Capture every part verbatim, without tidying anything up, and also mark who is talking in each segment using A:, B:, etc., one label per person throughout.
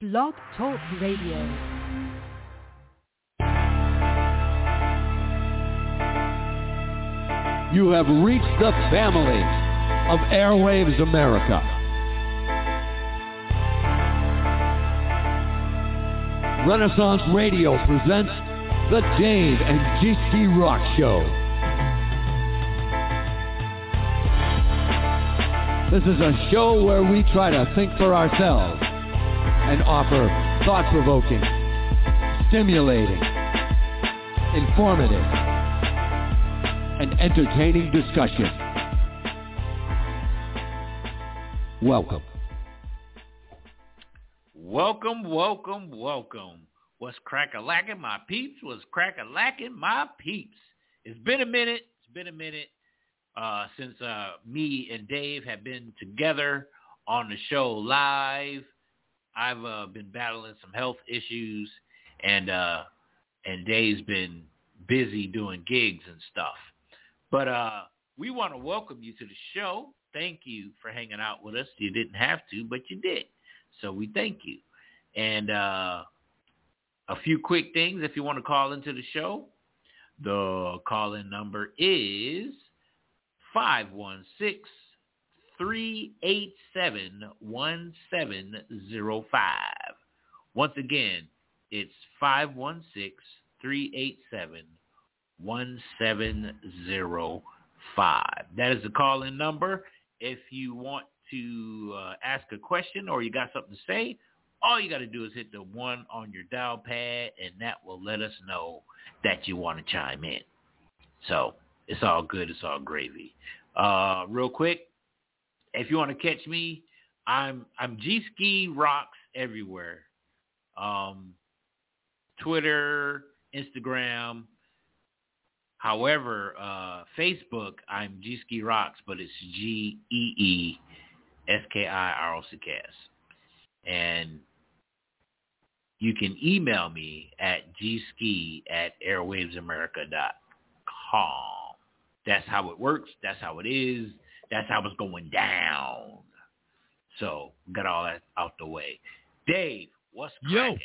A: Blog Talk Radio.
B: You have reached the family of Airwaves America. Renaissance Radio presents the Dave and G-Ski Rock Show. This is a show where we try to think for ourselves and offer thought-provoking, stimulating, informative, and entertaining discussion. Welcome.
C: Welcome, welcome, welcome. What's crack-a-lackin', my peeps? What's crack-a-lackin', my peeps? It's been a minute. It's been a minute uh, since uh, me and Dave have been together on the show live. I've uh, been battling some health issues, and uh, and Dave's been busy doing gigs and stuff. But uh, we want to welcome you to the show. Thank you for hanging out with us. You didn't have to, but you did. So we thank you. And uh, a few quick things if you want to call into the show. The call-in number is five one six, three eight seven, one seven zero five. Once again, it's five one six, three eight seven, one seven zero five. That is the call-in number. If you want to uh, ask a question or you got something to say, all you got to do is hit the one on your dial pad, and that will let us know that you want to chime in. So it's all good. It's all gravy. Uh, real quick, if you want to catch me, I'm I'm G-Ski Rocks everywhere. Um, Twitter, Instagram. However, uh, Facebook, I'm G-Ski Rocks, but it's G E E S K I R O C K S. And you can email me at gski at airwavesamerica dot com. That's how it works. That's how it is. That's how it's going down. So, got all that out the way. Dave, what's cracking?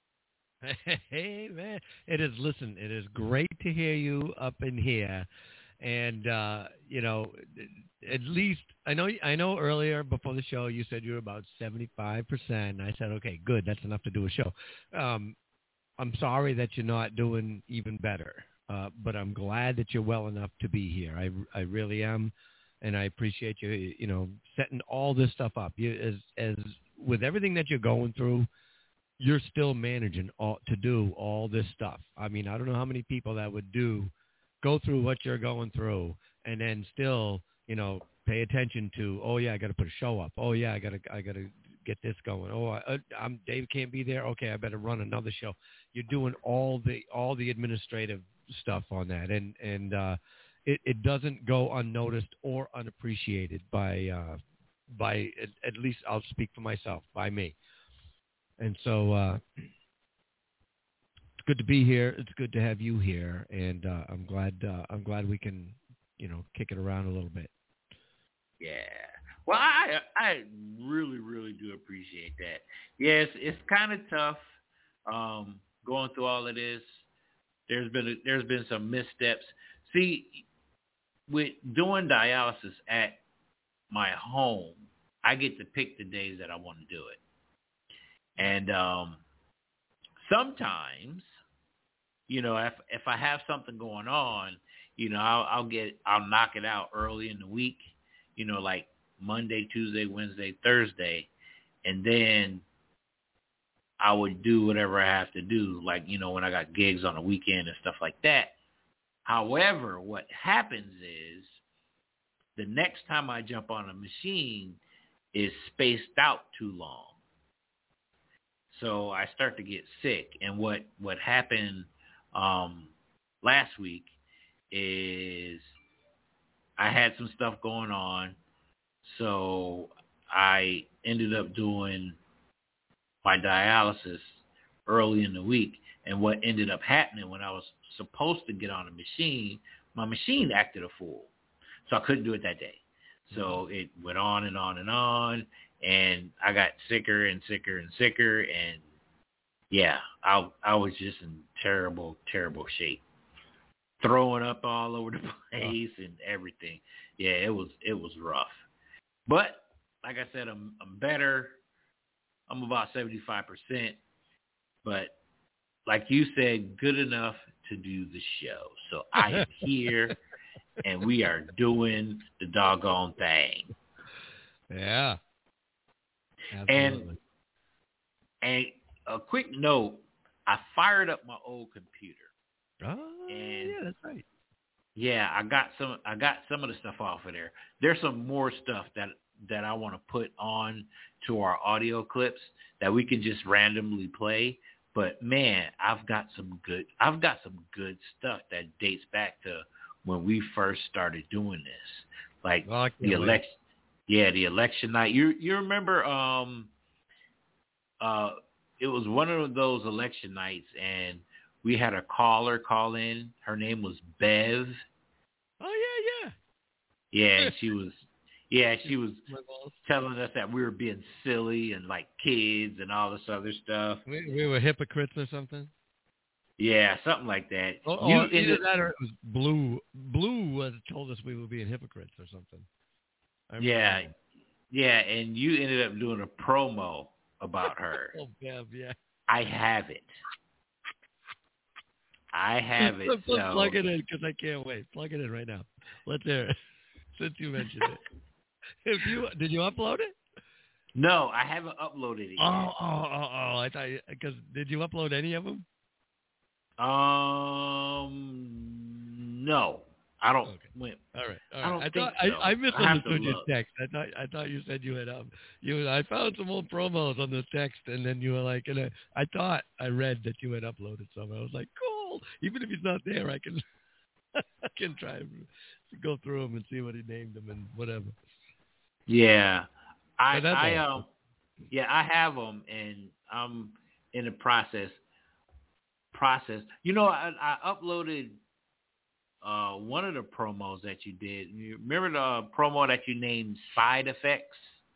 D: Hey, man. It is, listen, it is great to hear you up in here. And, uh, you know, at least, I know I know earlier before the show you said you were about seventy-five percent. I said, okay, good, that's enough to do a show. Um, I'm sorry that you're not doing even better, uh, but I'm glad that you're well enough to be here. I, I really am, and I appreciate you, you know, setting all this stuff up. You, as, as with everything that you're going through, you're still managing all, to do all this stuff. I mean, I don't know how many people that would do go through what you're going through and then still, you know, pay attention to, oh yeah, I got to put a show up. Oh yeah, I got to, I got to get this going. Oh, I, I'm Dave can't be there. Okay, I better run another show. You're doing all the, all the administrative stuff on that, and and uh, it, it doesn't go unnoticed or unappreciated by, uh, by at, at least I'll speak for myself, by me. And so uh, it's good to be here. It's good to have you here, and uh, I'm glad. Uh, I'm glad we can, you know, kick it around a little bit.
C: Yeah. Well, I I really really do appreciate that. Yes, yeah, it's, it's kind of tough um, going through all of this. There's been a, there's been some missteps. See, with doing dialysis at my home, I get to pick the days that I want to do it. And um, sometimes, you know, if if I have something going on, you know, I'll, I'll get I'll knock it out early in the week, you know, like Monday, Tuesday, Wednesday, Thursday, and then I would do whatever I have to do, like, you know, when I got gigs on the weekend and stuff like that. However, what happens is the next time I jump on a machine is spaced out too long. So I start to get sick. And what, what happened um, last week is I had some stuff going on. So I ended up doing my dialysis early in the week. And what ended up happening when I was supposed to get on a machine, my machine acted a fool. So I couldn't do it that day. So it went on and on and on. and I got sicker and sicker and sicker, and yeah, I I was just in terrible, terrible shape, throwing up all over the place and everything. Yeah, it was it was rough, but like I said, I'm I'm better. I'm about seventy-five percent, but like you said, good enough to do the show. So I am here, and we are doing the doggone thing.
D: Yeah. Absolutely.
C: And and a quick note, I fired up my old computer.
D: Oh,
C: and
D: yeah, that's right.
C: Yeah, I got some. I got some of the stuff off of there. There's some more stuff that that I want to put on to our audio clips that we can just randomly play. But man, I've got some good. I've got some good stuff that dates back to when we first started doing this, like
D: oh,
C: the election. Yeah, the election night. You you remember? Um, uh, it was one of those election nights, and we had a caller call in. Her name was Bev.
D: Oh yeah,
C: yeah. Yeah, and she was. Yeah, she was telling us that we were being silly and like kids and all this other stuff.
D: We, we were hypocrites or something.
C: Yeah, something like that.
D: Oh,
C: you
D: or either
C: ended,
D: that or it was Blue. Blue was told us we were being hypocrites or something.
C: Yeah, that. yeah, and you ended up doing a promo about her.
D: Oh, Bev, yeah.
C: I have it. I have it.
D: Let's
C: so.
D: plug it in because I can't wait. Plug it in right now. Let's hear it. Since you mentioned it. If you did you upload it?
C: No, I haven't uploaded it yet.
D: Oh, oh, oh, oh! I thought because did you upload any of them?
C: Um, no, I don't.
D: Okay.
C: Wait,
D: all right, all right.
C: I don't
D: I
C: think
D: thought
C: so.
D: I, I misunderstood
C: I
D: your text. I thought I thought you said you had um you. I found some old promos on the text, and then you were like, and I, I thought I read that you had uploaded some. I was like, cool. Even if he's not there, I can I can try and go through them and see what he named them and whatever.
C: Yeah, I, I
D: awesome.
C: um, yeah, I have them, and I'm in the process. Process. You know, I, I uploaded uh, one of the promos that you did. You remember the promo that you named Side Effects?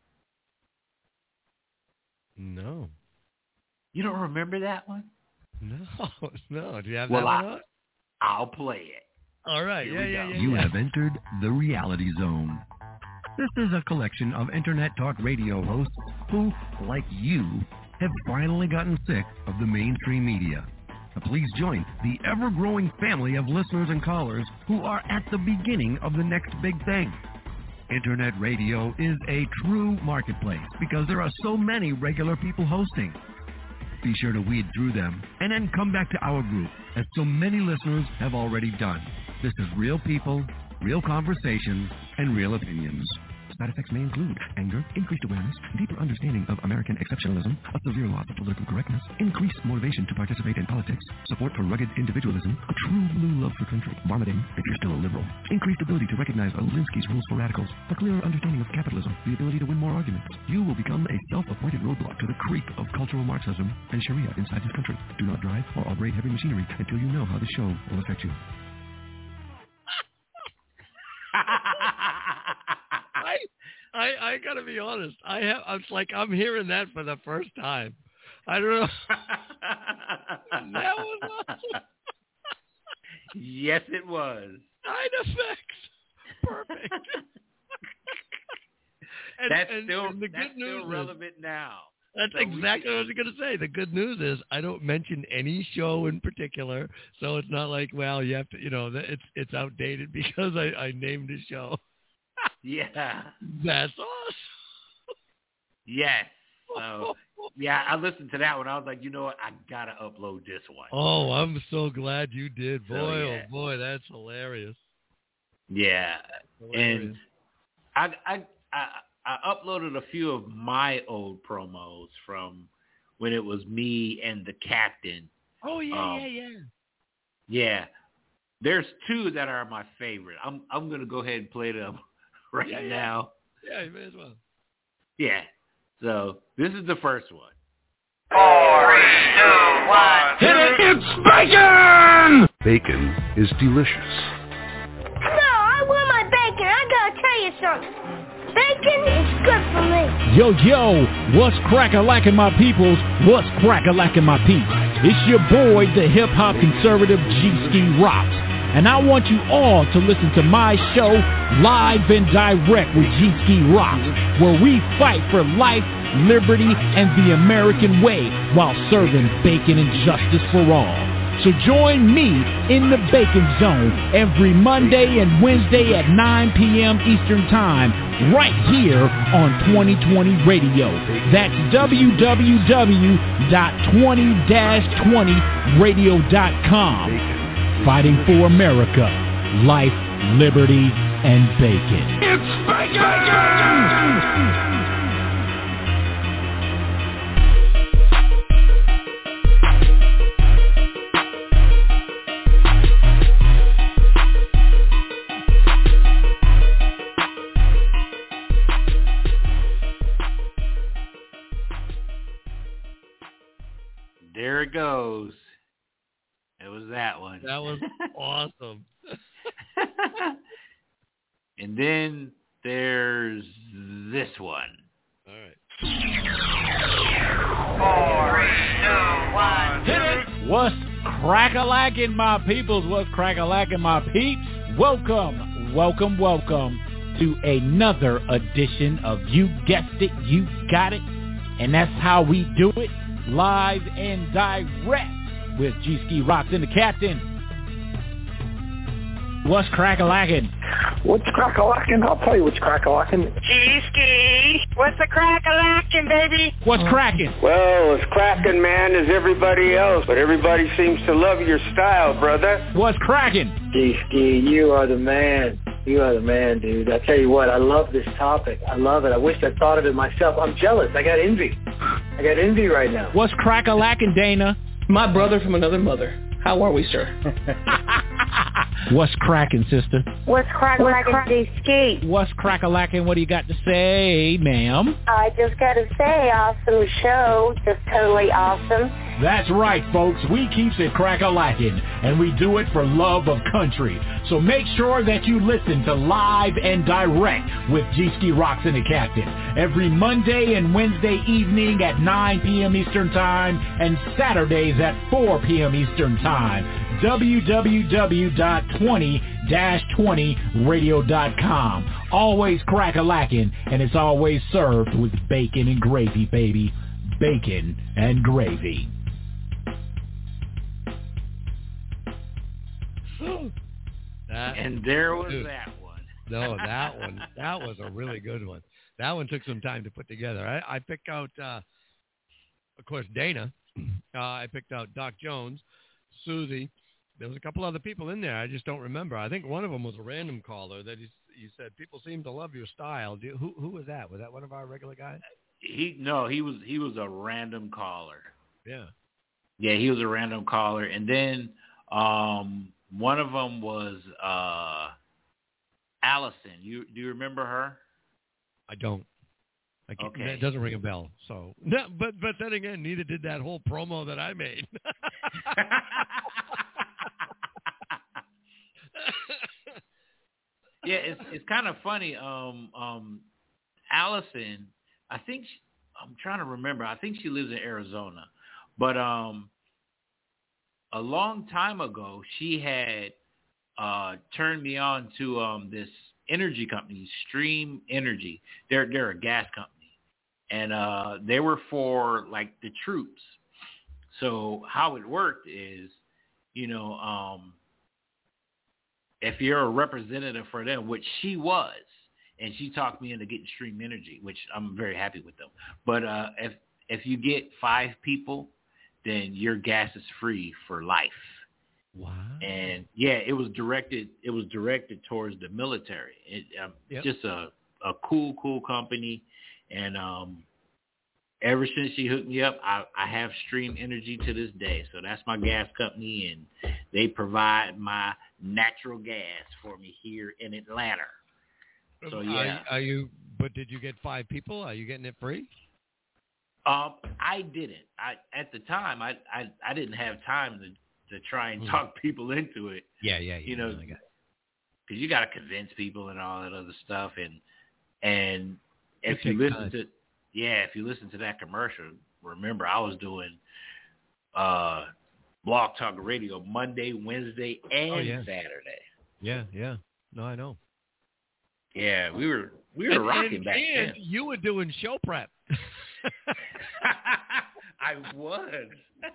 D: No.
C: You don't remember that one?
D: No, no. Do you have
C: well,
D: that one
C: I,
D: on?
C: I'll play it.
D: All right.
C: Here
D: yeah,
C: we
D: yeah,
C: go.
D: yeah.
A: You
D: yeah.
A: have entered the reality zone. This is a collection of internet talk radio hosts who, like you, have finally gotten sick of the mainstream media. Now please join the ever-growing family of listeners and callers who are at the beginning of the next big thing. Internet radio is a true marketplace because there are so many regular people hosting. Be sure to weed through them and then come back to our group, as so many listeners have already done. This is real people, real conversations, and real opinions. Side effects may include anger, increased awareness, deeper understanding of American exceptionalism, a severe loss of political correctness, increased motivation to participate in politics, support for rugged individualism, a true blue love for country, vomiting if you're still a liberal, increased ability to recognize Alinsky's rules for radicals, a clearer understanding of capitalism, the ability to win more arguments. You will become a self-appointed roadblock to the creep of cultural Marxism and Sharia inside this country. Do not drive or operate heavy machinery until you know how the show will affect you.
D: I, I I gotta be honest. I have. It's like I'm hearing that for the first time. I don't know. That was awesome.
C: Yes, it was.
D: Side effects. Perfect. and,
C: that's
D: and,
C: still
D: and the
C: that's
D: good news
C: still relevant
D: is,
C: now.
D: That's
C: so
D: exactly
C: can,
D: what I was going to say. The good news is I don't mention any show in particular, so it's not like, well, you have to, you know, it's it's outdated because I, I named the show.
C: Yeah.
D: That's awesome.
C: Yes. So, yeah, I listened to that one. I was like, you know what? I got to upload this one.
D: Oh, I'm so glad you did. Boy,
C: so, yeah.
D: oh, boy, that's hilarious.
C: Yeah.
D: Hilarious.
C: And I, I, I, I uploaded a few of my old promos from when it was me and the captain.
D: Oh, yeah,
C: um,
D: yeah, yeah.
C: Yeah. There's two that are my favorite. I'm I'm going to go ahead and play them right
D: yeah, yeah.
C: now.
D: Yeah, you may as well.
C: Yeah. So this is the first one.
E: Four, three, two, one.
A: Hit it! It's bacon!
F: Bacon is delicious.
G: No, I want my bacon. I gotta tell you something. Bacon
F: bacon is good for me.
G: Yo, yo, what's crack-a-lackin' my peoples? What's crack-a-lackin' my peeps? It's your boy, the hip-hop conservative G-Ski Rocks. And I want you all to listen to my show, Live and Direct with G-Ski Rocks, where we fight for life, liberty, and the American way while serving bacon and justice for all. So join me in the Bacon Zone every Monday and Wednesday at nine p.m. Eastern Time, right here on twenty twenty Radio. That's w w w dot twenty dash twenty radio dot com. Fighting for America, life, liberty, and bacon. It's bacon!
C: There it goes. It was that one.
D: That was awesome.
C: And then there's this one.
D: All right.
E: Four, two, one.
G: Hit it! What's crack-a-lackin' my peoples? What's crack-a-lackin' my peeps? Welcome, welcome, welcome to another edition of You Guessed It, You Got It. And that's how we do it. Live and direct with G-Ski Rocks and the Captain. What's crack-a-lackin'?
H: What's crack-a-lackin'? I'll tell you what's crack-a-lackin'.
F: G-Ski, what's a crack-a-lackin', baby?
G: What's crackin'?
H: Well, as crackin', man, as everybody else, but everybody seems to love your style, brother.
G: What's crackin'?
H: G-Ski, you are the man. You are the man, dude. I tell you what, I love this topic. I love it. I wish I thought of it myself. I'm jealous. I got envy. I got envy right now.
G: What's crack-a-lackin', Dana?
I: My brother from another mother. How are we, sir?
G: What's crackin', sister?
F: What's crack-a-lackin', G-Ski?
G: What's crack-a-lackin'? What do you got to say, ma'am?
F: I just got to say, awesome show. Just totally awesome.
G: That's right, folks. We keeps it crack-a-lackin', and we do it for love of country. So make sure that you listen to Live and Direct with G-Ski Rocks and the Captain every Monday and Wednesday evening at nine p.m. Eastern Time and Saturdays at four p.m. Eastern Time. w w w dot twenty dash twenty radio dot com. Always crack-a-lackin', and it's always served with bacon and gravy, baby. Bacon and gravy.
D: That,
C: And there was
D: dude,
C: that one.
D: No, that one, that was a really good one. That one took some time to put together. I, I picked out, uh, of course, Dana. Uh, I picked out Doc Jones, Susie. There was a couple other people in there. I just don't remember. I think one of them was a random caller that he, he said, people seem to love your style. Do you, who who was that? Was that one of our regular guys?
C: He no, he was he was a random caller.
D: Yeah.
C: Yeah, he was a random caller, and then um, one of them was uh, Allison. You do you remember her?
D: I don't. I can't,
C: Okay.
D: That doesn't ring a bell. So, no, but but then again, neither did that whole promo that I made.
C: Yeah, it's it's kind of funny. Um, um, Allison, I think she, I'm trying to remember. I think she lives in Arizona, but um, a long time ago, she had uh, turned me on to um, this energy company, Stream Energy. They're they're a gas company, and uh, they were for like the troops. So how it worked is, you know, um, if you're a representative for them, which she was, and she talked me into getting Stream Energy, which I'm very happy with them. But uh, if if you get five people, then your gas is free for life.
D: Wow.
C: And yeah, it was directed. It was directed towards the military. It, um,
D: Yep.
C: Just a a cool, cool company. And um, ever since she hooked me up, I, I have Stream Energy to this day. So that's my gas company, and they provide my natural gas for me here in Atlanta. So yeah,
D: Are, are you? But did you get five people? Are you getting it free?
C: um, I didn't. I at the time, I I, I didn't have time to. to try and
D: Hmm.
C: talk people into it,
D: Yeah, yeah,
C: you know,
D: I got it.
C: because you got to convince people and all that other stuff. And, and if you listen to, yeah, if you listen to that commercial, remember I was doing uh, Blog Talk Radio Monday, Wednesday, and
D: oh, yeah.
C: Saturday.
D: Yeah, yeah. No, I know.
C: Yeah, we were we were
D: and,
C: rocking
D: and,
C: back
D: and
C: then.
D: You were doing show prep.
C: I was.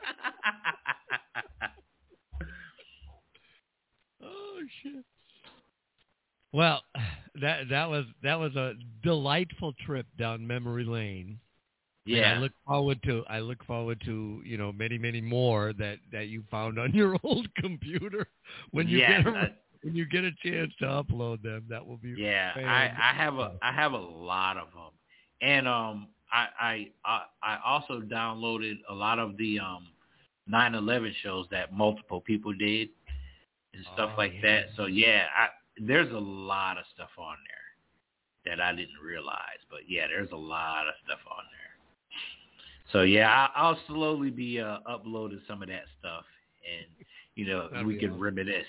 D: Oh shit. Well, that that was that was a delightful trip down memory lane.
C: Yeah.
D: And I look forward to I look forward to, you know, many, many more that, that you found on your old computer when you
C: yeah,
D: get a,
C: I,
D: when you get a chance to upload them. That will be
C: Yeah, I, I have a I have a lot of them. And um I I I also downloaded a lot of the um nine eleven shows that multiple people did and stuff
D: oh,
C: like
D: yeah.
C: that. So yeah, I there's a lot of stuff on there that I didn't realize. But yeah, there's a lot of stuff on there. So yeah, I, I'll slowly be uh, uploading some of that stuff, and you know
D: That'd
C: we
D: be
C: can
D: awesome.
C: reminisce.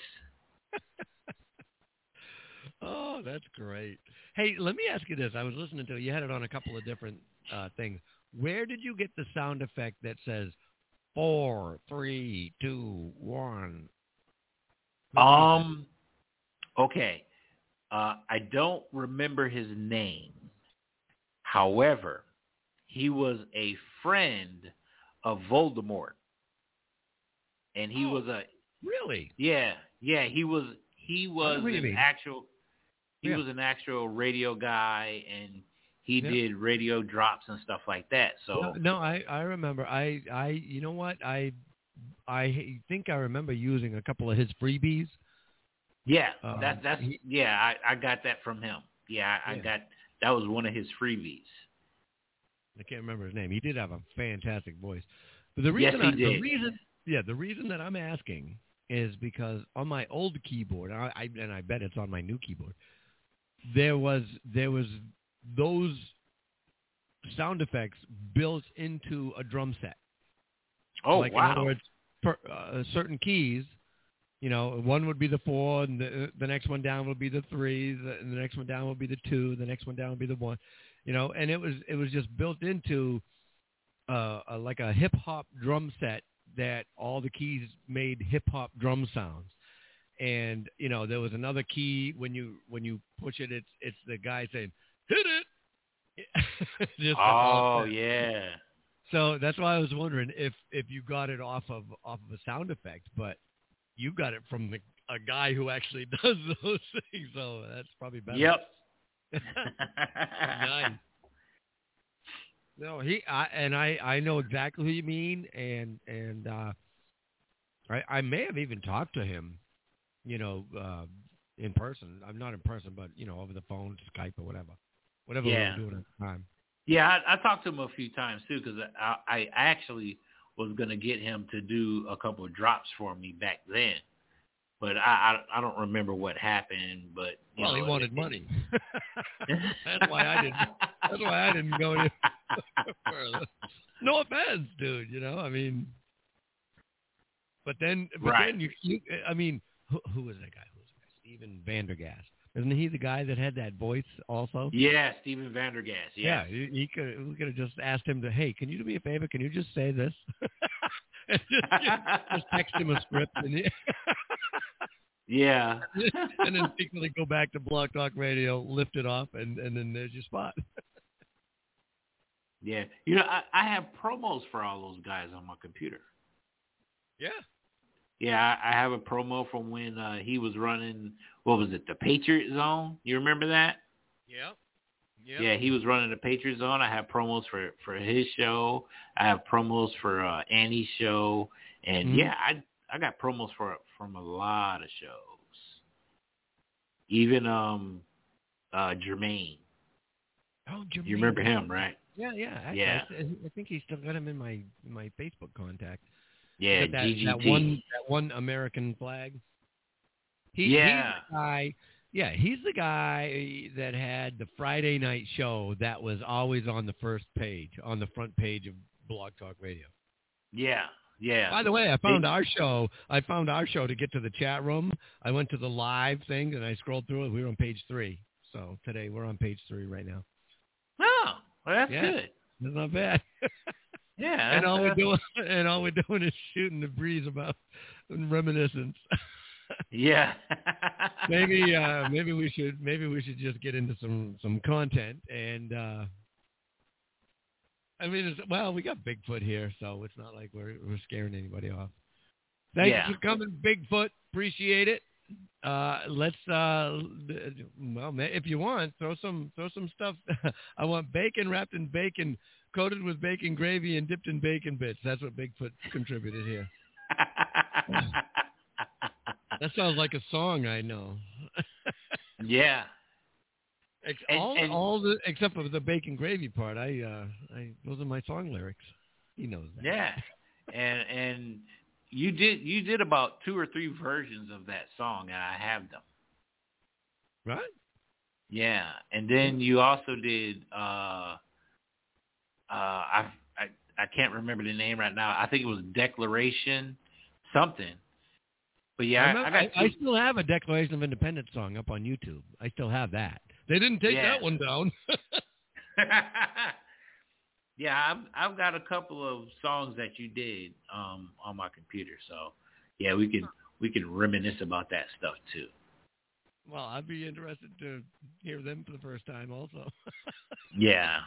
D: Oh, that's great. Hey, let me ask you this. I was listening to you had it on a couple of different uh, things. Where did you get the sound effect that says four, three, two, one?
C: Um, okay. Uh, I don't remember his name. However, he was a friend of Voldemort, and he
D: oh,
C: was a
D: really
C: yeah yeah he was he was
D: what do you
C: an
D: mean?
C: actual he
D: yeah.
C: was an actual radio guy, and he
D: yeah.
C: did radio drops and stuff like that. So
D: no, no, I I remember I I you know what I I think I remember using a couple of his freebies.
C: Yeah,
D: Um,
C: that that's
D: he,
C: yeah. I, I got that from him. Yeah, I,
D: yeah.
C: I got that was one of his freebies.
D: I can't remember his name. He did have a fantastic voice. But the
C: Yes,
D: reason
C: he
D: I,
C: did.
D: the reason yeah the reason that I'm asking is because on my old keyboard, I, I and I bet it's on my new keyboard, there was there was those sound effects built into a drum set.
C: Oh
D: like,
C: wow!
D: In other words, per, uh, certain keys. You know, one would be the four, and the, the next one down would be the three, the, and the next one down would be the two, the next one down would be the one. You know, and it was it was just built into uh, a, like a hip hop drum set that all the keys made hip hop drum sounds. And you know, there was another key when you when you push it, it's it's the guy saying hit it. Just
C: oh yeah.
D: So that's why I was wondering if if you got it off of off of a sound effect, but you got it from the, a guy who actually does those things, so that's probably better.
C: Yep.
D: Nice. No, he I, and I, I know exactly who you mean, and and uh, I I may have even talked to him, you know, uh, in person. I'm not in person, but you know, over the phone, Skype or whatever, whatever
C: yeah.
D: we were doing at the time.
C: Yeah, I, I talked to him a few times too, because I, I actually was going to get him to do a couple of drops for me back then, but I, I, I don't remember what happened. But you
D: well,
C: know,
D: he wanted
C: it,
D: money. That's why I didn't. That's why I didn't go any further. No offense, dude. You know, I mean, but then, but
C: right.
D: then you, you, I mean, who, who was that guy? Who was that guy? Steven Vandergas. Isn't he the guy that had that voice also?
C: Yeah, Steven Vandergas.
D: Yeah,
C: Yeah,
D: he, he could. We could have just asked him to, hey, can you do me a favor? Can you just say this? and just, just text him a script, and he
C: yeah,
D: and then secretly go back to Blog Talk Radio, lift it off, and, and then there's your spot.
C: yeah. You know, I, I have promos for all those guys on my computer.
D: Yeah.
C: Yeah, I, I have a promo from when uh, he was running. What was it? The Patriot Zone. You remember that?
D: Yeah. Yep.
C: Yeah, he was running the Patriot Zone. I have promos for, for his show. I have promos for uh, Annie's show, and
D: Mm-hmm.
C: yeah, I I got promos for from a lot of shows. Even um, uh, Jermaine.
D: Oh, Jermaine.
C: You remember him, right?
D: Yeah, yeah. Actually,
C: Yeah.
D: I, I think he's still got him in my in my Facebook contact.
C: Yeah,
D: that,
C: G G T.
D: that one that one American flag. He,
C: yeah.
D: He's the guy. Yeah, he's the guy that had the Friday night show that was always on the first page, on the front page of Blog Talk Radio.
C: Yeah, yeah.
D: By the way, I found it, our show. I found our show to get to the chat room. I went to the live thing, and I scrolled through it. We were on page three. So today we're on page three right now.
C: Well, that's
D: yeah,
C: good.
D: That's not bad.
C: Yeah.
D: and all
C: uh,
D: we're doing, and all we're doing is shooting the breeze about reminiscence.
C: Yeah.
D: maybe, uh, maybe we should, maybe we should just get into some some content. And uh, I mean, it's, well, we got Bigfoot here, so it's not like we're we're scaring anybody off. Thank
C: Yeah.
D: you for coming, Bigfoot. Appreciate it. Uh, let's, uh, well, if you want, throw some throw some stuff. I want bacon wrapped in bacon, coated with bacon gravy, and dipped in bacon bits. That's what Bigfoot contributed here. That sounds like a song I know.
C: Yeah.
D: Ex-
C: And-
D: all,
C: and-
D: all the except for the bacon gravy part. I, uh, I those are my song lyrics. He knows that.
C: Yeah. And and you did you did about two or three versions of that song, and I have them.
D: Right?
C: Yeah. And then you also did uh uh I I I can't remember the name right now. I think it was Declaration something. But yeah,
D: I,
C: I,
D: remember,
C: I
D: I,
C: got
D: I
C: two,
D: still have a Declaration of Independence song up on YouTube. I still have that. They didn't take
C: Yeah.
D: that one down.
C: yeah, I've I've got a couple of songs that you did um on my computer. So yeah, we can we can reminisce about that stuff too.
D: Well, I'd be interested to hear them for the first time also.
C: Yeah.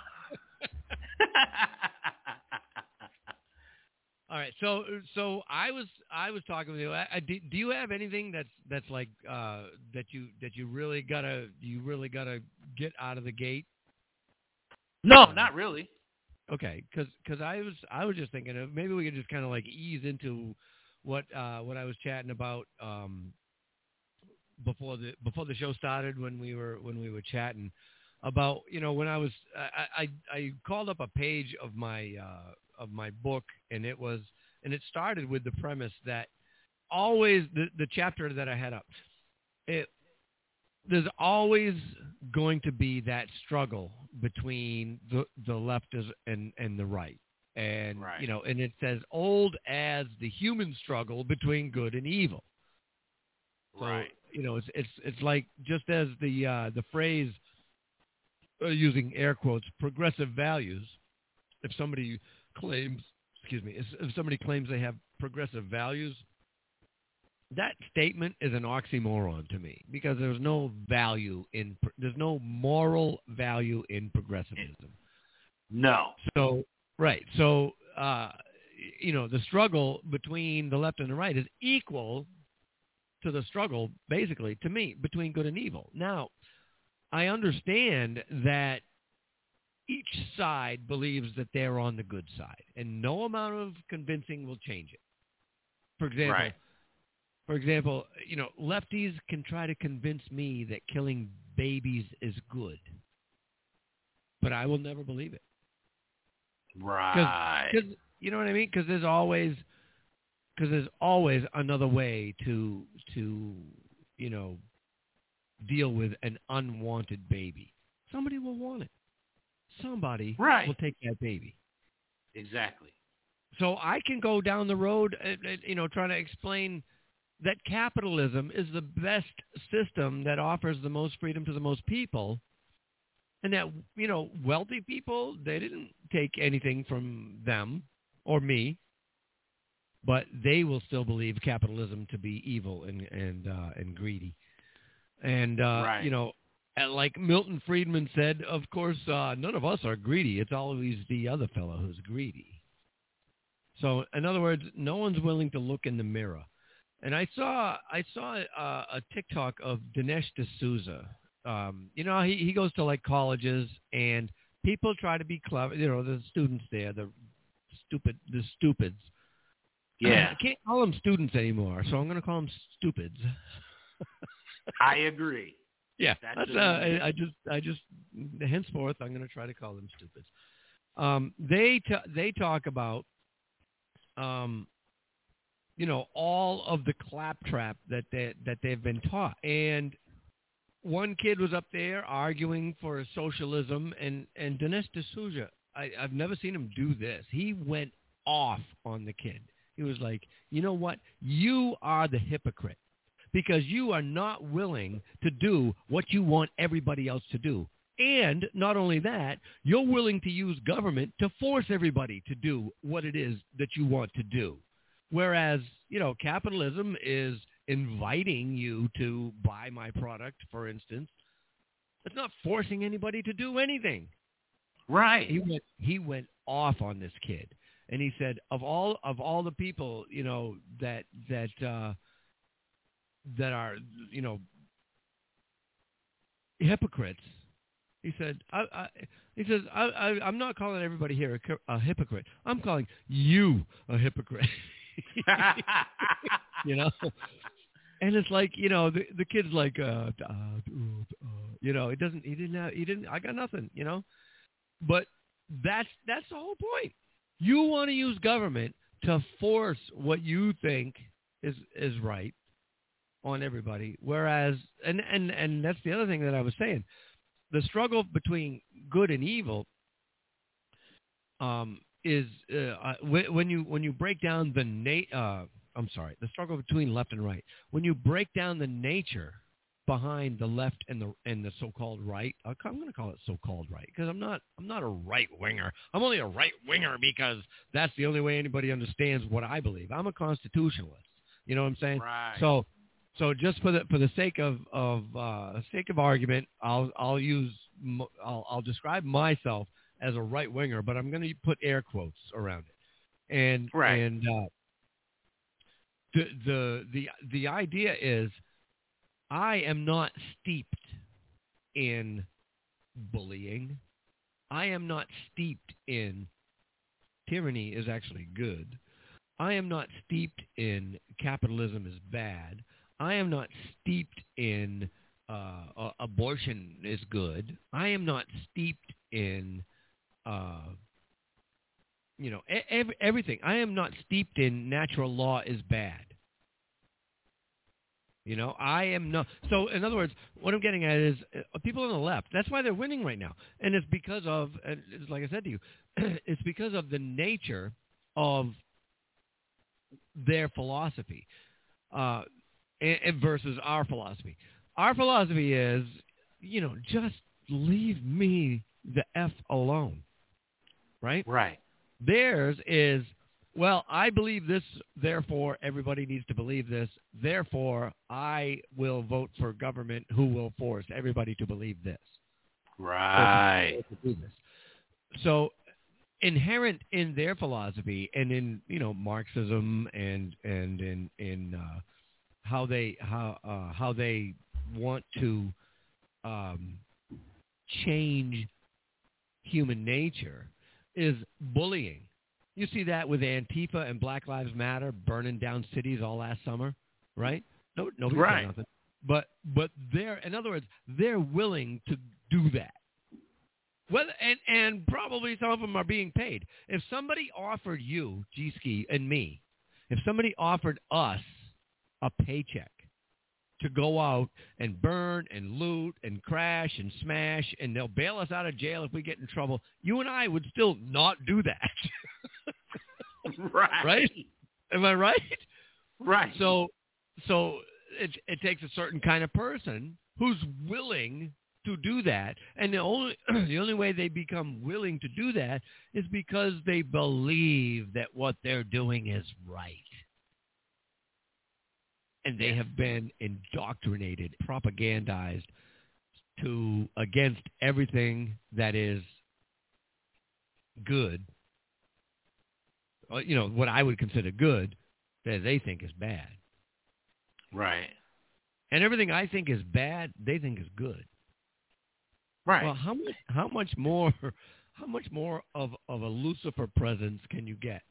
D: All right, so so I was I was talking with you. I, I, do, do you have anything that's that's like uh, that you that you really gotta you really gotta get out of the gate?
C: No, not really.
D: Okay, because I was I was just thinking of maybe we could just kind of like ease into what uh, what I was chatting about um, before the before the show started when we were when we were chatting about you know when I was I I, I called up a page of my uh, of my book, and it was and it started with the premise that always the, the chapter that I had up, it there's always going to be that struggle between the the left and and the right. And
C: Right.
D: you know, and it says old as the human struggle between good and evil. So,
C: Right.
D: you know, it's it's it's like just as the uh, the phrase uh, using air quotes progressive values, if somebody claims, excuse me, if, if somebody claims they have progressive values, that statement is an oxymoron to me because there's no value in there's no moral value in progressivism.
C: No.
D: So right, so uh, you know the struggle between the left and the right is equal to the struggle, basically, to me, between good and evil. Now, I understand that each side believes that they're on the good side, and no amount of convincing will change it. For example,
C: Right.
D: for example, you know, lefties can try to convince me that killing babies is good, but I will never believe it.
C: Right.
D: Because you know what I mean? Because there's always, because there's always another way to to you know deal with an unwanted baby. Somebody will want it. Somebody
C: Right.
D: will take that baby.
C: Exactly.
D: So I can go down the road, and, and, you know, trying to explain that capitalism is the best system that offers the most freedom to the most people, and that, you know, wealthy people, they didn't take anything from them or me, but they will still believe capitalism to be evil and and uh, and greedy. And uh,
C: Right.
D: you know, and like Milton Friedman said, of course, uh, none of us are greedy. It's always the other fellow who's greedy. So, in other words, no one's willing to look in the mirror. And I saw I saw uh, a TikTok of Dinesh D'Souza. Um, you know, he, he goes to like colleges, and people try to be clever. You know, the students there, the stupid, the stupids.
C: Yeah.
D: I can't call them students anymore, so I'm going to call them stupids.
C: I agree.
D: Yeah,
C: That's
D: that's,
C: a-
D: uh, I, I just, I just, henceforth, I'm going to try to call them stupids. Um, they, t- they talk about, um, you know, all of the claptrap that they that they've been taught. And one kid was up there arguing for socialism, and and Dinesh D'Souza, I, I've never seen him do this. He went off on the kid. He was like, you know what? You are the hypocrite, because you are not willing to do what you want everybody else to do. And not only that, you're willing to use government to force everybody to do what it is that you want to do. Whereas, you know, capitalism is inviting you to buy my product, for instance. It's not forcing anybody to do anything.
C: Right.
D: He went, he went off on this kid. And he said, of all of all the people, you know, that that uh, that are, you know, hypocrites, he said, I, I, he says, I, I, I'm not calling everybody here a, a hypocrite. I'm calling you a hypocrite. You know, and it's like, you know, the the kid's like, uh, uh, uh, you know, it doesn't, he didn't have, he didn't, I got nothing, you know, but that's that's the whole point. You want to use government to force what you think is is right on everybody, whereas, and, and, and that's the other thing that I was saying, the struggle between good and evil um, is uh, when you when you break down the na- uh, I'm sorry, the struggle between left and right. When you break down the nature behind the left and the and the so-called right, I'm going to call it so-called right because I'm not I'm not a right winger. I'm only a right winger because that's the only way anybody understands what I believe. I'm a constitutionalist. You know what I'm saying?
C: Right.
D: So so just for the for the sake of of uh, sake of argument, I'll I'll use I'll I'll describe myself as a right winger, but I'm going to put air quotes around it. And
C: right.
D: and uh, the the the the idea is, I am not steeped in bullying. I am not steeped in tyranny is actually good. I am not steeped in capitalism is bad. I am not steeped in uh, uh, abortion is good. I am not steeped in, uh, you know, every, everything. I am not steeped in natural law is bad. You know, I am not. So, in other words, what I'm getting at is uh, people on the left, that's why they're winning right now. And it's because of, and it's like I said to you, it's because of the nature of their philosophy uh, and, and versus our philosophy. Our philosophy is, you know, just leave me the F alone. Right?
C: Right.
D: Theirs is, well, I believe this, therefore everybody needs to believe this. Therefore, I will vote for government who will force everybody to believe this.
C: Right.
D: To, to do this. So inherent in their philosophy and in, you know, Marxism and and in in uh, how they how uh, how they want to um, change human nature is bullying. You see that with Antifa and Black Lives Matter burning down cities all last summer, right? No, nobody
C: right.
D: said nothing. But but they're, in other words, they're willing to do that. Well, and and probably some of them are being paid. If somebody offered you, G-Ski, and me, if somebody offered us a paycheck to go out and burn and loot and crash and smash, and they'll bail us out of jail if we get in trouble, you and I would still not do that.
C: Right.
D: Right? Am I right?
C: Right.
D: So so it it takes a certain kind of person who's willing to do that. And the only the only way they become willing to do that is because they believe that what they're doing is right. And they have been indoctrinated, propagandized to against everything that is good. You know, what I would consider good, that they think is bad.
C: Right.
D: And everything I think is bad, they think is good.
C: Right.
D: Well, how much how much more how much more of, of a Lucifer presence can you get?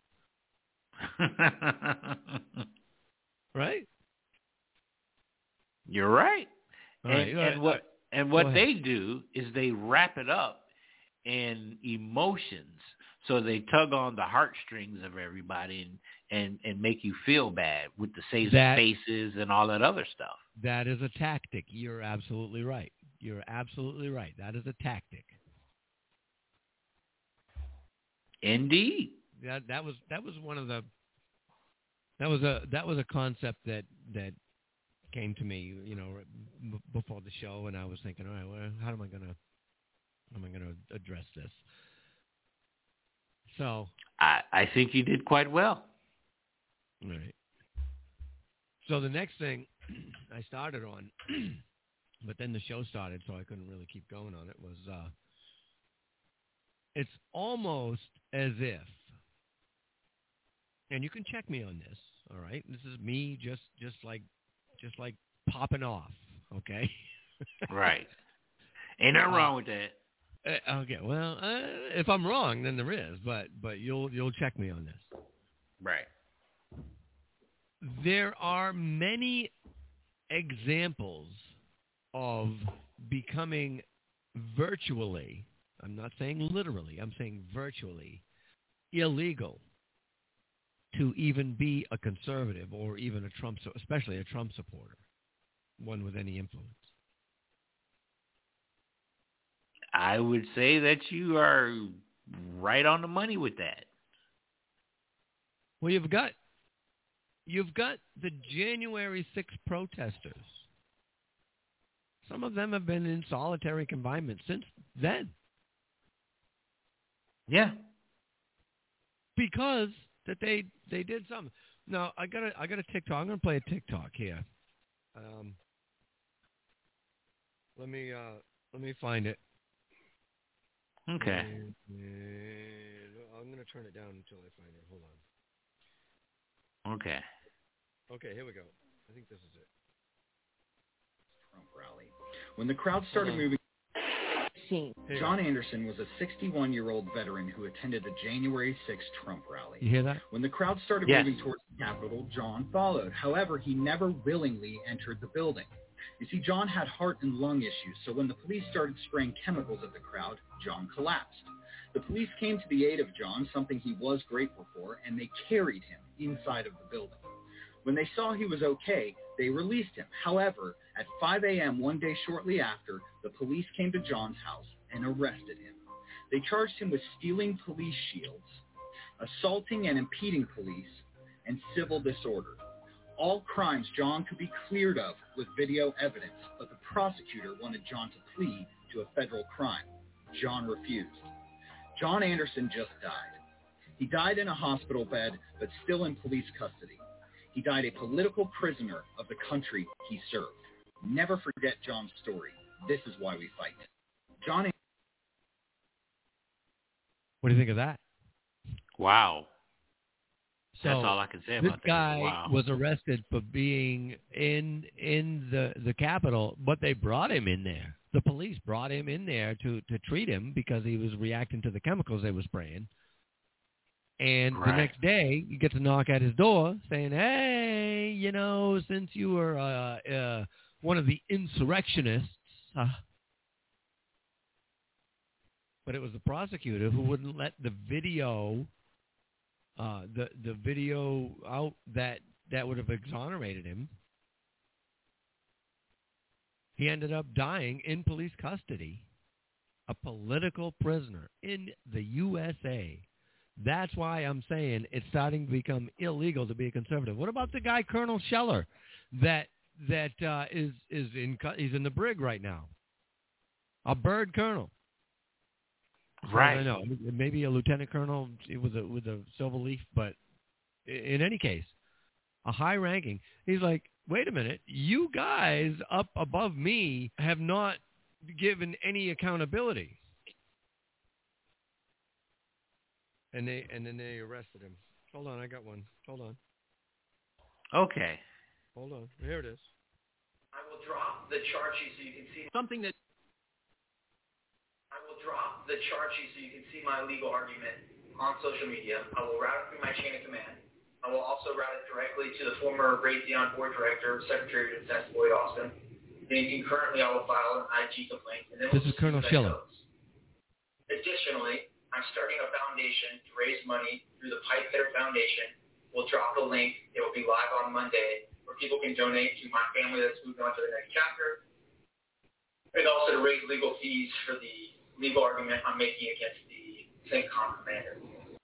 D: Right?
C: You're right.
D: All
C: and,
D: right.
C: and what and what
D: ahead.
C: they do is they wrap it up in emotions. So they tug on the heartstrings of everybody and, and, and make you feel bad with the safe
D: That-
C: spaces and all that other stuff.
D: That is a tactic. You're absolutely right. You're absolutely right. That is a tactic.
C: Indeed.
D: That that was that was one of the that was a that was a concept that that came to me, you know, b- before the show, and I was thinking, all right, well, how am I gonna am I going to address this? So
C: I, I think you did quite well.
D: All right. So the next thing I started on, but then the show started, so I couldn't really keep going on it, was uh, it's almost as if, and you can check me on this, all right? This is me just, just like just like popping off, okay?
C: Right. Ain't nothing
D: uh,
C: wrong with that.
D: Uh, okay, well, uh, if I'm wrong, then there is, but but you'll you'll check me on this.
C: Right.
D: There are many examples of becoming virtually, I'm not saying literally, I'm saying virtually, illegal to even be a conservative or even a Trump, especially a Trump supporter, one with any influence.
C: I would say that you are right on the money with that.
D: Well, you've got you've got the January sixth protesters. Some of them have been in solitary confinement since then.
C: Yeah.
D: Because that they they did something. Now I got a I got a TikTok. I'm gonna play a TikTok here. Um, let me uh, let me find it.
C: Okay.
D: And, and I'm going to turn it down until I find it. Hold on.
C: Okay.
D: Okay, here we go. I think this is it.
J: Trump rally. When the crowd started moving, John Anderson was a sixty-one-year-old veteran who attended the January sixth Trump rally.
D: You hear that?
J: When the crowd started
C: Yes.
J: moving towards the Capitol, John followed. However, he never willingly entered the building. You see, John had heart and lung issues, so when the police started spraying chemicals at the crowd, John collapsed. The police came to the aid of John, something he was grateful for, and they carried him inside of the building. When they saw he was okay, they released him. However, at five a.m. one day shortly after, the police came to John's house and arrested him. They charged him with stealing police shields, assaulting and impeding police, and civil disorder. All crimes John could be cleared of with video evidence, but the prosecutor wanted John to plead to a federal crime. John refused. John Anderson just died. He died in a hospital bed, but still in police custody. He died a political prisoner of the country he served. Never forget John's story. This is why we fight. John.
D: What do you think of that?
C: Wow.
D: So
C: That's all I can say
D: this
C: about that.
D: guy
C: Wow.
D: was arrested for being in in the, the Capitol, but they brought him in there. The police brought him in there to, to treat him because he was reacting to the chemicals they were spraying. And
C: Right.
D: the next day, you get to knock at his door saying, hey, you know, since you were uh, uh, one of the insurrectionists, uh, but it was the prosecutor who wouldn't let the video Uh, the the video out that, that would have exonerated him. He ended up dying in police custody, a political prisoner in the U S A. That's why I'm saying it's starting to become illegal to be a conservative. What about the guy Colonel Scheller that that uh, is is in he's in the brig right now, a bird colonel.
C: Right.
D: I know. Maybe a lieutenant colonel with a with a silver leaf, but in any case, a high ranking. He's like, wait a minute, you guys up above me have not given any accountability, and they and then they arrested him. Hold on, I got one. Hold on.
C: Okay.
D: Hold on. Here it is.
K: I will drop the chart sheet so you can see
D: something that.
K: I will drop the chart sheet so you can see my legal argument on social media. I will route it through my chain of command. I will also route it directly to the former Raytheon board director, Secretary of Defense Lloyd Austin. Then concurrently, I will file an I G complaint. And then
D: This
K: we'll
D: is Colonel Scheller.
K: Additionally, I'm starting a foundation to raise money through the Pipehitter Foundation. We'll drop the link. It will be live on Monday where people can donate to my family that's moved on to the next chapter, and also to raise legal fees for the legal argument I'm making against the CENTCOM commander.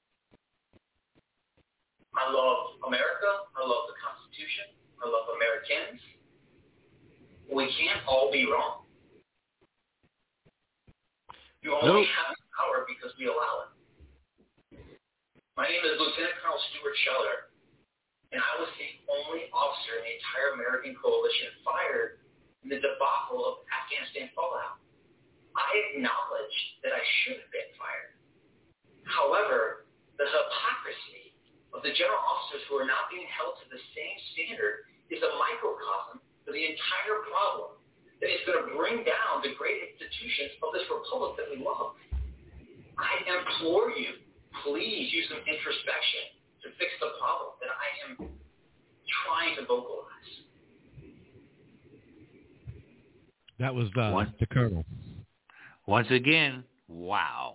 K: I love America. I love the Constitution. I love Americans. We can't all be wrong. You only
C: Nope.
K: have power because we allow it. My name is Lieutenant Colonel Stuart Scheller, and I was the only officer in the entire American coalition fired in the debacle of Afghanistan fallout. I acknowledge that I should have been fired. However, the hypocrisy of the general officers who are not being held to the same standard is a microcosm for the entire problem that is going to bring down the great institutions of this republic that we love. I implore you, please use some introspection to fix the problem that I am trying to vocalize.
D: That was uh,
C: One.
D: the Colonel.
C: Once again, wow.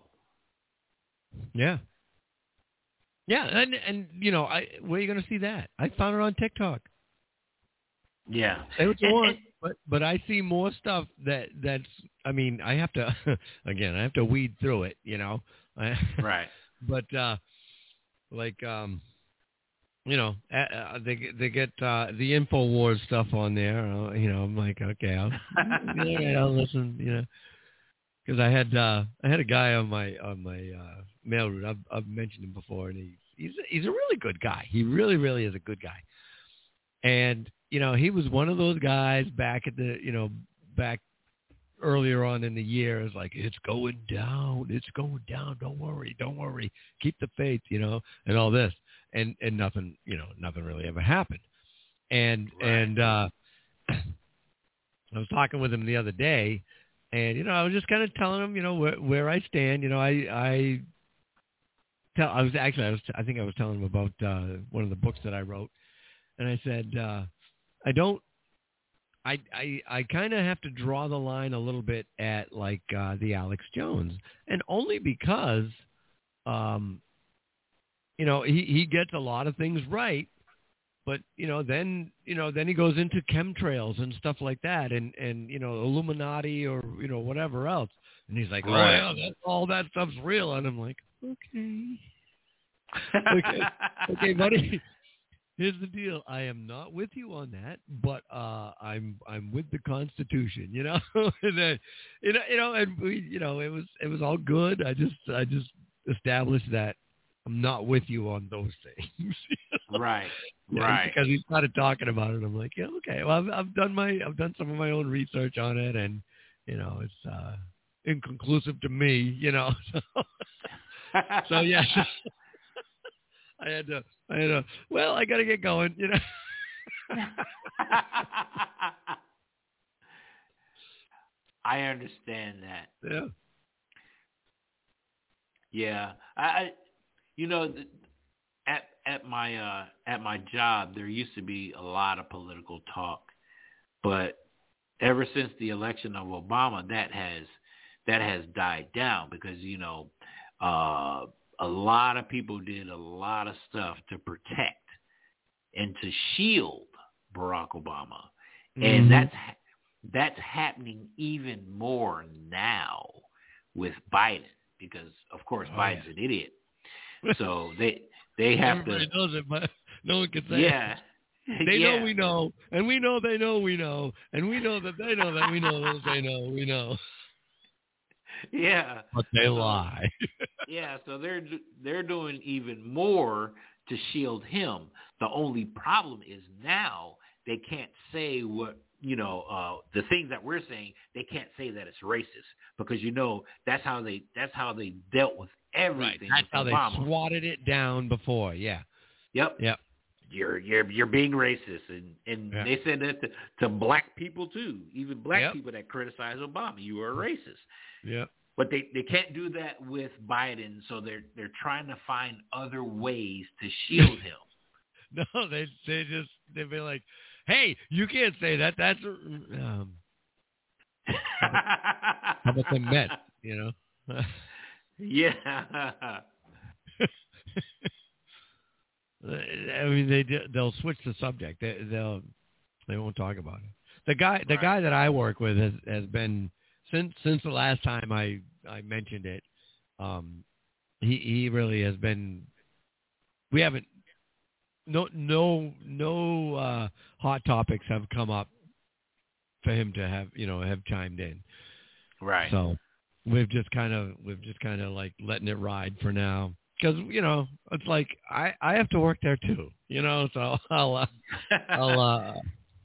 D: Yeah. Yeah, and and you know, I where are you going to see that? I found it on TikTok.
C: Yeah.
D: Say what you
C: And-
D: want,
C: and-
D: but but I see more stuff that that's. I mean, I have to again. I have to weed through it, you know.
C: Right.
D: But uh, like um, you know, uh, they they get uh, the InfoWars stuff on there. Uh, you know, I'm like, okay, I'll, yeah, I'll listen. You know, because I had uh, I had a guy on my on my uh, mail route. I've, I've mentioned him before, and he's he's he's a really good guy. He really really is a good guy. And you know, he was one of those guys back at the you know back earlier on in the year. Is like, it's going down, it's going down. Don't worry, don't worry. Keep the faith, you know, and all this, and and nothing, you know, nothing really ever happened. And
C: Right.
D: and uh, I was talking with him the other day. And, you know, I was just kind of telling him, you know, where, where I stand. You know, I, I tell, I was actually, I was, I think I was telling him about uh, one of the books that I wrote. And I said, uh, I don't, I, I, I kind of have to draw the line a little bit at like uh, the Alex Jones. And only because, um, you know, he, he gets a lot of things right. But, you know, then, you know, then he goes into chemtrails and stuff like that and, and, you know, Illuminati or, you know, whatever else. And he's like,
C: Right.
D: oh, yeah, that, all that stuff's real. And I'm like, okay. okay. Okay, buddy. Here's the deal. I am not with you on that, but uh, I'm I'm with the Constitution, you know. and then, you know, you know, and we, you know, it was it was all good. I just I just established that I'm not with you on those things.
C: Right.
D: Yeah,
C: Right.
D: because we started talking about it. I'm like, yeah, okay. Well, I've, I've done my, I've done some of my own research on it, and you know, it's uh, inconclusive to me, you know. So, so yeah, I had to, I had to. Well, I got to get going, you know.
C: I understand that.
D: Yeah.
C: Yeah. I, I you know, th- at at my uh, at my job, there used to be a lot of political talk, but ever since the election of Obama, that has that has died down because you know uh, a lot of people did a lot of stuff to protect and to shield Barack Obama,
D: Mm-hmm.
C: and that's that's happening even more now with Biden because, of course,
D: Oh,
C: Biden's
D: yeah.
C: an idiot. So they they have
D: Everybody
C: to.
D: knows it, but no one can say
C: Yeah.
D: it. They
C: yeah.
D: know we know, and we know they know we know, and we know that they know that we know that they know we know.
C: Yeah.
D: But they
C: So-
D: lie.
C: Yeah, so they're they're doing even more to shield him. The only problem is now they can't say what you know uh, the things that we're saying. They can't say that it's racist because you know that's how they that's how they dealt with everything.
D: That's
C: with
D: how
C: Obama.
D: they swatted it down before. Yeah.
C: Yep.
D: Yep.
C: You're you're you're being racist, and and
D: Yeah.
C: they said that to, to black people too. Even black
D: Yep.
C: people that criticize Obama, you are a racist.
D: Yep.
C: But they, they can't do that with Biden, so they're they're trying to find other ways to shield him.
D: No, they they just they'd be like, "Hey, you can't say that. That's um, how about the Mets?" You know.
C: Yeah.
D: I mean, they do- they'll switch the subject. They they'll they won't talk about it. The guy the
C: Right.
D: guy that I work with has has been since since the last time I I mentioned it. Um, he he really has been. We haven't. No no no uh, hot topics have come up for him to have you know have chimed in.
C: Right.
D: So we've just kind of we've just kind of like letting it ride for now. Because, you know, it's like I, I have to work there too, you know, so I'll uh, I'll uh,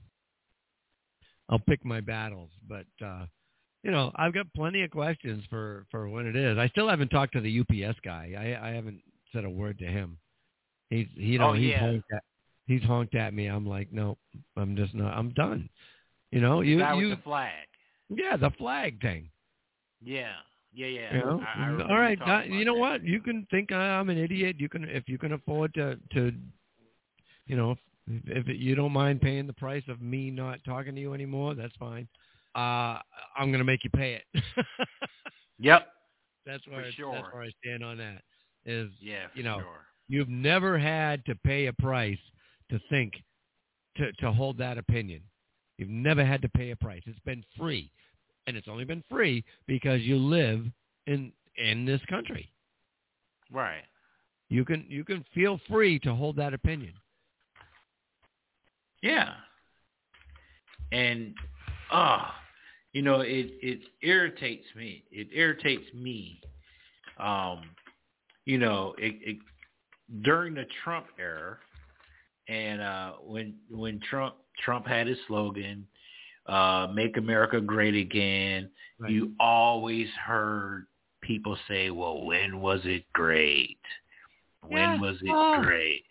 D: I'll pick my battles. But uh, you know, I've got plenty of questions for, for when it is. I still haven't talked to the U P S guy. I, I haven't said a word to him. He's you know
C: oh,
D: he's
C: yeah.
D: honked at, he's honked at me. I'm like, no, I'm just not. I'm done. You know, you
C: Guy
D: you
C: with the flag.
D: Yeah, the flag thing.
C: Yeah. Yeah, yeah.
D: You know?
C: I, I
D: All right,
C: that,
D: you know that. what? You can think I'm an idiot. You can, if you can afford to, to, you know, if, if you don't mind paying the price of me not talking to you anymore, that's fine. Uh, I'm going to make you pay it.
C: Yep.
D: That's where
C: For sure.
D: that's where I stand on that. Is
C: yeah, for
D: you know,
C: sure.
D: You've never had to pay a price to think, to to hold that opinion. You've never had to pay a price. It's been free. And it's only been free because you live in in this country.
C: Right.
D: You can you can feel free to hold that opinion.
C: Yeah. And ah, uh, you know, it, it irritates me. It irritates me. Um, you know, it, it during the Trump era, and uh, when when Trump Trump had his slogan, Uh, make America great again. Right. You always heard people say, well, when was it great? When
D: yeah.
C: was it
D: oh.
C: great?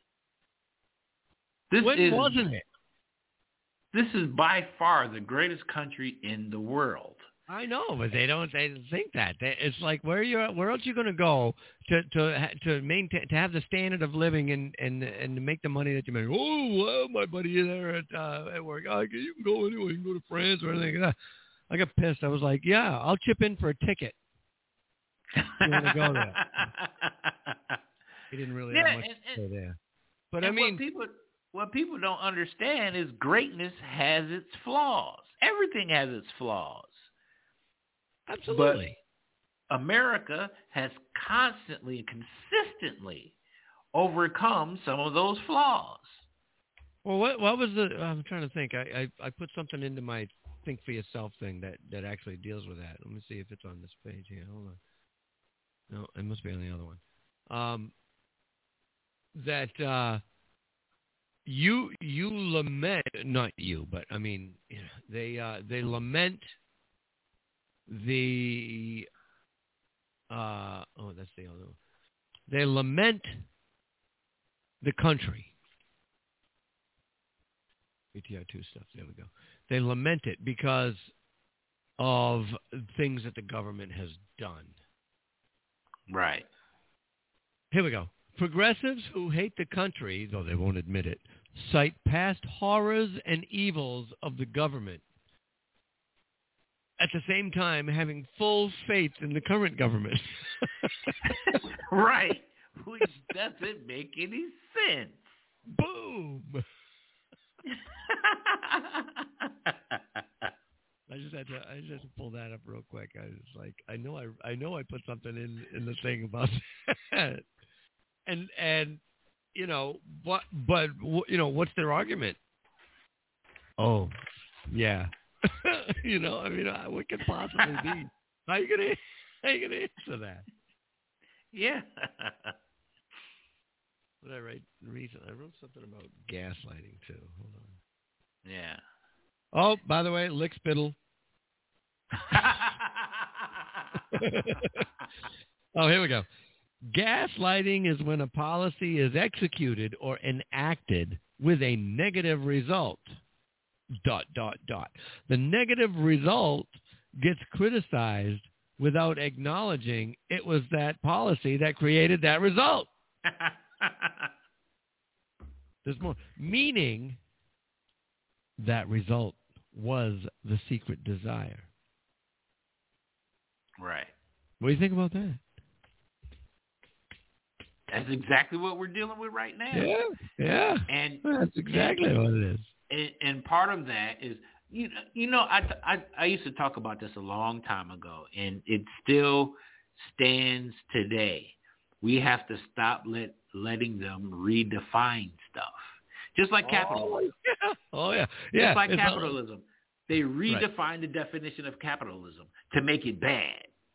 C: This
D: when
C: is,
D: wasn't it?
C: This is by far the greatest country in the world.
D: I know, but they don't. They don't think that. They, it's like where you where else you going to go to to to maintain to have the standard of living and and and to make the money that you make. Oh, well, my buddy there at uh, at work. Oh, you can go anywhere. You can go to France or anything. I got pissed. I was like, yeah, I'll chip in for a ticket. You want to go there? He didn't really
C: yeah,
D: have much
C: and,
D: to say there. But
C: and
D: I mean,
C: what people what people don't understand is greatness has its flaws. Everything has its flaws.
D: Absolutely.
C: But America has constantly and consistently overcome some of those flaws.
D: Well, what what was the? I'm trying to think. I, I, I put something into my Think for Yourself thing that, that actually deals with that. Let me see if it's on this page here. Hold on. No, it must be on the other one. Um, that uh, you you lament, not you, but I mean, you know, they uh, they lament the uh, oh, that's the other one. They lament the country. B T R two stuff. There we go. They lament it because of things that the government has done.
C: Right.
D: Here we go. Progressives who hate the country, though they won't admit it, cite past horrors and evils of the government, at the same time having full faith in the current government.
C: Right. Which doesn't make any sense.
D: Boom. I just had to I just had to pull that up real quick. I was like, I know I I know I put something in, in the thing about that. And and you know, but but you know, what's their argument? Oh, yeah. You know, I mean, what could possibly be? How you gonna how you gonna answer that?
C: Yeah.
D: What did I write recently? I wrote something about gaslighting too. Hold on.
C: Yeah.
D: Oh, by the way, lick spittle. Oh, here we go. Gaslighting is when a policy is executed or enacted with a negative result. Dot, dot, dot. The negative result gets criticized without acknowledging it was that policy that created that result. There's more. Meaning that result was the secret desire.
C: Right.
D: What do you think about that?
C: That's exactly what we're dealing with right now.
D: Yeah, yeah.
C: And
D: that's exactly
C: and,
D: what it is.
C: And, and part of that is, you know, you know, I, I I used to talk about this a long time ago, and it still stands today. We have to stop let letting them redefine stuff, just like capitalism.
D: Oh yeah, oh, yeah. yeah.
C: Just like
D: it's
C: capitalism,
D: not...
C: they redefine
D: right.
C: the definition of capitalism to make it bad.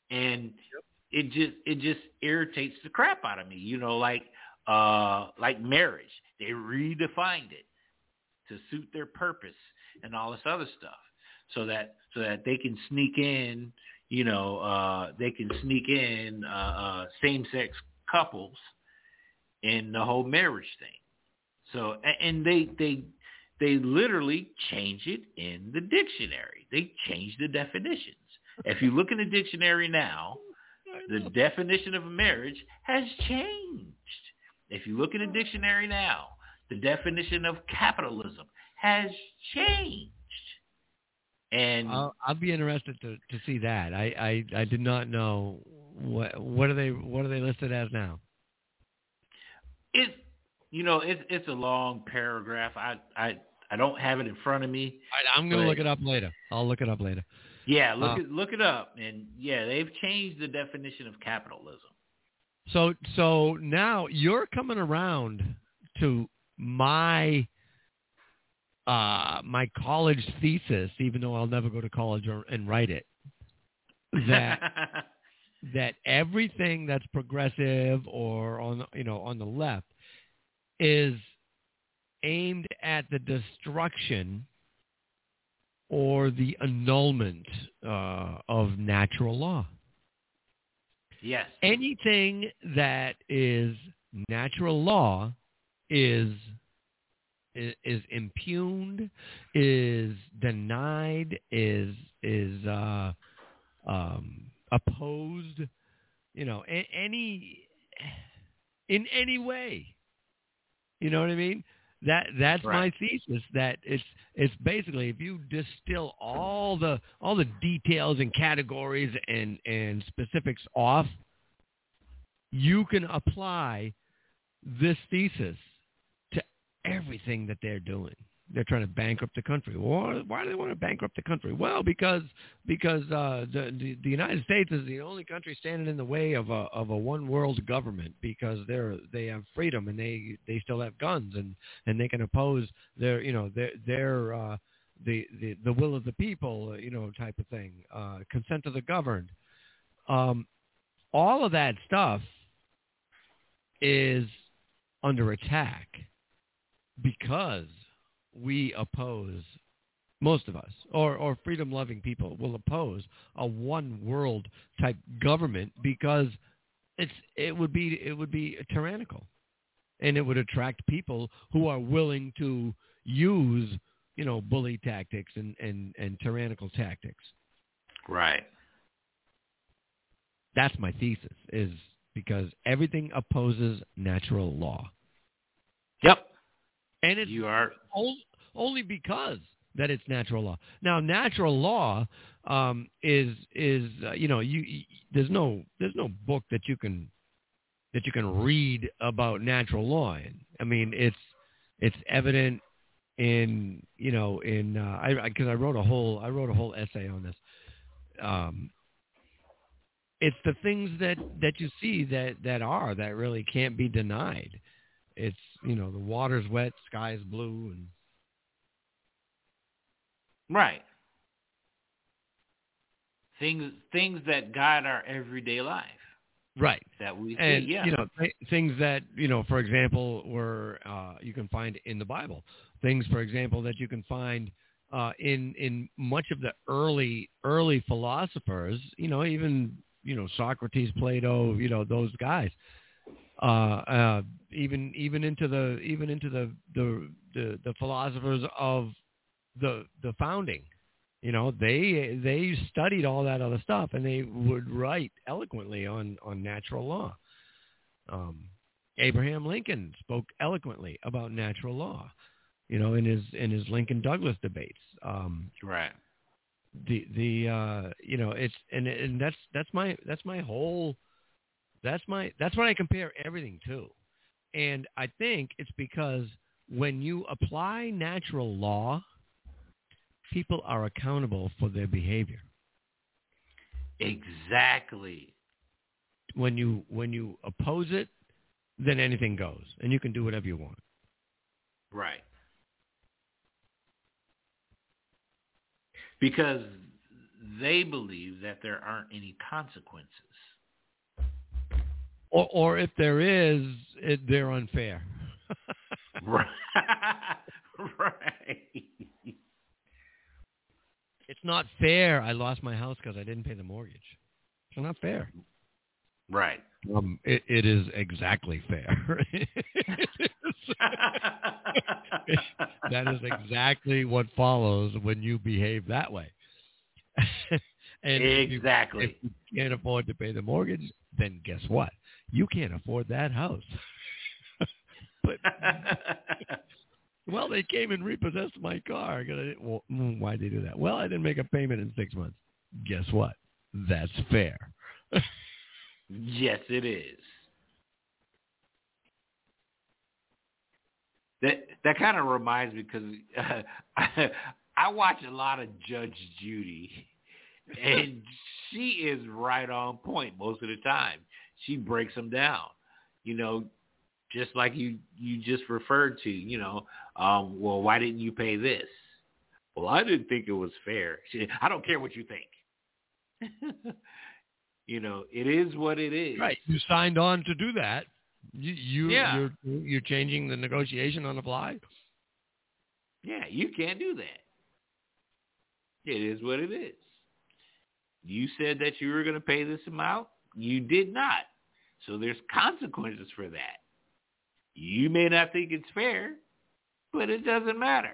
C: and it just it just irritates the crap out of me. You know, like uh, like marriage, they redefined it to suit their purpose and all this other stuff, so that so that they can sneak in, you know, uh, they can sneak in uh, uh, same-sex couples in the whole marriage thing. So, and they they they literally change it in the dictionary. They change the definitions. If you look in the dictionary now, the definition of a marriage has changed. If you look in the dictionary now, the definition of capitalism has changed. And
D: I'll, I'll be interested to, to see that. I, I, I did not know what what are they what are they listed as now.
C: It you know it's it's a long paragraph. I I, I don't have it in front of me.
D: I, I'm going to look it up later. I'll look it up later.
C: Yeah, look
D: uh,
C: it look it up, and yeah, they've changed the definition of capitalism.
D: So so now you're coming around to my. Uh, my college thesis, even though I'll never go to college or, and write it, that that everything that's progressive or on you know on the left is aimed at the destruction or the annulment uh, of natural law.
C: Yes.
D: Anything that is natural law is. is impugned, is denied, is is uh, um, opposed, you know, a- any in any way. You know what I mean? That that's
C: right.
D: my thesis. That it's it's basically if you distill all the all the details and categories and and specifics off, you can apply this thesis everything that they're doing. They're trying to bankrupt the country. Why, why do they want to bankrupt the country? Well, because because uh, the, the the United States is the only country standing in the way of a of a one world government because they're they have freedom and they, they still have guns and, and they can oppose their you know their their uh, the, the the will of the people you know type of thing. Uh, consent of the governed. Um, all of that stuff is under attack. Because we oppose, most of us, or, or freedom-loving people will oppose a one-world type government because it's it would be it would be tyrannical, and it would attract people who are willing to use you know bully tactics and, and, and tyrannical tactics.
C: Right.
D: That's my thesis. Is because everything opposes natural law.
C: Yep.
D: And it's
C: you are
D: only because that it's natural law. Now, natural law um, is is uh, you know you, you there's no there's no book that you can that you can read about natural law in. I mean, it's it's evident in you know in uh, I because I wrote a whole I wrote a whole essay on this. Um, it's the things that, that you see that, that are that really can't be denied. It's, you know, the water's wet, sky's blue, and
C: right. Things things that guide our everyday life.
D: Right.
C: That we see,
D: and,
C: yeah.
D: you know, th- things that, you know, for example, were uh, you can find in the Bible. Things, for example, that you can find uh, in in much of the early early philosophers. You know, even you know Socrates, Plato. You know, those guys. Uh, uh, even even into the even into the the, the, the philosophers of the the founding, you know, they they studied all that other stuff, and they would write eloquently on, on natural law. Um, Abraham Lincoln spoke eloquently about natural law, you know, in his in his Lincoln Douglas debates. Um,
C: right.
D: The the uh, you know it's and and that's that's my that's my whole. That's my. That's what I compare everything to, and I think it's because when you apply natural law, people are accountable for their behavior.
C: Exactly.
D: When you when you oppose it, then anything goes, and you can do whatever you want.
C: Right. Because they believe that there aren't any consequences.
D: Or, or if there is, it, they're unfair.
C: Right. Right.
D: It's not fair. I lost my house because I didn't pay the mortgage. It's not fair.
C: Right.
D: Um, it, it is exactly fair. That is exactly what follows when you behave that way. And
C: exactly.
D: If you, if you can't afford to pay the mortgage, then guess what? You can't afford that house. But well, they came and repossessed my car. Well, why did they do that? Well, I didn't make a payment in six months. Guess what? That's fair.
C: Yes, it is. That that kind of reminds me because uh, I, I watch a lot of Judge Judy, and she is right on point most of the time. She breaks them down, you know, just like you, you just referred to, you know, um, well, why didn't you pay this? Well, I didn't think it was fair. She, I don't care what you think. You know, it is what it is.
D: Right. You signed on to do that. You, you,
C: yeah.
D: You're, you're changing the negotiation on the fly.
C: Yeah, you can't do that. It is what it is. You said that you were going to pay this amount. You did not. So there's consequences for that. You may not think it's fair, but it doesn't matter.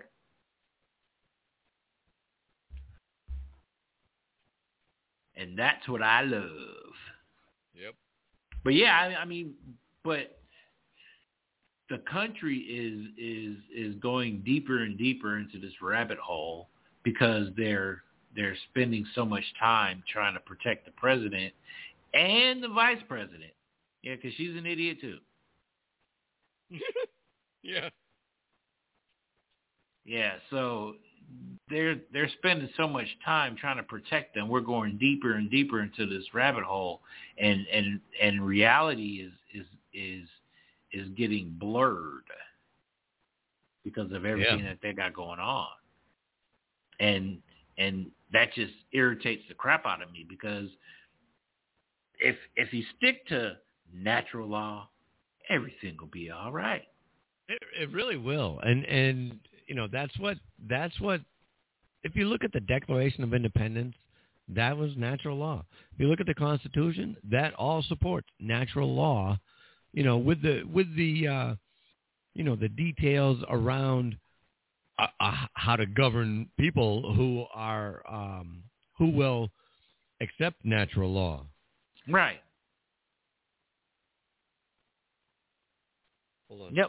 C: And that's what I love.
D: Yep.
C: But yeah, I, I mean, but the country is is is going deeper and deeper into this rabbit hole because they're they're spending so much time trying to protect the president and the vice president. Yeah, because she's an idiot too.
D: Yeah.
C: Yeah, so they're they're spending so much time trying to protect them. We're going deeper and deeper into this rabbit hole, and and, and reality is is is is getting blurred because of everything
D: yeah.
C: that they got going on, and and that just irritates the crap out of me because if if you stick to natural law, everything will be all right.
D: It, it really will, and and. You know, that's what, that's what, if you look at the Declaration of Independence, that was natural law. If you look at the Constitution, that all supports natural law, you know, with the, with the, uh, you know, the details around uh, uh, how to govern people who are, um, who will accept natural law.
C: Right.
D: Hold on.
C: Yep.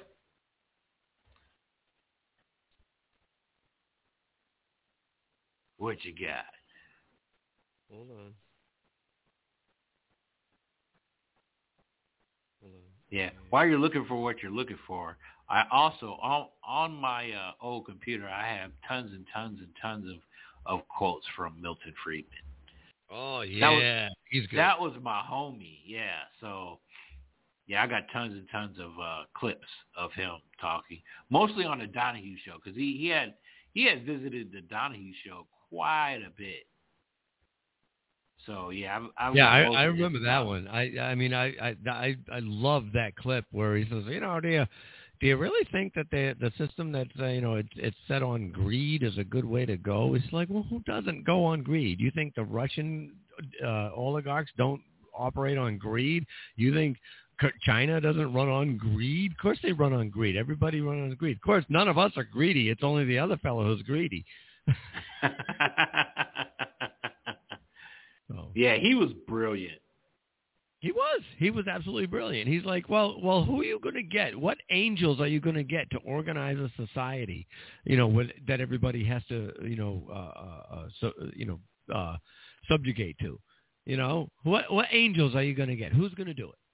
C: What you got?
D: Hold on. Hold on.
C: Yeah. While you're looking for what you're looking for, I also on on my uh, old computer I have tons and tons and tons of, of quotes from Milton Friedman.
D: Oh yeah,
C: was,
D: he's good.
C: That was my homie. Yeah. So yeah, I got tons and tons of uh, clips of him talking, mostly on the Donahue Show because he, he had he had visited the Donahue Show quite a bit. So yeah, I, I
D: yeah, I, I remember that one. I I mean I I I, I love that clip where he says, you know, do you do you really think that the the system that uh, you know it's it's set on greed is a good way to go? It's like, well, who doesn't go on greed? You think the Russian uh, oligarchs don't operate on greed? You think China doesn't run on greed? Of course they run on greed. Everybody runs on greed. Of course, none of us are greedy. It's only the other fellow who's greedy. So.
C: Yeah, he was brilliant.
D: He was. He was absolutely brilliant. He's like, well, well, who are you going to get? What angels are you going to get to organize a society, you know, with, that everybody has to, you know, uh, uh, so, you know, uh, subjugate to? You know, what what angels are you going to get? Who's going to do it?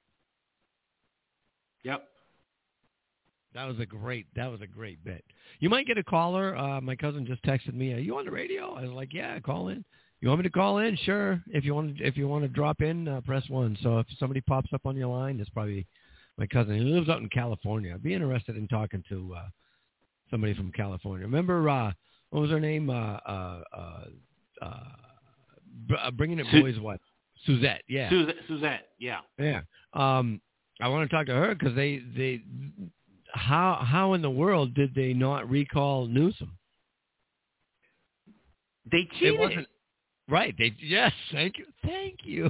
C: Yep.
D: That was a great. That was a great bit. You might get a caller. Uh, my cousin just texted me. Are you on the radio? I was like, yeah, call in. You want me to call in? Sure. If you want, if you want to drop in, uh, press one. So if somebody pops up on your line, it's probably my cousin. He lives out in California. I'd be interested in talking to uh, somebody from California. Remember, uh, what was her name? Uh, uh, uh, uh, uh, Bringing It
C: Su-
D: Boys, what? Suzette, yeah.
C: Suzette, Suzette, yeah.
D: Yeah. Um, I want to talk to her because they, they, how how in the world did they not recall Newsom?
C: They cheated.
D: It wasn't, right. They yes, thank you. Thank you.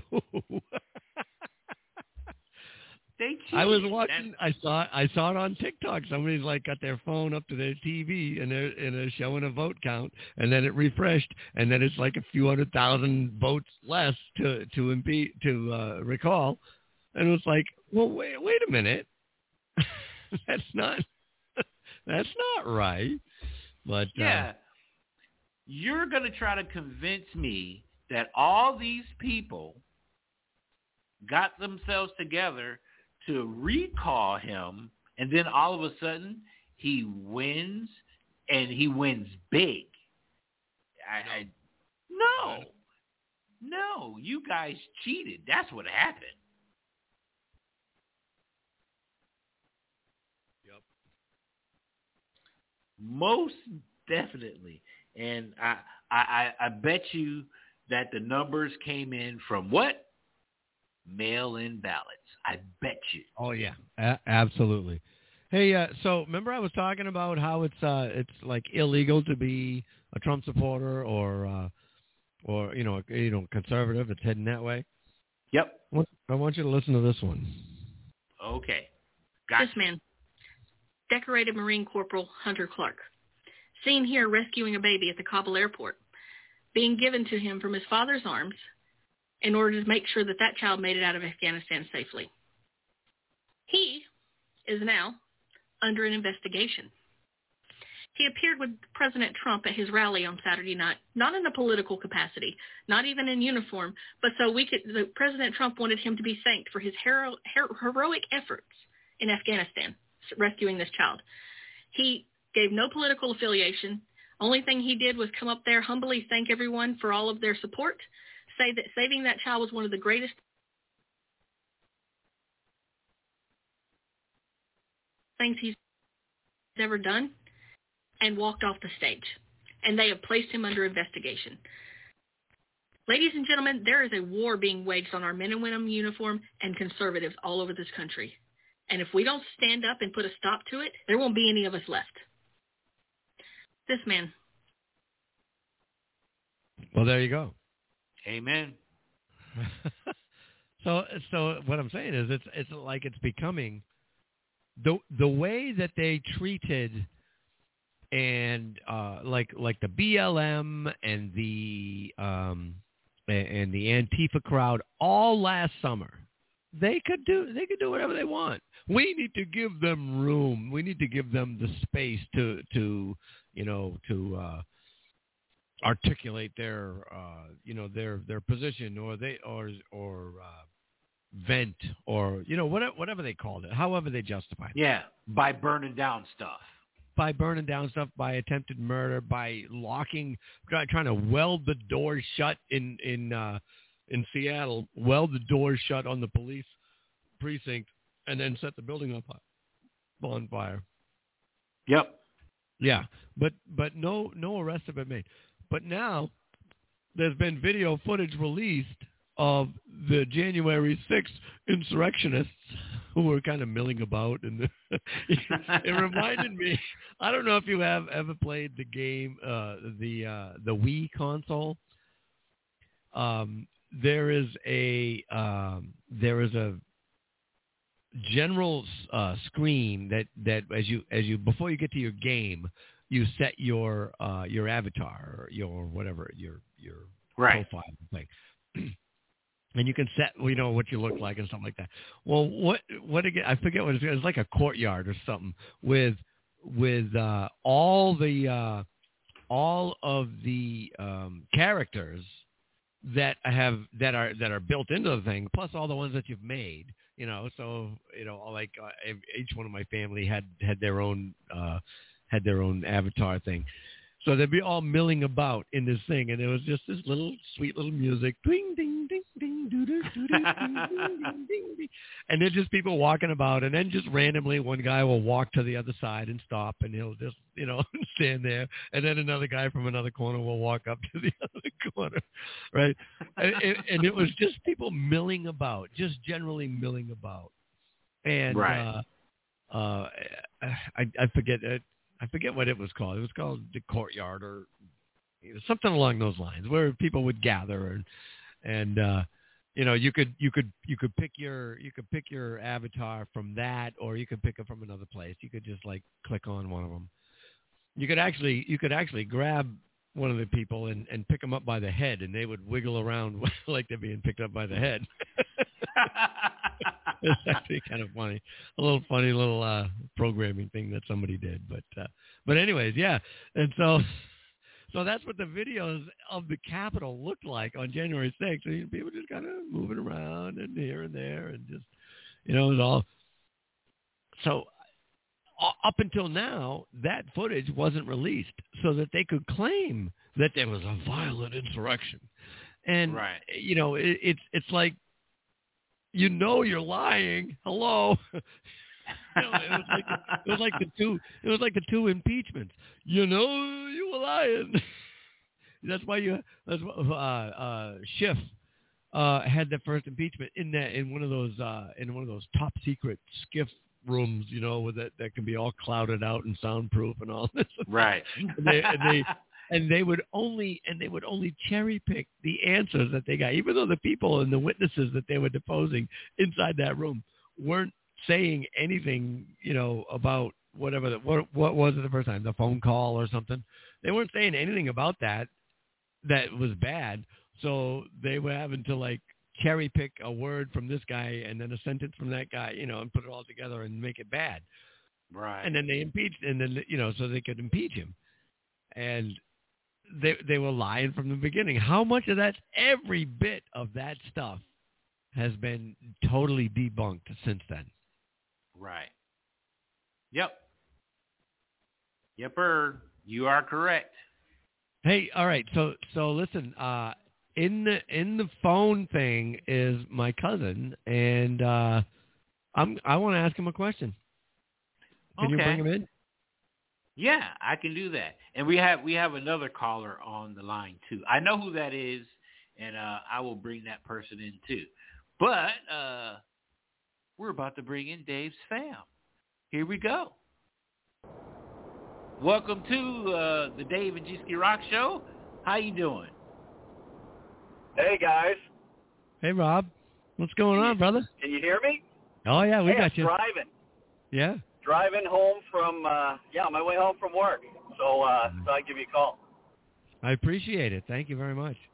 C: They cheated.
D: I was watching. I saw. I saw it on TikTok. Somebody's like got their phone up to their T V and they're and they're showing a vote count, and then it refreshed, and then it's like a few hundred thousand votes less to to impe- to uh, recall, and it was like, well, wait, wait a minute, that's not that's not right. But
C: yeah,
D: uh,
C: you're gonna try to convince me that all these people got themselves together to recall him, and then all of a sudden he wins, and he wins big. I, I no, no, you guys cheated. That's what happened.
D: Yep.
C: Most definitely, and I, I, I bet you that the numbers came in from what? Mail-in ballots. I bet you.
D: Oh yeah, a- absolutely. Hey, uh, so remember I was talking about how it's uh, it's like illegal to be a Trump supporter or uh, or you know you know conservative. It's heading that way.
C: Yep.
D: I want you to listen to this one.
C: Okay. Gotcha.
L: This man, decorated Marine Corporal Hunter Clark, seen here rescuing a baby at the Kabul airport, being given to him from his father's arms in order to make sure that that child made it out of Afghanistan safely. He is now under an investigation. He appeared with President Trump at his rally on Saturday night, not in a political capacity, not even in uniform, but so we could, the, President Trump wanted him to be thanked for his hero, hero, heroic efforts in Afghanistan, rescuing this child. He gave no political affiliation. Only thing he did was come up there, humbly thank everyone for all of their support, say that saving that child was one of the greatest things he's ever done, and walked off the stage. And they have placed him under investigation. Ladies and gentlemen, there is a war being waged on our men and women in uniform and conservatives all over this country. And if we don't stand up and put a stop to it, there won't be any of us left. This man.
D: Well, there you go.
C: Amen.
D: so, so what I'm saying is, it's it's like it's becoming the the way that they treated and uh, like like the B L M and the um, and the Antifa crowd all last summer. They could do they could do whatever they want. We need to give them room. We need to give them the space to to you know to. Uh, articulate their, uh, you know, their their position, or they or or uh, vent, or you know, whatever whatever they called it, however they justified it.
C: Yeah, by burning down stuff,
D: by burning down stuff, by attempted murder, by locking, try, trying to weld the doors shut in in uh, in Seattle, weld the doors shut on the police precinct, and then set the building on on fire.
C: Yep.
D: Yeah, but but no no arrests have been made. But now there's been video footage released of the January sixth insurrectionists who were kind of milling about. And the, it reminded me, I don't know if you have ever played the game, uh, the uh, the Wii console. Um, there is a um, there is a general uh, screen that, that as you as you before you get to your game, you set your uh, your avatar or your whatever your your
C: right.
D: profile thing, and you can set you know what you look like and something like that. Well, what what again? I forget what it's, it's like a courtyard or something with with uh, all the uh, all of the um, characters that have that are that are built into the thing, plus all the ones that you've made. You know, so you know, like uh, each one of my family had had their own. Uh, had their own avatar thing. So they'd be all milling about in this thing, and it was just this little sweet little music, ding, ding, ding, ding, doo, doo, doo, doo, ding, ding, ding, ding, ding. And then just people walking about, and then just randomly one guy will walk to the other side and stop, and he'll just, you know, stand there, and then another guy from another corner will walk up to the other corner, right? And, and, and it was just people milling about, just generally milling about, and
C: right.
D: uh, uh, I, I forget it. I forget what it was called. It was called the Courtyard or you know, something along those lines, where people would gather and and uh, you know you could you could you could pick your you could pick your avatar from that, or you could pick it from another place. You could just like click on one of them. You could actually you could actually grab one of the people and, and pick them up by the head, and they would wiggle around like they're being picked up by the head. It's actually kind of funny, a little funny little uh, programming thing that somebody did. But uh, but anyways, yeah. And so so that's what the videos of the Capitol looked like on January sixth. And people just kind of moving around and here and there, and just you know it was all. So up until now, that footage wasn't released so that they could claim that there was a violent insurrection. And
C: right.
D: you know it, it's it's like. You know you're lying. Hello. you know, it was like the, it was like the two. It was like the two impeachments. You know you were lying. That's why you. That's what uh, uh, Schiff uh, had the first impeachment in that in one of those uh, in one of those top secret skiff rooms. You know, with that that can be all clouded out and soundproof and all this.
C: Right.
D: and they, and they And they would only and they would only cherry pick the answers that they got, even though the people and the witnesses that they were deposing inside that room weren't saying anything, you know, about whatever the, what what was it the first time, the phone call or something. They weren't saying anything about that that was bad. So they were having to like cherry pick a word from this guy and then a sentence from that guy, you know, and put it all together and make it bad.
C: Right.
D: And then they impeached, and then you know, so they could impeach him. And They they were lying from the beginning. How much of that, every bit of that stuff has been totally debunked since then?
C: Right. Yep. Yepper. You are correct.
D: Hey, all right. So so listen. Uh, in the in the phone thing is my cousin, and uh, I'm I want to ask him a question. Can
C: okay.
D: you bring him in?
C: Yeah, I can do that. And we have we have another caller on the line too. I know who that is, and uh, I will bring that person in too. But uh, we're about to bring in Dave's fam. Here we go. Welcome to uh, the Dave and G-Ski Rock Show. How you doing?
M: Hey guys.
D: Hey Rob, what's going on, brother?
M: Can you hear me?
D: Oh yeah, we
M: hey,
D: got
M: I'm
D: you.
M: Driving.
D: Yeah.
M: Driving home from, uh, yeah, on my way home from work. So, uh, so I give you a call.
D: I appreciate it. Thank you very much.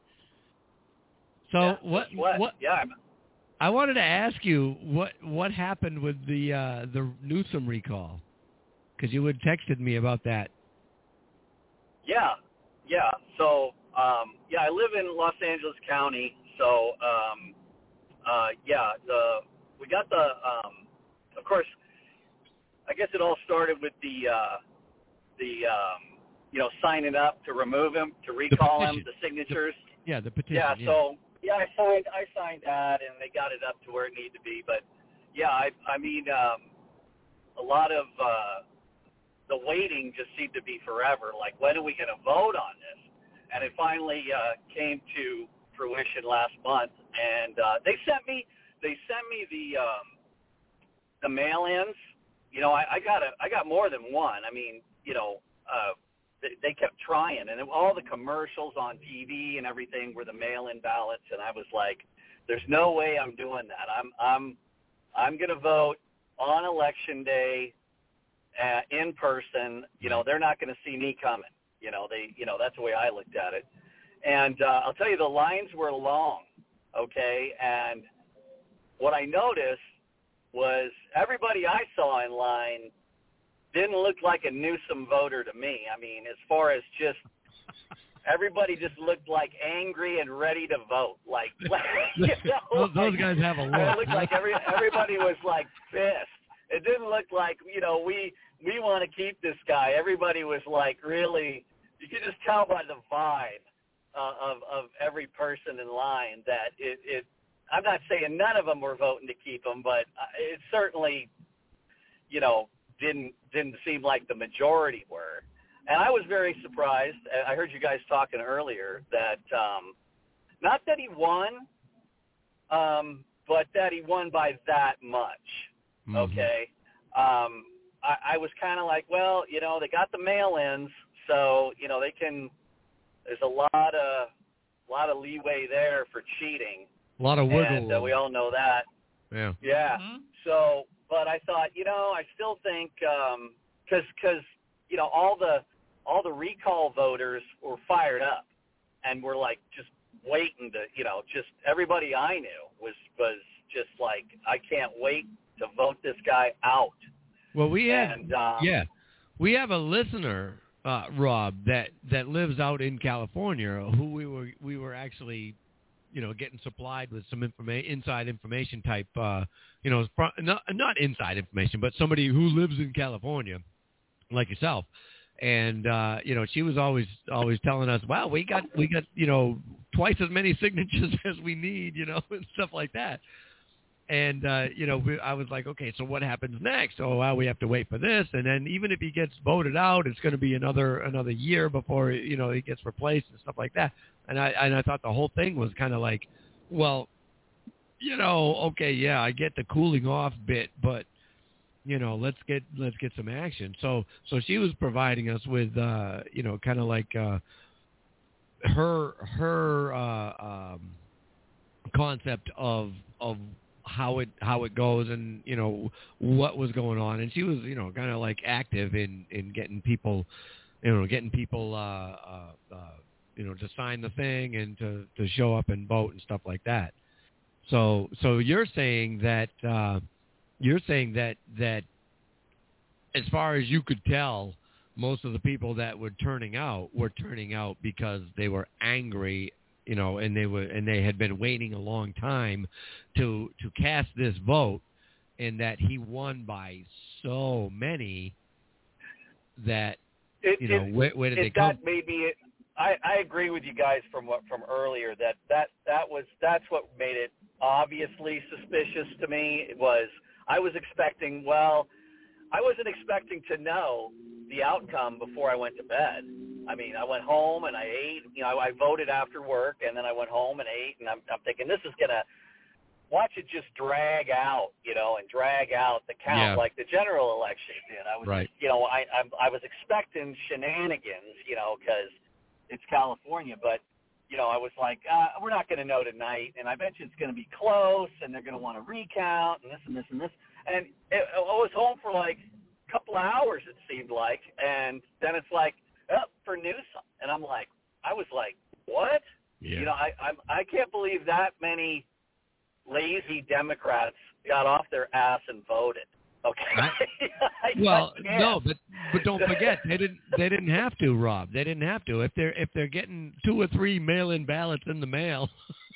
D: So
M: yeah,
D: what,
M: what?
D: What?
M: Yeah. I'm,
D: I wanted to ask you what what happened with the uh, the Newsom recall, because you had texted me about that.
M: Yeah, yeah. So, um, yeah, I live in Los Angeles County. So, um, uh, yeah, the we got the, um, of course. I guess it all started with the, uh, the um, you know, signing up to remove him, to recall him, the signatures.
D: The, yeah, the petition.
M: Yeah,
D: yeah,
M: so, yeah, I signed I signed that, and they got it up to where it needed to be. But, yeah, I, I mean, um, a lot of uh, the waiting just seemed to be forever. Like, when are we going to vote on this? And it finally uh, came to fruition last month. And uh, they sent me, they sent me the, um, the mail-ins. You know, I, I got a, I got more than one. I mean, you know, uh, they, they kept trying, and it, all the commercials on T V and everything were the mail-in ballots, and I was like, "There's no way I'm doing that. I'm, I'm, I'm going to vote on election day, uh, in person. You know, they're not going to see me coming. You know, they, you know, that's the way I looked at it. And uh, I'll tell you, the lines were long. Okay, and what I noticed was everybody I saw in line didn't look like a Newsom voter to me. I mean, as far as just everybody just looked like angry and ready to vote. Like, you know,
D: those, those
M: like,
D: guys have a look.
M: It looked like every everybody was like pissed. It didn't look like, you know, we we want to keep this guy. Everybody was like really, you can just tell by the vibe uh, of of every person in line that it, it. I'm not saying none of them were voting to keep him, but it certainly, you know, didn't didn't seem like the majority were. And I was very surprised. I heard you guys talking earlier that um, not that he won, um, but that he won by that much. Mm-hmm. Okay. Um, I, I was kind of like, well, you know, they got the mail-ins, so you know they can. There's a lot of lot of leeway there for cheating.
D: A lot of wiggle.
M: And uh, we all know that.
D: Yeah.
M: Yeah. Mm-hmm. So, but I thought, you know, I still think because um, because you know all the all the recall voters were fired up and were like just waiting to, you know, just everybody I knew was was just like, I can't wait to vote this guy out.
D: Well, we have,
M: and, um,
D: yeah, we have a listener, uh, Rob, that, that lives out in California who we were we were actually, you know, getting supplied with some informa- inside information type, uh, you know, not not inside information, but somebody who lives in California, like yourself. And, uh, you know, she was always always telling us, well, we got, we got, you know, twice as many signatures as we need, you know, and stuff like that. And, uh, you know, we, I was like, okay, so what happens next? Oh, well, we have to wait for this. And then even if he gets voted out, it's going to be another another year before, you know, he gets replaced and stuff like that. And I, and I thought the whole thing was kind of like, well, you know, okay, yeah, I get the cooling off bit, but, you know, let's get let's get some action. So so she was providing us with, uh, you know, kind of like uh, her her uh, um, concept of of how it how it goes and, you know, what was going on. And she was, you know, kind of like active in, in getting people, you know, getting people, uh, uh, uh, you know, to sign the thing and to, to show up and vote and stuff like that. So so you're saying that. Uh, You're saying that, that as far as you could tell, most of the people that were turning out were turning out because they were angry, you know, and they were and they had been waiting a long time to to cast this vote, and that he won by so many that
M: it,
D: you know
M: it,
D: where, where did
M: it,
D: they come?
M: That maybe it, I, I agree with you guys from what from earlier that, that that was that's what made it obviously suspicious to me. It was. I was expecting, well, I wasn't expecting to know the outcome before I went to bed. I mean, I went home and I ate. You know, I voted after work, and then I went home and ate, and I'm, I'm thinking this is going to watch it just drag out, you know, and drag out the count
D: yeah.
M: like the general election did. I was,
D: right.
M: you know, I, I, I was expecting shenanigans, you know, because it's California, but you know, I was like, uh, we're not going to know tonight, and I bet you it's going to be close, and they're going to want to recount, and this and this and this. And it, I was home for like a couple of hours, it seemed like, and then it's like, oh, for Newsom. And I'm like, I was like, what?
D: Yeah.
M: You know, I, I I can't believe that many lazy Democrats got off their ass and voted. Okay.
D: I, well, no, but but don't forget they didn't they didn't have to, Rob. They didn't have to. If they're if they're getting two or three mail-in ballots in the mail.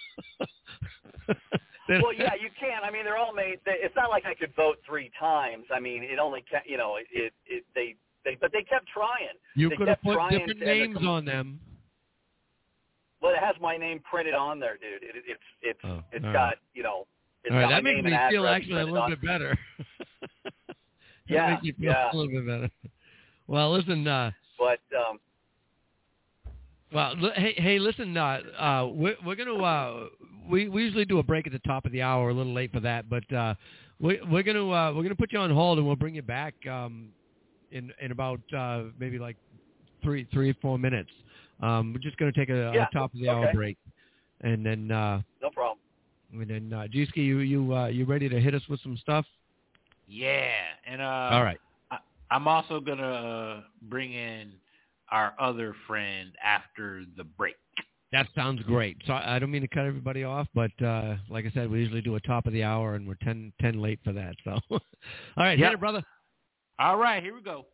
M: Well, yeah, you can. I mean, they're all made. They, it's not like I could vote three times. I mean, it only ca- you know it, it it they they but they kept trying.
D: You
M: they
D: could have put
M: trying
D: different
M: to,
D: names
M: the,
D: on them.
M: Well, it has my name printed on there, dude. It, it, it's it's
D: oh,
M: it's
D: got
M: right. you know. It's
D: all right,
M: got
D: that
M: my
D: makes
M: name
D: me
M: and
D: feel
M: address
D: actually a
M: printed
D: little
M: on.
D: bit better.
M: yeah,
D: makes you feel
M: yeah.
D: a little bit better. Well, listen. Uh,
M: but um,
D: well, l- hey, hey, listen. Uh, uh, we're we're gonna uh, we we usually do a break at the top of the hour. A little late for that, but uh, we, we're gonna uh, we're gonna put you on hold and we'll bring you back um, in in about uh, maybe like three three or four minutes. Um, we're just gonna take a,
M: yeah.
D: a top of the hour
M: okay.
D: break, and then uh,
M: no problem.
D: And then uh, G-Ski, you you uh, you ready to hit us with some stuff?
C: Yeah, and uh,
D: all right.
C: I, I'm also gonna uh, bring in our other friend after the break.
D: That sounds great. So I don't mean to cut everybody off, but uh, like I said, we usually do a top of the hour, and we're ten, ten late for that. So, all right,
C: yep.
D: hit it, brother.
C: All right, here we go.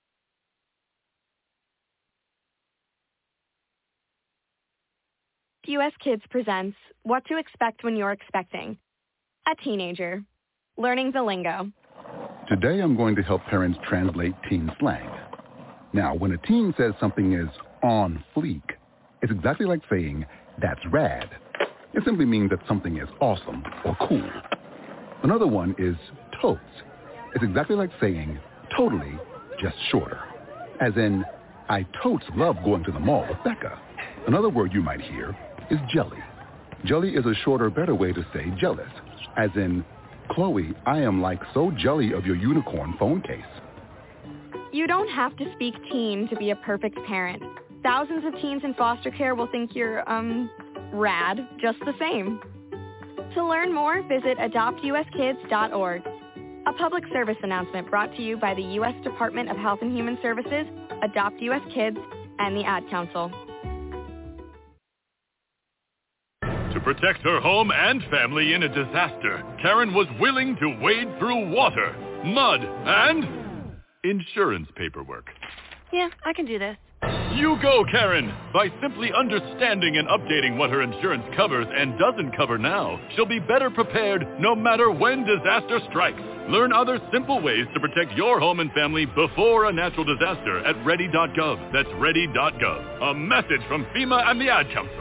N: U S Kids presents What to Expect When You're Expecting. A teenager. Learning the lingo.
O: Today I'm going to help parents translate teen slang. Now, when a teen says something is On fleek is exactly like saying, that's rad. It simply means that something is awesome or cool. Another one is totes. It's exactly like saying, totally, just shorter. As in, I totes love going to the mall with Becca. Another word you might hear is jelly. Jelly is a shorter, better way to say jealous. As in, Chloe, I am like so jelly of your unicorn phone case.
N: You don't have to speak teen to be a perfect parent. Thousands of teens in foster care will think you're, um, rad just the same. To learn more, visit adopt u s kids dot org. A public service announcement brought to you by the U S Department of Health and Human Services, Adopt U S Kids, and the Ad Council.
P: To protect her home and family in a disaster, Karen was willing to wade through water, mud, and insurance paperwork.
Q: Yeah, I can do this.
P: You go, Karen! By simply understanding and updating what her insurance covers and doesn't cover now, she'll be better prepared no matter when disaster strikes. Learn other simple ways to protect your home and family before a natural disaster at ready dot gov. That's ready dot gov. A message from FEMA and the Ad Council.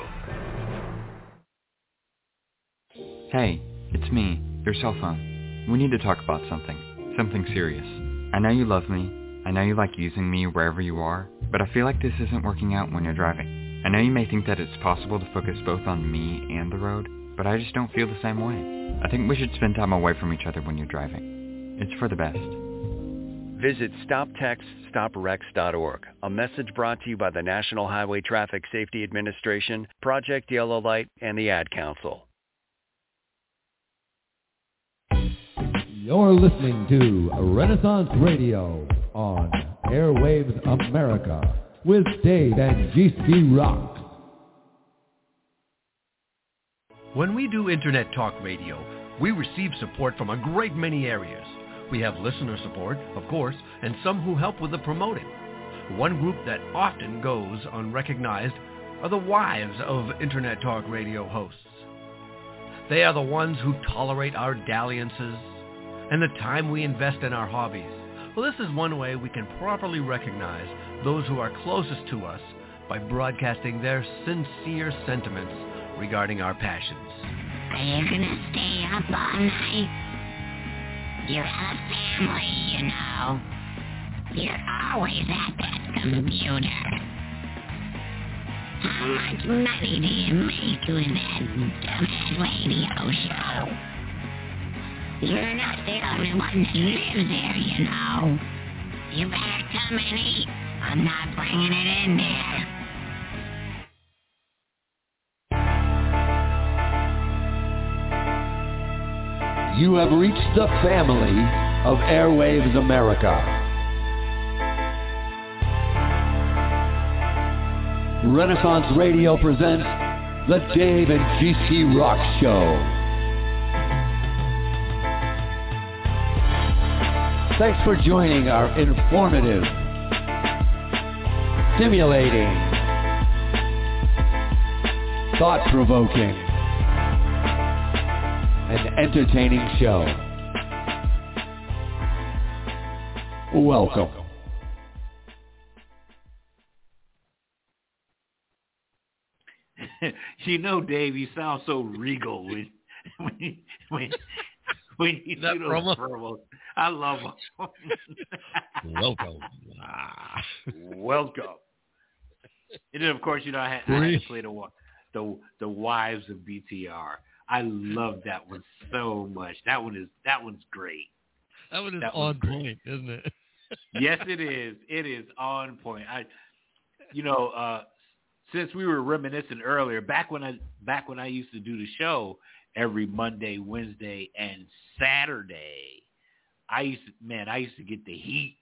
R: Hey, it's me, your cell phone. We need to talk about something. Something serious. I know you love me. I know you like using me wherever you are, but I feel like this isn't working out when you're driving. I know you may think that it's possible to focus both on me and the road, but I just don't feel the same way. I think we should spend time away from each other when you're driving. It's for the best.
S: Visit stop text stop wrecks dot org. A message brought to you by the National Highway Traffic Safety Administration, Project Yellow Light, and the Ad Council.
B: You're listening to Renaissance Radio on Airwaves America with Dave and G C Rock.
A: When we do Internet Talk Radio, we receive support from a great many areas. We have listener support, of course, and some who help with the promoting. One group that often goes unrecognized are the wives of Internet Talk Radio hosts. They are the ones who tolerate our dalliances and the time we invest in our hobbies. Well, this is one way we can properly recognize those who are closest to us by broadcasting their sincere sentiments regarding our passions.
T: Are you gonna stay up all night? You're a family, you know. You're always at that computer. How much money do you make with that dumbass radio show? You're not the only one that lives there, you know. You better come and eat. I'm not bringing it in there.
B: You have reached the family of Airwaves America. Renaissance Radio presents the Dave and G C Rock Show. Thanks for joining our informative, stimulating, thought-provoking, and entertaining show. Welcome.
C: You know, Dave, you sound so regal when when when, when you
D: that
C: do those
D: promo?
C: promos. I love them.
D: Welcome.
C: Welcome. And then, of course, you know, I had, I had to play the one, the the wives of B T R. I love that one so much. That one is that one's great.
D: That one is
C: that
D: on point, isn't it?
C: Yes, it is. It is on point. I, you know, uh, since we were reminiscing earlier, back when I back when I used to do the show every Monday, Wednesday, and Saturday, I used to, man, I used to get the heat.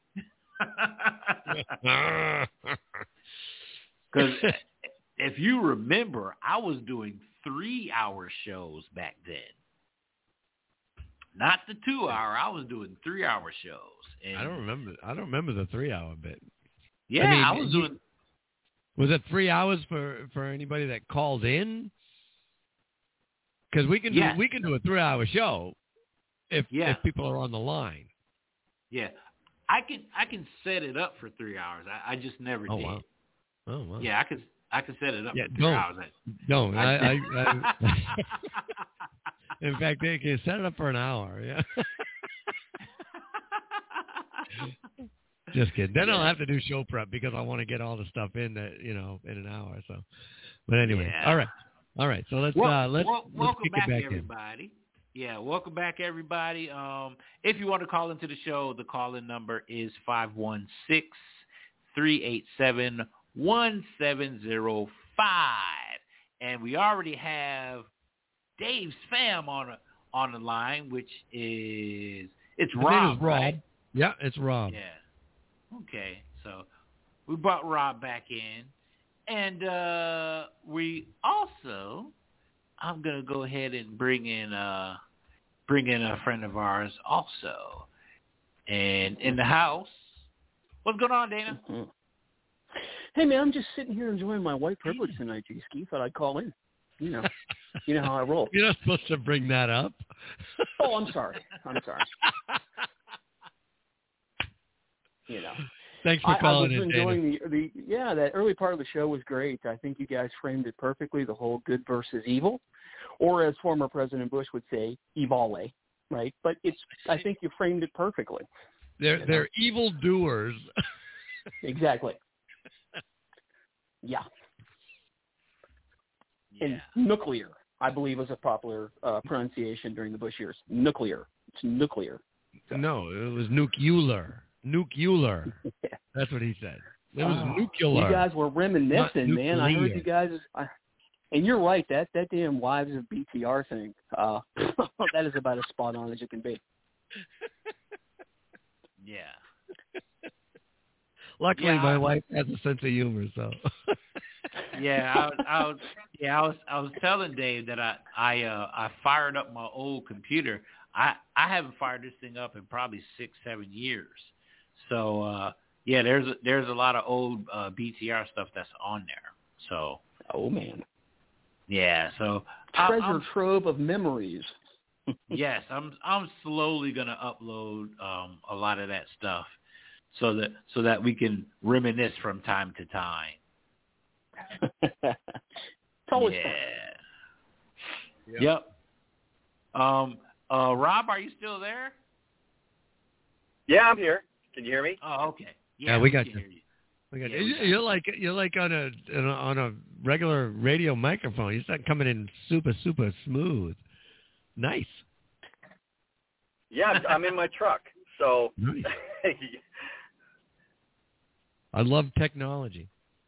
C: Because if you remember, I was doing three-hour shows back then. Not the two-hour. I was doing three-hour shows. And
D: I don't remember. I don't remember the three-hour bit.
C: Yeah,
D: I, mean,
C: I was doing.
D: Was it three hours for, for anybody that called in? Because we can do
C: Yes.
D: we can do a three-hour show if
C: Yeah.
D: if people are on the line.
C: Yeah, I can I can set it up for three hours. I, I just never
D: Oh,
C: did.
D: wow. Oh, wow.
C: Yeah, I could I could set it up
D: Yeah,
C: for three
D: don't.
C: hours.
D: Don't. I, I, I, in fact, they can set it up for an hour. Yeah. Just kidding. Then
C: Yeah.
D: I'll have to do show prep because I want to get all the stuff in that you know in an hour. So, but anyway,
C: Yeah.
D: all right, all right. So let's
C: Well,
D: uh, let's
C: well,
D: let's
C: welcome
D: kick
C: back,
D: it back in.
C: everybody. Yeah, welcome back, everybody. Um, if you want to call into the show, the call-in number is five one six, three eight seven, one seven zero five. And we already have Dave's fam on a, on the line, which is it's
D: His name
C: Rob.
D: is Rob.
C: Right?
D: Yeah, it's Rob.
C: Yeah. Okay, so we brought Rob back in, and uh, we also. I'm gonna go ahead and bring in uh bring in a friend of ours also, and in the house. What's going on, Dana?
U: Mm-hmm. Hey man, I'm just sitting here enjoying my white privilege tonight, G-Ski. Thought I'd call in. You know, you know how I roll.
D: You're not supposed to bring that up.
U: Oh, I'm sorry. I'm sorry. You know.
D: Thanks for
U: I,
D: calling
U: I was
D: in,
U: enjoying
D: Dana.
U: the, the yeah that early part of the show was great. I think you guys framed it perfectly. The whole good versus evil, or as former President Bush would say, evole, right? But it's I think you framed it perfectly.
D: They're
U: you know?
D: they're evil doers.
U: Exactly. Yeah.
C: Yeah.
U: And nuclear, I believe, was a popular uh, pronunciation during the Bush years. Nuclear. It's nuclear. So.
D: No, it was nuclear. Nuclear. That's what he said. It was
U: Oh,
D: nuclear.
U: You guys were reminiscing, man. I heard
D: nuclear.
U: you guys. I, and you're right. That that damn Wives of B T R thing. Uh, that is about as spot on as you can be.
C: Yeah.
D: Luckily,
C: Yeah,
D: my
C: I-
D: wife has a sense of humor, so.
C: Yeah, I was, I was, yeah, I was, I was telling Dave that I, I, uh, I fired up my old computer. I, I haven't fired this thing up in probably six, seven years. So, uh, yeah, there's, a, there's a lot of old uh, B T R stuff that's on there. So.
U: Oh man.
C: Yeah. So.
U: Treasure
C: I, I'm,
U: trove of memories.
C: yes, I'm, I'm slowly gonna upload um, a lot of that stuff, so that, so that we can reminisce from time to time.
U: It's always
C: yeah.
U: fun.
C: Yep. Um. Uh. Rob, are you still there?
M: Yeah, I'm here. Can you hear me?
C: Oh, okay.
D: Yeah, we got
C: can
D: you.
C: hear you.
D: We got
C: Yeah,
D: you.
C: we got
D: You're like you're like on a on a- on a regular radio microphone. You're not coming in super super smooth. Nice.
M: Yeah, I'm- I'm in my truck. So
D: Nice. I love technology.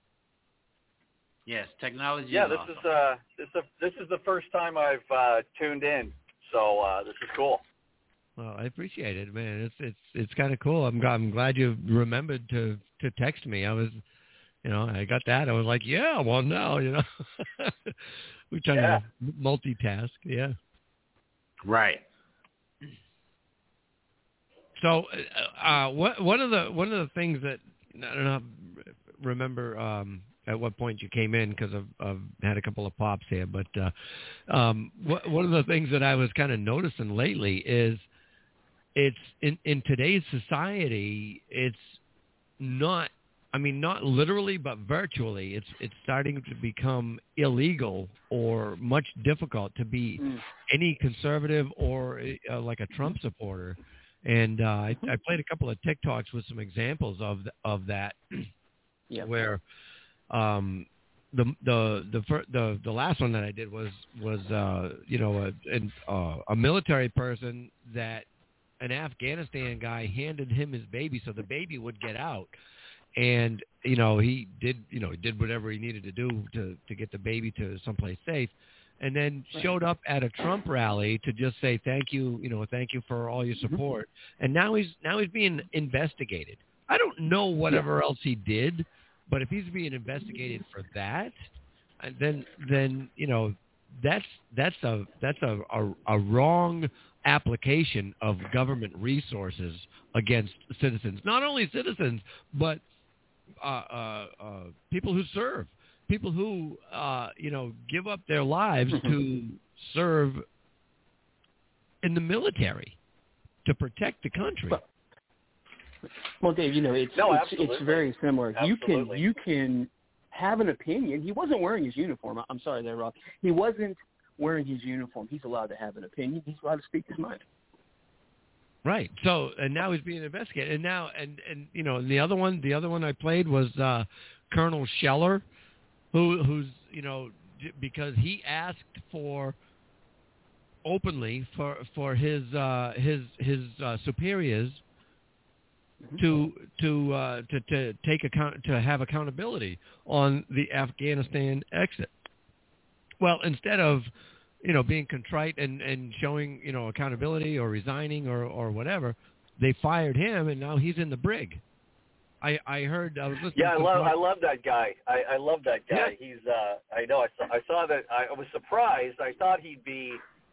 C: Yes, technology.
M: yeah,
C: is
M: this
C: awesome.
M: is uh this is this is the first time I've uh, tuned in. So uh, this is cool.
D: Well, I appreciate it, man. It's it's it's kind of cool. I'm I'm glad you remembered to to text me. I was, you know, I got that. I was like, yeah, well, now, you know, we're trying
M: Yeah.
D: to multitask. Yeah.
C: Right.
D: So, uh, uh, what one of the one of the things that I don't know, remember um, at what point you came in because I've, I've had a couple of pops here, but uh, um, wh- one of the things that I was kind of noticing lately is it's in in today's society, it's not. I mean, not literally, but virtually, it's it's starting to become illegal or much difficult to be
U: Mm.
D: any conservative or uh, like a Trump supporter. And uh, I, I played a couple of TikToks with some examples of th- of that,
U: Yeah.
D: where um, the the the, fir- the the last one that I did was was uh, you know a an, uh, a military person that an Afghanistan guy handed him his baby so the baby would get out. And, you know, he did, you know, he did whatever he needed to do to, to get the baby to someplace safe, and then showed up at a Trump rally to just say thank you, you know, thank you for all your support. And now he's now he's being investigated. I don't know whatever else he did, but if he's being investigated for that, and then then you know that's that's a that's a, a, a wrong application of government resources against citizens. Not only citizens, but Uh, uh, uh, people who serve, people who, uh, you know, give up their lives to serve in the military to protect the country.
U: Well, well Dave, you know, it's
M: No,
U: it's,
M: absolutely.
U: it's very similar. You can
M: Absolutely.
U: you can have an opinion. He wasn't wearing his uniform. I'm sorry there, Rob. He wasn't wearing his uniform. He's allowed to have an opinion. He's allowed to speak his mind.
D: Right. So, and now he's being investigated. And now, and, and you know, the other one, the other one I played was uh, Colonel Scheller, who, who's, you know, because he asked for openly for for his uh, his his uh, superiors to to uh, to to take account to have accountability on the Afghanistan exit. Well, instead of you know being contrite and, and showing you know accountability or resigning or, or whatever, they fired him and now he's in the brig. I, I heard I was listening.
M: Yeah, I
D: to
M: love
D: some,
M: I love that guy. I, I love that guy.
D: Yeah.
M: He's uh I know I saw I saw that I was surprised. I thought he'd be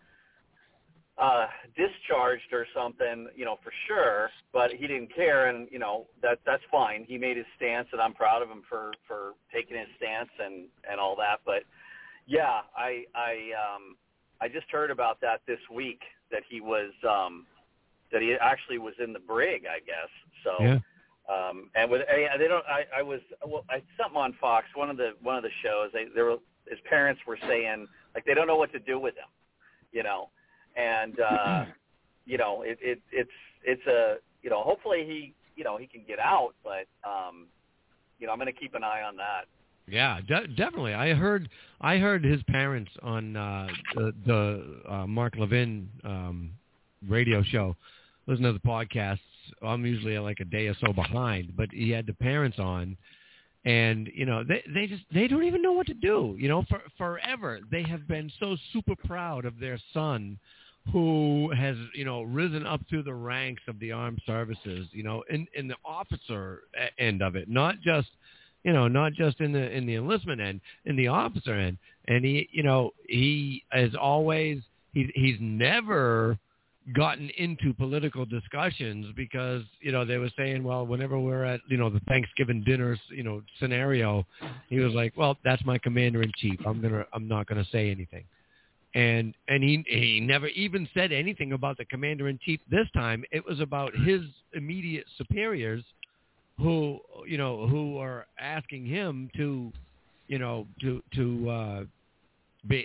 M: uh discharged or something, you know, for sure, but he didn't care, and you know, that that's fine. He made his stance and I'm proud of him for, for taking his stance and, and all that. But yeah, I I um I just heard about that this week, that he was um that he actually was in the brig, I guess. So
D: yeah.
M: Um, and with and they don't. I, I was well, I, something on Fox. One of the one of the shows. They, they were his parents were saying like they don't know what to do with him, you know. And uh, you know it, it it's it's a you know hopefully he you know he can get out, but um, you know I'm going to keep an eye on that.
D: Yeah, de- definitely. I heard I heard his parents on uh, the, the uh, Mark Levin um, radio show. Listen to the podcasts. I'm usually like a day or so behind, but he had the parents on, and you know they they just they don't even know what to do. You know, for forever they have been so super proud of their son, who has you know risen up through the ranks of the armed services. You know, in in the officer end of it, not just you know not just in the in the enlistment end, in the officer end. And he you know he as always he he's never gotten into political discussions because, you know, they were saying, well, whenever we're at, you know, the Thanksgiving dinner, you know, scenario, he was like, well, that's my commander in chief. I'm going to, I'm not going to say anything. And, and he, he never even said anything about the commander in chief this time. It was about his immediate superiors who, you know, who are asking him to, you know, to, to, uh, be,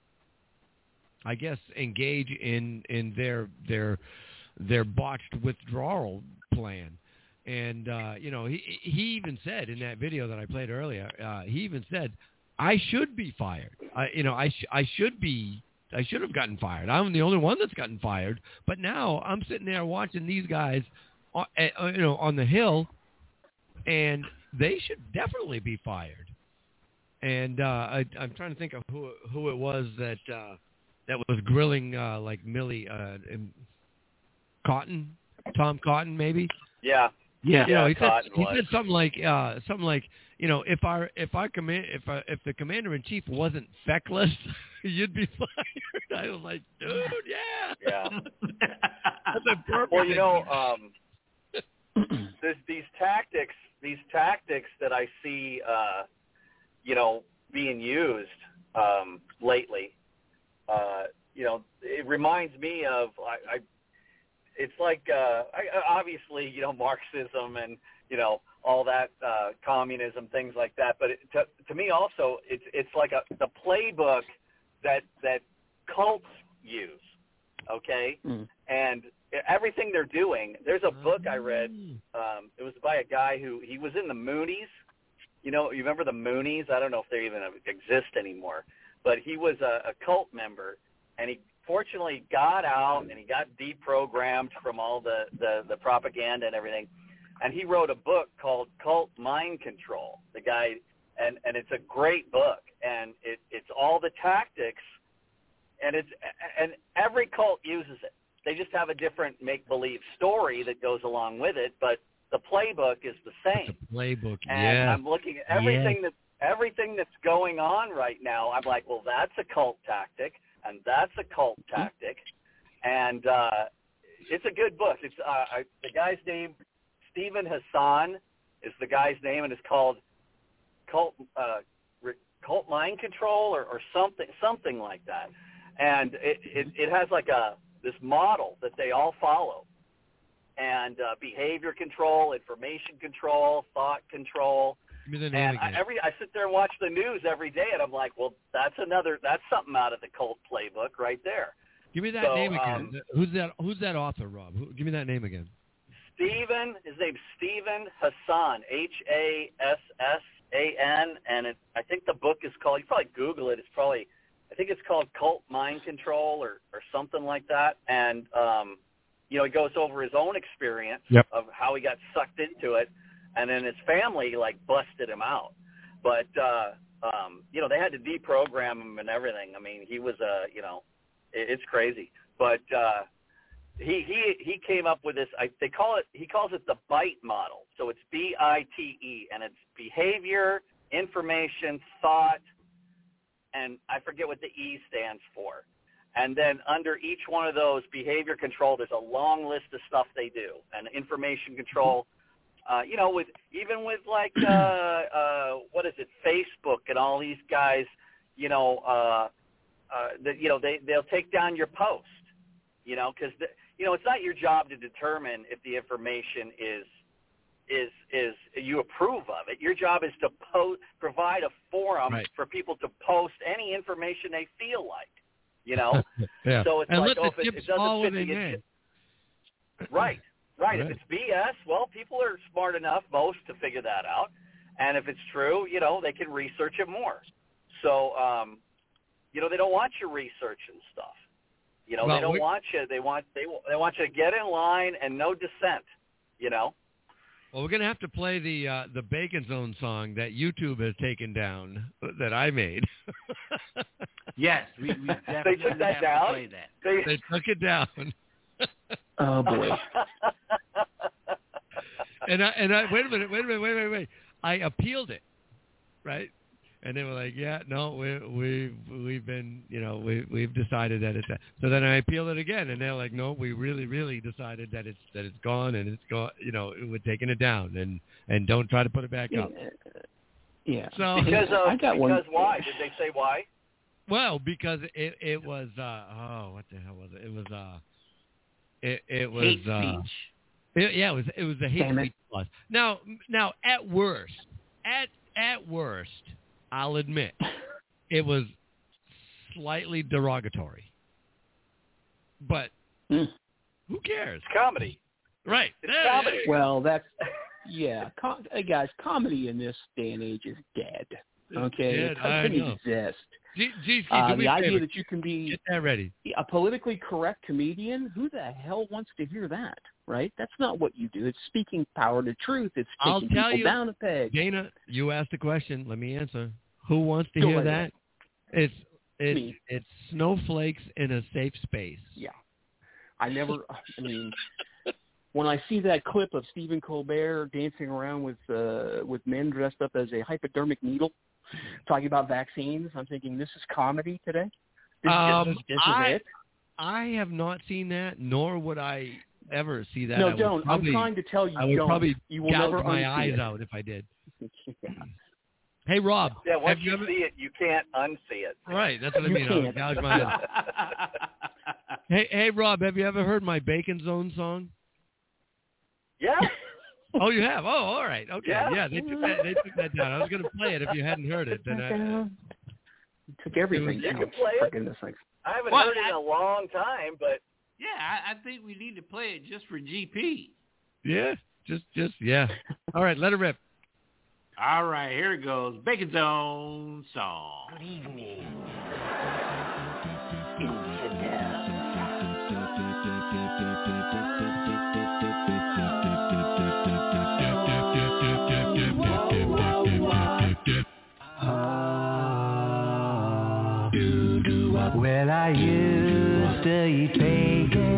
D: I guess, engage in, in their their their botched withdrawal plan. And, uh, you know, he he even said in that video that I played earlier, uh, he even said, I should be fired. I, you know, I, sh- I should be, I should have gotten fired. I'm the only one that's gotten fired. But now I'm sitting there watching these guys, uh, uh, you know, on the Hill, and they should definitely be fired. And uh, I, I'm trying to think of who who it was that uh, that was grilling uh, like Millie uh, Cotton, Tom Cotton, maybe.
M: Yeah.
D: Yeah. You know, he
M: Cotton
D: said he
M: was.
D: said something like uh, something like you know if our if our command if our, if the commander in chief wasn't feckless, you'd be fired. I was like, dude, yeah.
M: Yeah.
D: That's a perfect.
M: Well, you know, um, there's these tactics, these tactics that I see, uh, you know, being used um, lately. Uh, you know, it reminds me of, I, I it's like, uh, I, obviously, you know, Marxism and, you know, all that, uh, communism, things like that. But it, to, to me also, it's it's like a the playbook that that cults use, okay? Mm. And everything they're doing, there's a book I read, um, it was by a guy who, he was in the Moonies. You know, you remember the Moonies? I don't know if they even exist anymore. But he was a, a cult member, and he fortunately got out, and he got deprogrammed from all the, the, the propaganda and everything. And he wrote a book called Cult Mind Control, the guy, and, and it's a great book. And it, it's all the tactics, and it's and every cult uses it. They just have a different make-believe story that goes along with it, but the playbook is the same.
D: The playbook,
M: and
D: yeah.
M: I'm looking at everything
D: yes.
M: that everything that's going on right now. I'm like, well, that's a cult tactic, and that's a cult tactic, and uh, it's a good book. It's uh, I, the guy's name, Stephen Hassan, is the guy's name, and it's called Cult uh, Cult Mind Control or, or something something like that. And it, it, it has like a this model that they all follow. And uh, behavior control, information control, thought control,
D: Give me the name
M: And
D: again.
M: I, every I sit there and watch the news every day, and I'm like, well, that's another that's something out of the cult playbook right there.
D: Give me that
M: so,
D: name again.
M: Um,
D: who's that? Who's that author, Rob? Who, give me that name again.
M: Stephen, his name's Stephen Hassan, H A S S A N, and it, I think the book is called. You probably Google it. It's probably, I think it's called Cult Mind Control or or something like that. And um, you know, he goes over his own experience
D: yep.
M: of how he got sucked into it, and then his family like busted him out. But uh, um, you know, they had to deprogram him and everything. I mean, he was a, uh, you know, it, it's crazy. But uh, he he he came up with this. I, they call it. He calls it the BITE model. So it's B I T E, and it's behavior, information, thought, and I forget what the E stands for. And then under each one of those, behavior control, there's a long list of stuff they do. And information control, uh, you know, with even with like, uh, uh, what is it, Facebook and all these guys, you know, uh, uh, the, you know, they, they'll take down your post, you know, because, you know, it's not your job to determine if the information is is is you approve of it. Your job is to po- provide a forum
D: right.
M: for people to post any information they feel like. You know,
D: yeah.
M: so it's
D: and
M: like,
D: let
M: oh,
D: the
M: if it,
D: chips
M: it doesn't
D: fall
M: fit
D: where
M: the
D: they may.
M: right, right.
D: Right.
M: If it's B S, well, people are smart enough, most, to figure that out. And if it's true, you know, they can research it more. So, um, you know, they don't want you researching stuff. You know,
D: well,
M: they don't
D: we-
M: want you. They want they they want you to get in line and no dissent. You know.
D: Well, we're gonna have to play the uh, the Bacon Zone song that YouTube has taken down that I made.
C: Yes, we, we definitely
M: they took that
C: have
M: down.
C: to play that.
M: They,
D: they took it down.
U: Oh boy.
D: and I and I wait a minute, wait a minute, wait, wait, wait. I appealed it, right? And they were like, "Yeah, no, we we we've been, you know, we we've decided that it's." A. So then I appealed it again, and they're like, "No, we really, really decided that it's that it's gone, and it's gone. You know, we're taking it down, and and don't try to put it back up."
U: Yeah.
D: So
M: because of,
U: I got
M: because
U: one.
M: why? Did they say why?
D: Well, because it it was uh oh what the hell was it? It was uh it it was
C: Hate
D: uh
C: speech.
D: it, yeah it was it was a hate
U: Damn it.
D: speech clause. Now now at worst at at worst I'll admit it was slightly derogatory, but
U: Mm.
D: who cares?
M: It's comedy.
D: Right.
M: It's
D: There-
M: comedy.
U: Well, that's yeah, com- hey guys. Comedy in this day and age is dead. Okay,
D: dead,
U: it
D: I
U: doesn't
D: know.
U: exist.
D: G- G-
U: Uh,
D: do me
U: the
D: a
U: idea
D: favor.
U: that you can be
D: Get that ready.
U: a politically correct comedian, who the hell wants to hear that, right? That's not what you do. It's speaking power to truth. It's
D: I'll
U: taking
D: tell
U: people
D: you,
U: down a peg.
D: Dana, you asked a question. Let me answer. Who wants to
U: Go
D: hear
U: right
D: that?
U: ahead.
D: It's it's
U: Me.
D: it's snowflakes in a safe space.
U: Yeah. I never, I mean, when I see that clip of Stephen Colbert dancing around with uh, with men dressed up as a hypodermic needle, talking about vaccines, I'm thinking, this is comedy today? This,
D: Um,
U: this, this
D: I,
U: is it?
D: I have not seen that, nor would I ever see that.
U: No,
D: I would
U: don't.
D: Probably,
U: I'm trying to tell you,
D: I would
U: don't.
D: probably
U: You will
D: gouge
U: never
D: my
U: unsee
D: eyes
U: it.
D: out if I did.
U: Yeah.
D: Hey, Rob.
M: Yeah, once
D: have
M: you,
D: you ever,
M: see it, you can't unsee it.
D: right, that's what I
U: You
D: mean. I would
U: can't.
D: gouge my eyes. Hey, hey, Rob, have you ever heard my Bacon Zone song?
M: Yeah.
D: Oh, you have? Oh, all right. Okay.
M: Yeah.
D: Yeah, they took that. They took that down. I was going to play it if you hadn't heard it. Then I,
U: You took everything
M: You
U: down.
M: can play
U: For
M: it.
U: goodness sakes.
M: I haven't
C: Well,
M: heard it in
C: I-
M: a long time, but
C: Yeah, I, I think we need to play it just for G P.
D: yeah, just, just, yeah. All right, let it rip.
C: All right, here it goes. Bacon Zone song.
T: Good evening.
E: Well, I used to eat bacon,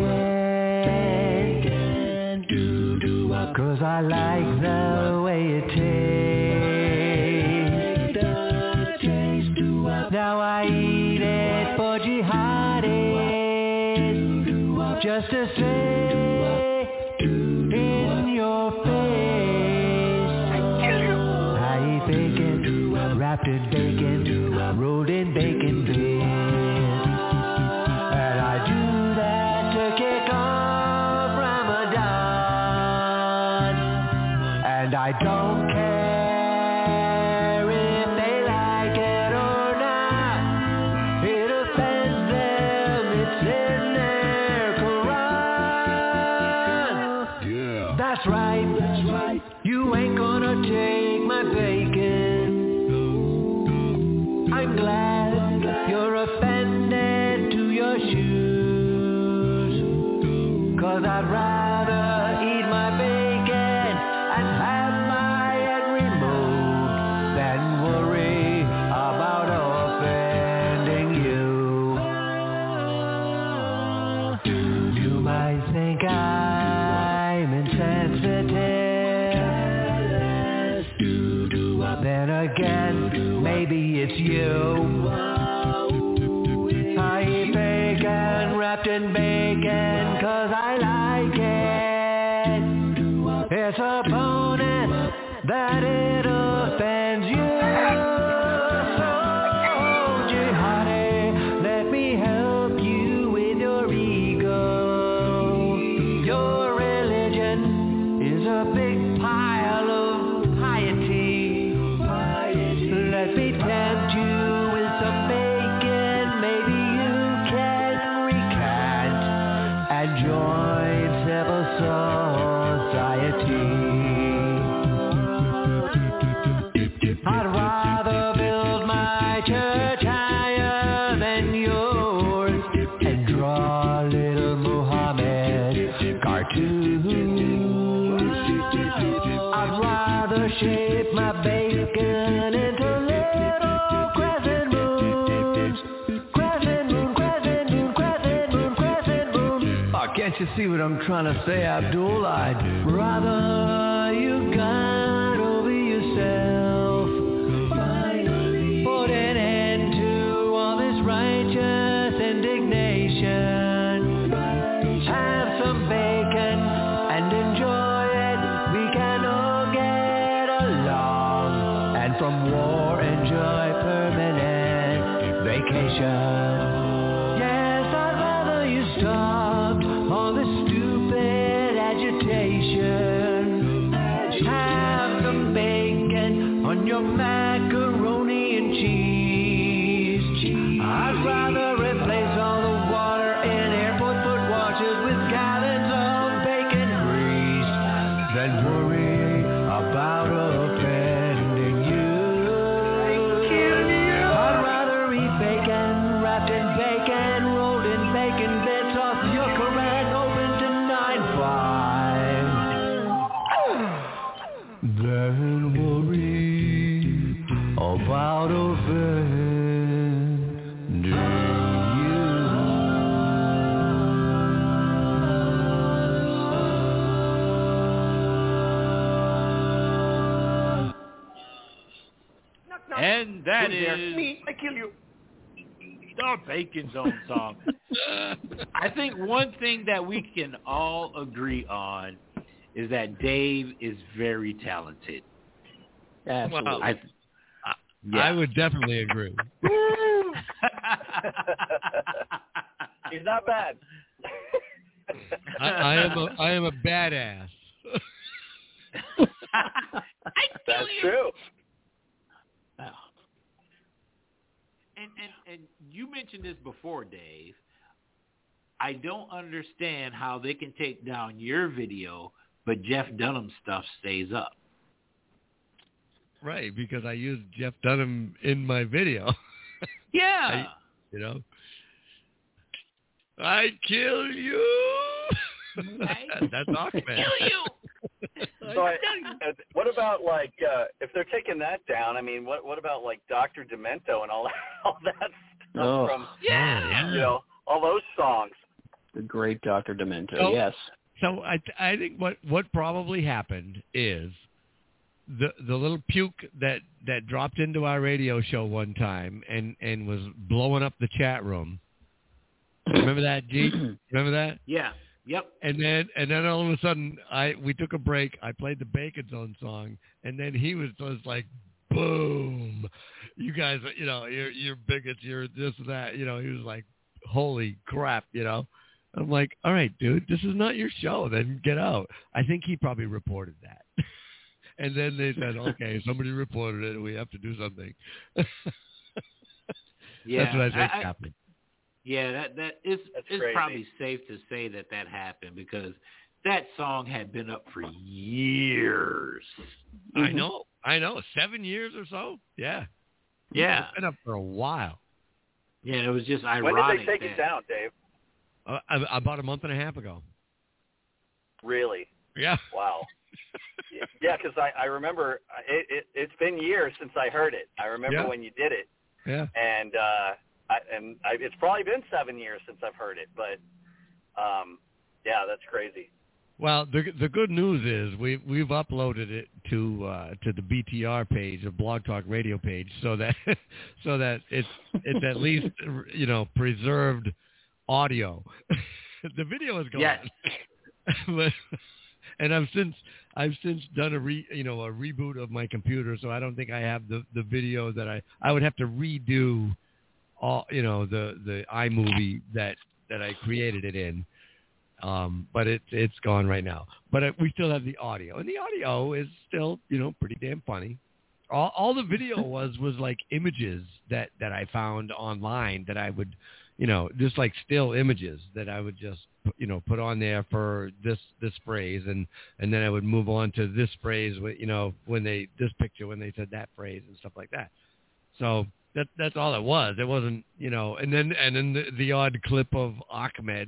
E: 'cause I like the way it tastes. Now I eat it for jihadis, just to say in your face. I eat bacon, wrapped in bacon, rolled in bacon bits. And I do that to kick off Ramadan. And I don't care bacon. I'm glad you're offended to your shoes, 'cause I'd rather eat my bacon and have my head removed than worry about offending you. You might think I'm insensitive. Then again, maybe it's you. I eat bacon wrapped in bacon 'cause I like it. It's a bonus that it offends you. So, jihadi, let me help you with your ego. Your religion is a big pile of piety. Let me tempt you with some bacon. Maybe you can recant and join civil society. I'd rather build my church higher than yours and draw little Muhammad cartoons. I'd rather shape my bacon into little crescent moons. Crescent moon, crescent moon, crescent moon, crescent moon. Oh, can't you see what I'm trying to say, Abdul? I'd rather you got over yourself. Finally, put an end to all this righteous indignation. Have some bacon and enjoy it. We can all get along, and from war enjoy permanent vacation. Yes, I'd rather you stopped all this stupid agitation. Have some bacon on your macaroni and cheese. I'd rather replace all the water in airport foot washes with gallons of bacon grease than worry about offending you. I'd rather eat bacon wrapped in bacon, rolled in bacon bits off your Koran open to nine five than worry about offending you.
C: And that
U: Who's there?
C: is
U: Me, I kill you.
C: our Bacon Zone song. I think one thing that we can all agree on is that Dave is very talented.
U: Absolutely.
D: Well,
C: I,
D: I, I would definitely agree.
M: He's not bad.
D: I, I am a I am a badass.
M: That's true.
C: And, and and you mentioned this before, Dave. I don't understand how they can take down your video, but Jeff Dunham stuff stays up.
D: Right, because I used Jeff Dunham in my video.
C: Yeah.
D: I, you know. I kill you. That's Aquaman.
C: Kill you.
M: So I, uh, what about like uh, if they're taking that down? I mean, what what about like Doctor Demento and all that, all that stuff
U: Oh.
M: from
C: Yeah.
M: you know all those songs?
U: The great Doctor Demento,
D: So-
U: yes.
D: So I I think what, what probably happened is the the little puke that, that dropped into our radio show one time and, and was blowing up the chat room. Remember that, G? Remember that?
C: Yeah. Yep.
D: And then and then all of a sudden I we took a break. I played the Bacon Zone song, and then he was just like, boom, you guys, you know, you're you're bigots, you're this and that. You know, he was like, holy crap, you know. I'm like, all right, dude, this is not your show. Then get out. I think he probably reported that. And then they said, okay, somebody reported it. We have to do something.
C: Yeah.
D: That's what I think
C: I, I,
D: happened.
C: Yeah, that that is
M: That's
C: it's
M: crazy.
C: probably safe to say that that happened because that song had been up for years.
D: I know. I know, seven years or so. Yeah.
C: Yeah.
D: It's been up for a while.
C: Yeah, it was just ironic.
M: When did they take
C: that,
M: it down, Dave?
D: Uh, about a month and a half ago.
M: Really?
D: Yeah.
M: Wow. Yeah, because I, I remember it, it, it's been years since I heard it. I remember
D: yeah.
M: when you did it.
D: Yeah.
M: And uh, I, and I, it's probably been seven years since I've heard it, but um, yeah, that's crazy.
D: Well, the the good news is we we've uploaded it to uh, to the B T R page, the Blog Talk Radio page, so that so that it's it's at least you know preserved audio. The video is gone.
C: Yes.
D: But, and I've since I've since done a re you know a reboot of my computer, so I don't think I have the, the video that I I would have to redo all you know the the iMovie that that I created it in. Um, but it's it's gone right now. But it, we still have the audio, and the audio is still you know pretty damn funny. All all the video was was like images that, that I found online that I would, you know, just like still images that I would just you know put on there for this this phrase, and, and then I would move on to this phrase, you know, when they this picture when they said that phrase and stuff like that. So that that's all it was. It wasn't you know, and then and then the, the odd clip of Ahmed.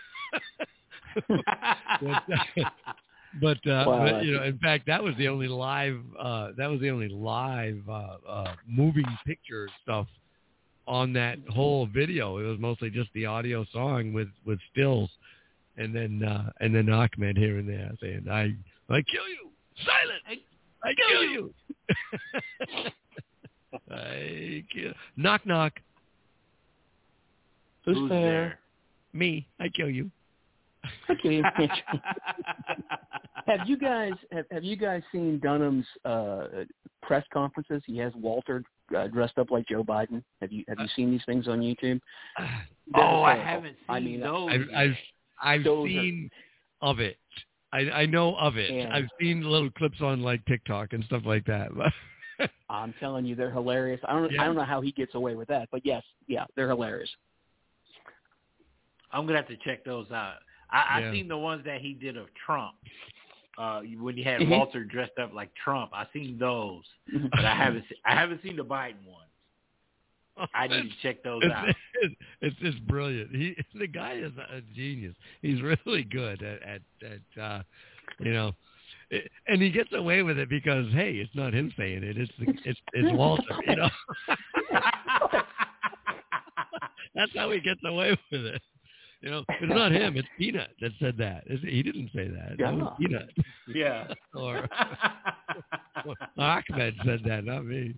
D: but, but, uh,
U: wow.
D: but you know, in fact, that was the only live. Uh, that was the only live uh, uh, moving picture stuff on that whole video. It was mostly just the audio song with, with stills, and then uh, and then Ahmed here and there saying, "I I kill you, silent, I, I kill you, I kill." Knock knock.
U: Who's,
C: Who's
U: there?
C: there?
D: Me. I kill you.
U: Okay. have you guys have, have you guys seen Dunham's uh, press conferences? He has Walter uh, dressed up like Joe Biden. Have you have you seen these things on YouTube? They're
C: oh, I
U: hysterical.
C: haven't seen
U: I mean,
C: those.
D: I've I've, I've
U: those
D: seen are, of it. I I know of it.
U: And
D: I've seen little clips on like TikTok and stuff like that.
U: I'm telling you, they're hilarious. I don't
D: yeah.
U: I don't know how he gets away with that, but yes, yeah, they're hilarious.
C: I'm gonna have to check those out. I,
D: yeah.
C: I seen the ones that he did of Trump. Uh, when he had
U: Mm-hmm.
C: Walter dressed up like Trump, I seen those, but I haven't. Se- I haven't seen the Biden ones. I need to check those
D: it's,
C: out.
D: It's, it's just brilliant. He the guy is a genius. He's really good at at, at uh, you know, it, and he gets away with it because hey, it's not him saying it. It's the, it's it's Walter. You know, that's how he gets away with it. You know, it's not him. It's Peanut that said that. It's, he didn't say that.
U: Yeah.
D: That was Peanut.
C: Yeah.
D: or well, Ahmed said that, not me.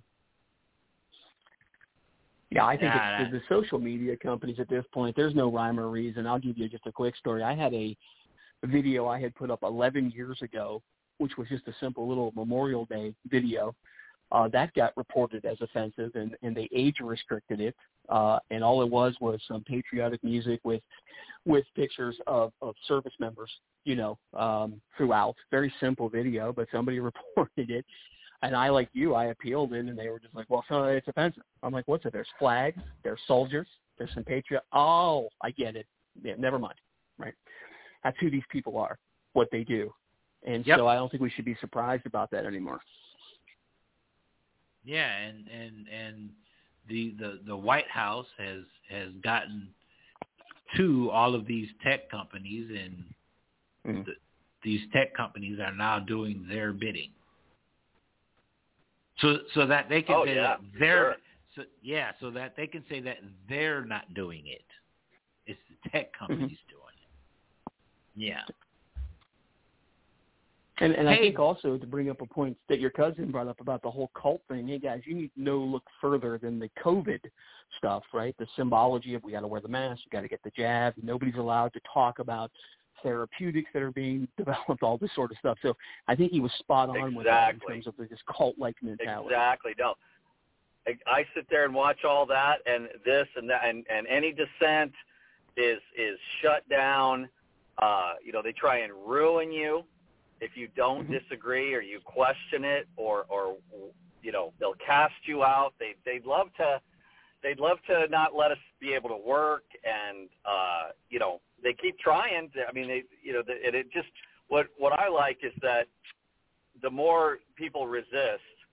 U: Yeah, I think
C: Nah,
U: it's, the, the social media companies at this point, there's no rhyme or reason. I'll give you just a quick story. I had a video I had put up eleven years ago, which was just a simple little Memorial Day video. Uh, that got reported as offensive, and, and they age restricted it. Uh, and all it was was some patriotic music with with pictures of, of service members, you know, um, throughout. Very simple video, but somebody reported it. And I, like you, I appealed it, and they were just like, well, so it's offensive. I'm like, what's it? There's flags, there's soldiers, there's some patriot. Oh, I get it. Yeah, never mind. Right. That's who these people are, what they do. And
C: Yep.
U: so I don't think we should be surprised about that anymore.
C: Yeah, and and and the, the the White House has has gotten to all of these tech companies, and
U: mm-hmm.
C: the, these tech companies are now doing their bidding. So so that they can
M: Oh,
C: say
M: yeah,
C: that they're
M: sure.
C: so, yeah, so that they can say that they're not doing it. It's the tech companies
U: Mm-hmm.
C: doing it. Yeah.
U: And, and I
C: Hey.
U: think also to bring up a point that your cousin brought up about the whole cult thing, hey guys, you need to know look further than the COVID stuff, right? The symbology of we got to wear the mask, we got to get the jab, nobody's allowed to talk about therapeutics that are being developed, all this sort of stuff. So I think he was spot on with that in
M: Exactly.
U: terms of this cult-like mentality.
M: Exactly. No, I, I sit there and watch all that and this and that, and, and any dissent is is shut down. Uh, you know, they try and ruin you if you don't
U: Mm-hmm.
M: disagree or you question it, or or you know, they'll cast you out. They they'd love to they'd love to not let us be able to work, and uh, you know, they keep trying. To, I mean, they you know, the, it, it just what what I like is that the more people resist,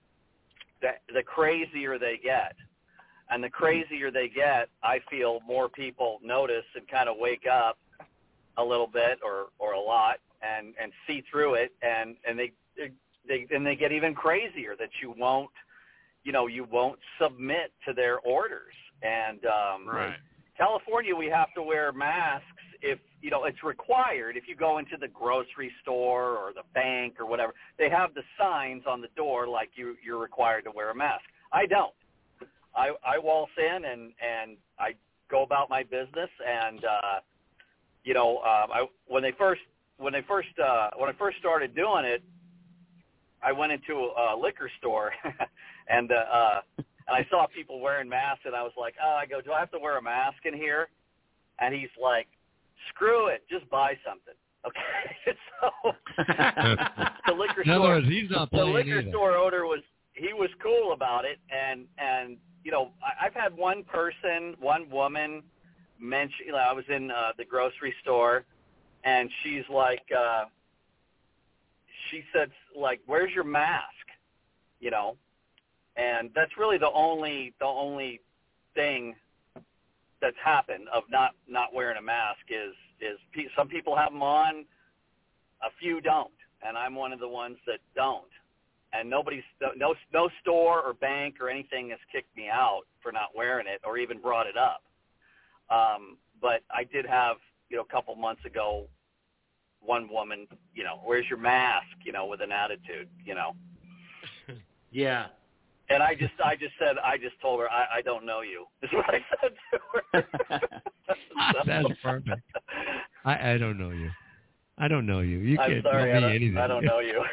M: the, the crazier they get. And the crazier they get, I feel more people notice and kind of wake up a little bit or, or a lot and, and see through it, and, and they, they and they get even crazier that you won't, you know, you won't submit to their orders. And um,
C: right.
M: California, we have to wear masks if, you know, it's required. If you go into the grocery store or the bank or whatever, they have the signs on the door like you, you're required to wear a mask. I don't. I, I waltz in and, and I go about my business, and uh, you know, um, I when they first when they first uh, when I first started doing it, I went into a, a liquor store, and uh, uh, and I saw people wearing masks, and I was like, oh, I go, do I have to wear a mask in here? And he's like, screw it, just buy something. Okay, so the liquor
D: In other
M: store,
D: words, he's not
M: the
D: playing
M: liquor
D: either.
M: store owner was he was cool about it, and and you know, I, I've had one person, one woman mention. You know, I was in uh, the grocery store, and she's like, uh, she said, like, "Where's your mask?" You know, and that's really the only the only thing that's happened of not not wearing a mask is is pe- some people have them on, a few don't, and I'm one of the ones that don't. And nobody's no no store or bank or anything has kicked me out for not wearing it or even brought it up. Um, but I did have, you know, a couple months ago, one woman, you know, where's your mask? You know, with an attitude, you know.
C: Yeah.
M: And I just I just said I just told her I, I don't know you. Is what I said to her.
D: That's perfect. I, I don't know you. I don't know you. You
M: I'm
D: can't
M: sorry,
D: tell
M: I
D: me
M: don't,
D: anything.
M: I don't know you.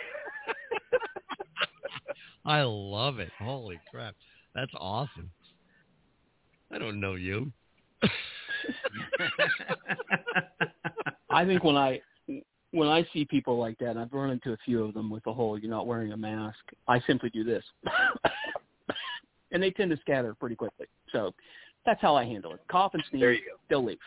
D: I love it. Holy crap. That's awesome. I don't know you.
U: I think when I when I see people like that, and I've run into a few of them with the whole "you're not wearing a mask," I simply do this. And they tend to scatter pretty quickly. So that's how I handle it. Cough and sneeze,
M: There you go.
U: they'll leave.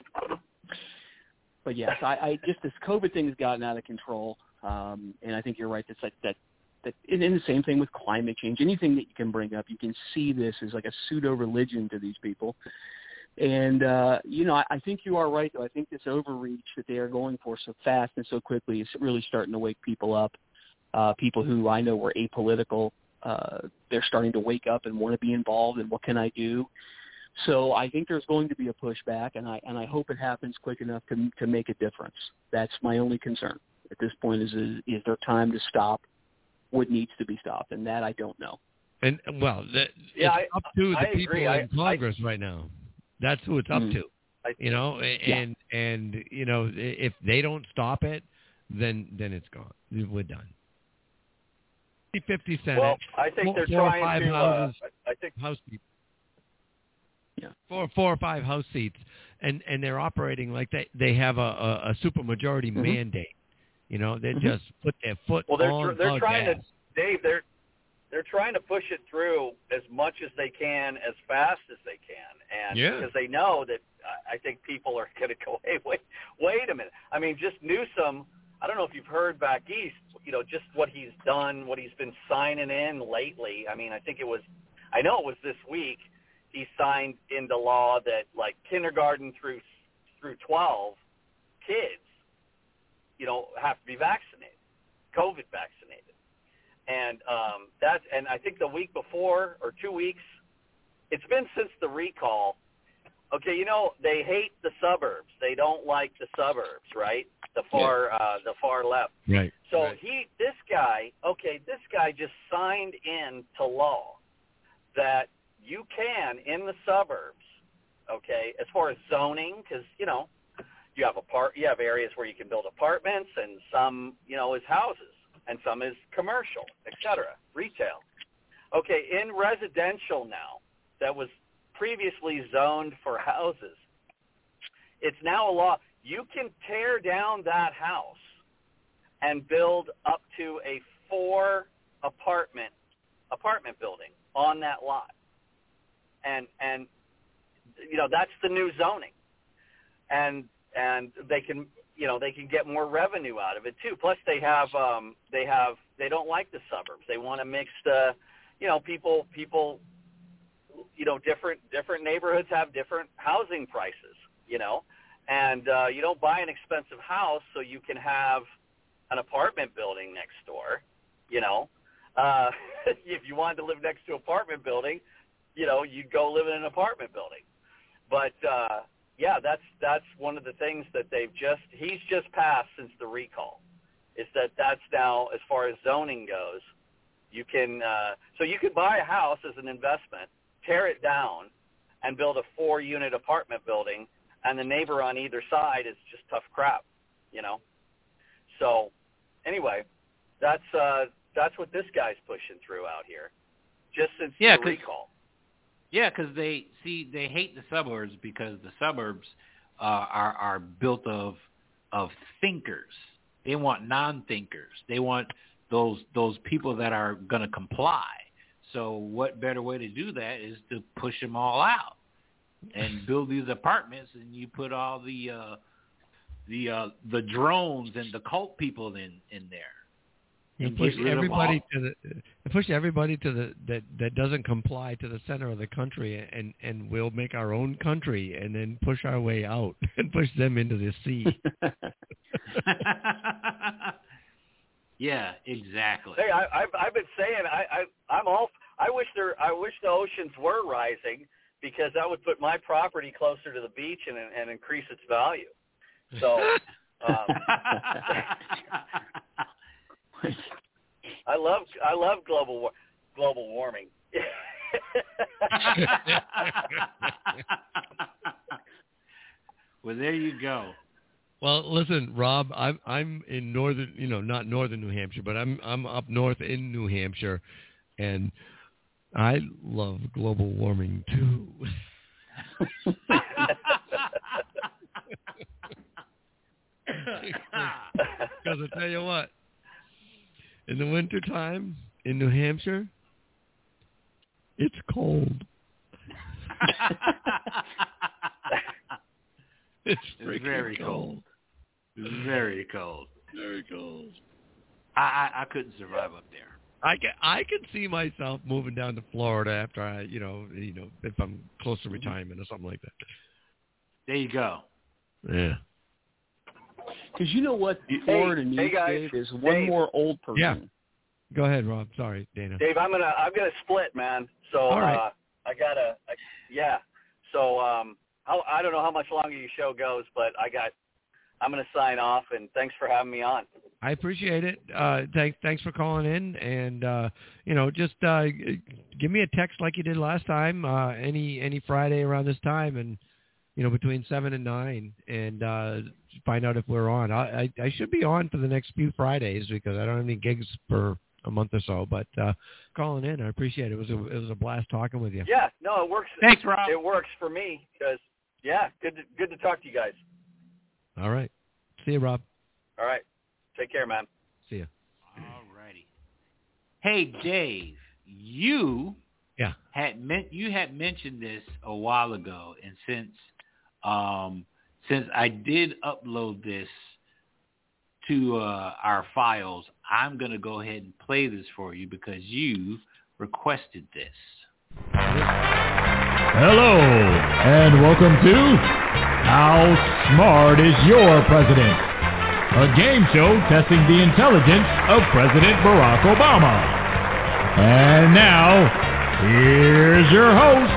U: But yes, I, I just this COVID thing has gotten out of control. Um, and I think you're right. That's like that That, and, and the same thing with climate change. Anything that you can bring up, you can see this as like a pseudo-religion to these people. And, uh, you know, I, I think you are right, though. I think this overreach that they are going for so fast and so quickly is really starting to wake people up. Uh, people who I know were apolitical, uh, they're starting to wake up and want to be involved in what can I do. So I think there's going to be a pushback, and I and I hope it happens quick enough to to make a difference. That's my only concern at this point. Is is, is there time to stop what needs to be stopped, and that I don't know.
D: And well, the,
M: Yeah,
D: it's
M: I-
D: up to the
M: I
D: people
M: agree.
D: in
M: I-
D: Congress right now. That's who it's up
U: Mm.
D: to.
M: I-
D: You know, and and you know, if they don't stop it, then then it's gone. We're done. fifty Senate.
M: Well, I think
D: four,
M: they're
D: four or
M: trying
D: five
M: to. Uh,
D: houses,
M: I think
D: House seats.
U: Yeah.
D: Four, four or five House seats, and and they're operating like they they have a a, a supermajority
U: Mhm.
D: mandate. You know, they
U: Mhm.
D: just put their foot
M: Well, they're
D: on
M: tr- they're
D: the
M: trying
D: gas.
M: to, Dave. They're they're trying to push it through as much as they can, as fast as they can, and
D: Yeah.
M: because they know that uh, I think people are going to go, hey, wait, wait a minute. I mean, just Newsom. I don't know if you've heard back east, you know, just what he's done, what he's been signing in lately. I mean, I think it was, I know it was this week. He signed into law that like kindergarten through through twelve kids, you know, have to be vaccinated, COVID vaccinated. And um, that's, and I think the week before or two weeks, it's been since the recall. Okay, you know, they hate the suburbs. They don't like the suburbs, right? The far, uh, the far left.
D: Right.
M: So
D: right.
M: he, this guy, okay, this guy just signed into law that you can in the suburbs, okay, as far as zoning, because you know, you have apart, you have areas where you can build apartments, and some, you know, is houses, and some is commercial, et cetera, retail. Okay, in residential now, that was previously zoned for houses, it's now a law. You can tear down that house and build up to a four apartment apartment building on that lot. And and you know, that's the new zoning. And and they can, you know, they can get more revenue out of it too. Plus they have um they have they don't like the suburbs. They want to mix the, you know, people people, you know, different different neighborhoods have different housing prices, you know, and uh, you don't buy an expensive house so you can have an apartment building next door, you know. Uh, if you wanted to live next to an apartment building, you know, you'd go live in an apartment building. But uh, yeah, that's that's one of the things that they've just he's just passed since the recall. Is that that's now, as far as zoning goes, you can uh, so you could buy a house as an investment, tear it down, and build a four-unit apartment building, and the neighbor on either side is just tough crap, you know. So anyway, that's uh, that's what this guy's pushing through out here, just since
C: yeah,
M: the recall.
C: Yeah, because they see they hate the suburbs because the suburbs uh, are are built of of thinkers. They want non-thinkers. They want those those people that are going to comply. So what better way to do that is to push them all out and build these apartments, and you put all the uh, the uh, the drones and the cult people in, in there.
D: You push everybody to the you push everybody to the that, that doesn't comply to the center of the country, and, and we'll make our own country and then push our way out and push them into the sea.
C: Yeah, exactly.
M: Hey, I, I've I've been saying I, I I'm all I wish there I wish the oceans were rising, because that would put my property closer to the beach and and increase its value. So um, I love I love global global warming.
C: Well, there you go.
D: Well, listen, Rob, I'm I'm in northern, you know, not northern New Hampshire, but I'm I'm up north in New Hampshire, and I love global warming too. Because I tell you what, in the wintertime in New Hampshire, it's cold. It's,
C: it's very cold. cold. It's very cold.
D: Very cold.
C: I, I I couldn't survive up there.
D: I can I can see myself moving down to Florida after I you know you know if I'm close to retirement or something like that.
C: There you go.
D: Yeah.
U: Because you know what Florida
M: hey,
U: needs,
M: hey guys,
U: Dave, is one
M: Dave.
U: more old person.
D: Yeah. Go ahead, Rob. Sorry, Dana.
M: Dave, I'm gonna I'm gonna split, man. So
D: All right.
M: uh, I gotta I, yeah. So um. I, I don't know how much longer your show goes, but I got. I'm going to sign off, and thanks for having me on.
D: I appreciate it. Uh, thanks, thanks for calling in, and uh, you know, just uh, give me a text like you did last time, uh, any any Friday around this time, and you know, between seven and nine, and uh, find out if we're on. I, I I should be on for the next few Fridays because I don't have any gigs for a month or so. But uh, calling in, I appreciate it. It was a it was a blast talking with you.
M: Yeah, no, it works.
C: Thanks, Rob.
M: It works for me because. Yeah, good to, good to talk to you guys.
D: All right. See you, Rob.
M: All right. Take care, man.
D: See you.
C: All righty. Hey, Dave, you
D: yeah
C: had men- you had mentioned this a while ago, and since um, since I did upload this to uh, our files, I'm going to go ahead and play this for you because you requested this.
G: Hello, and welcome to How Smart is Your President? A game show testing the intelligence of President Barack Obama. And now, here's your host,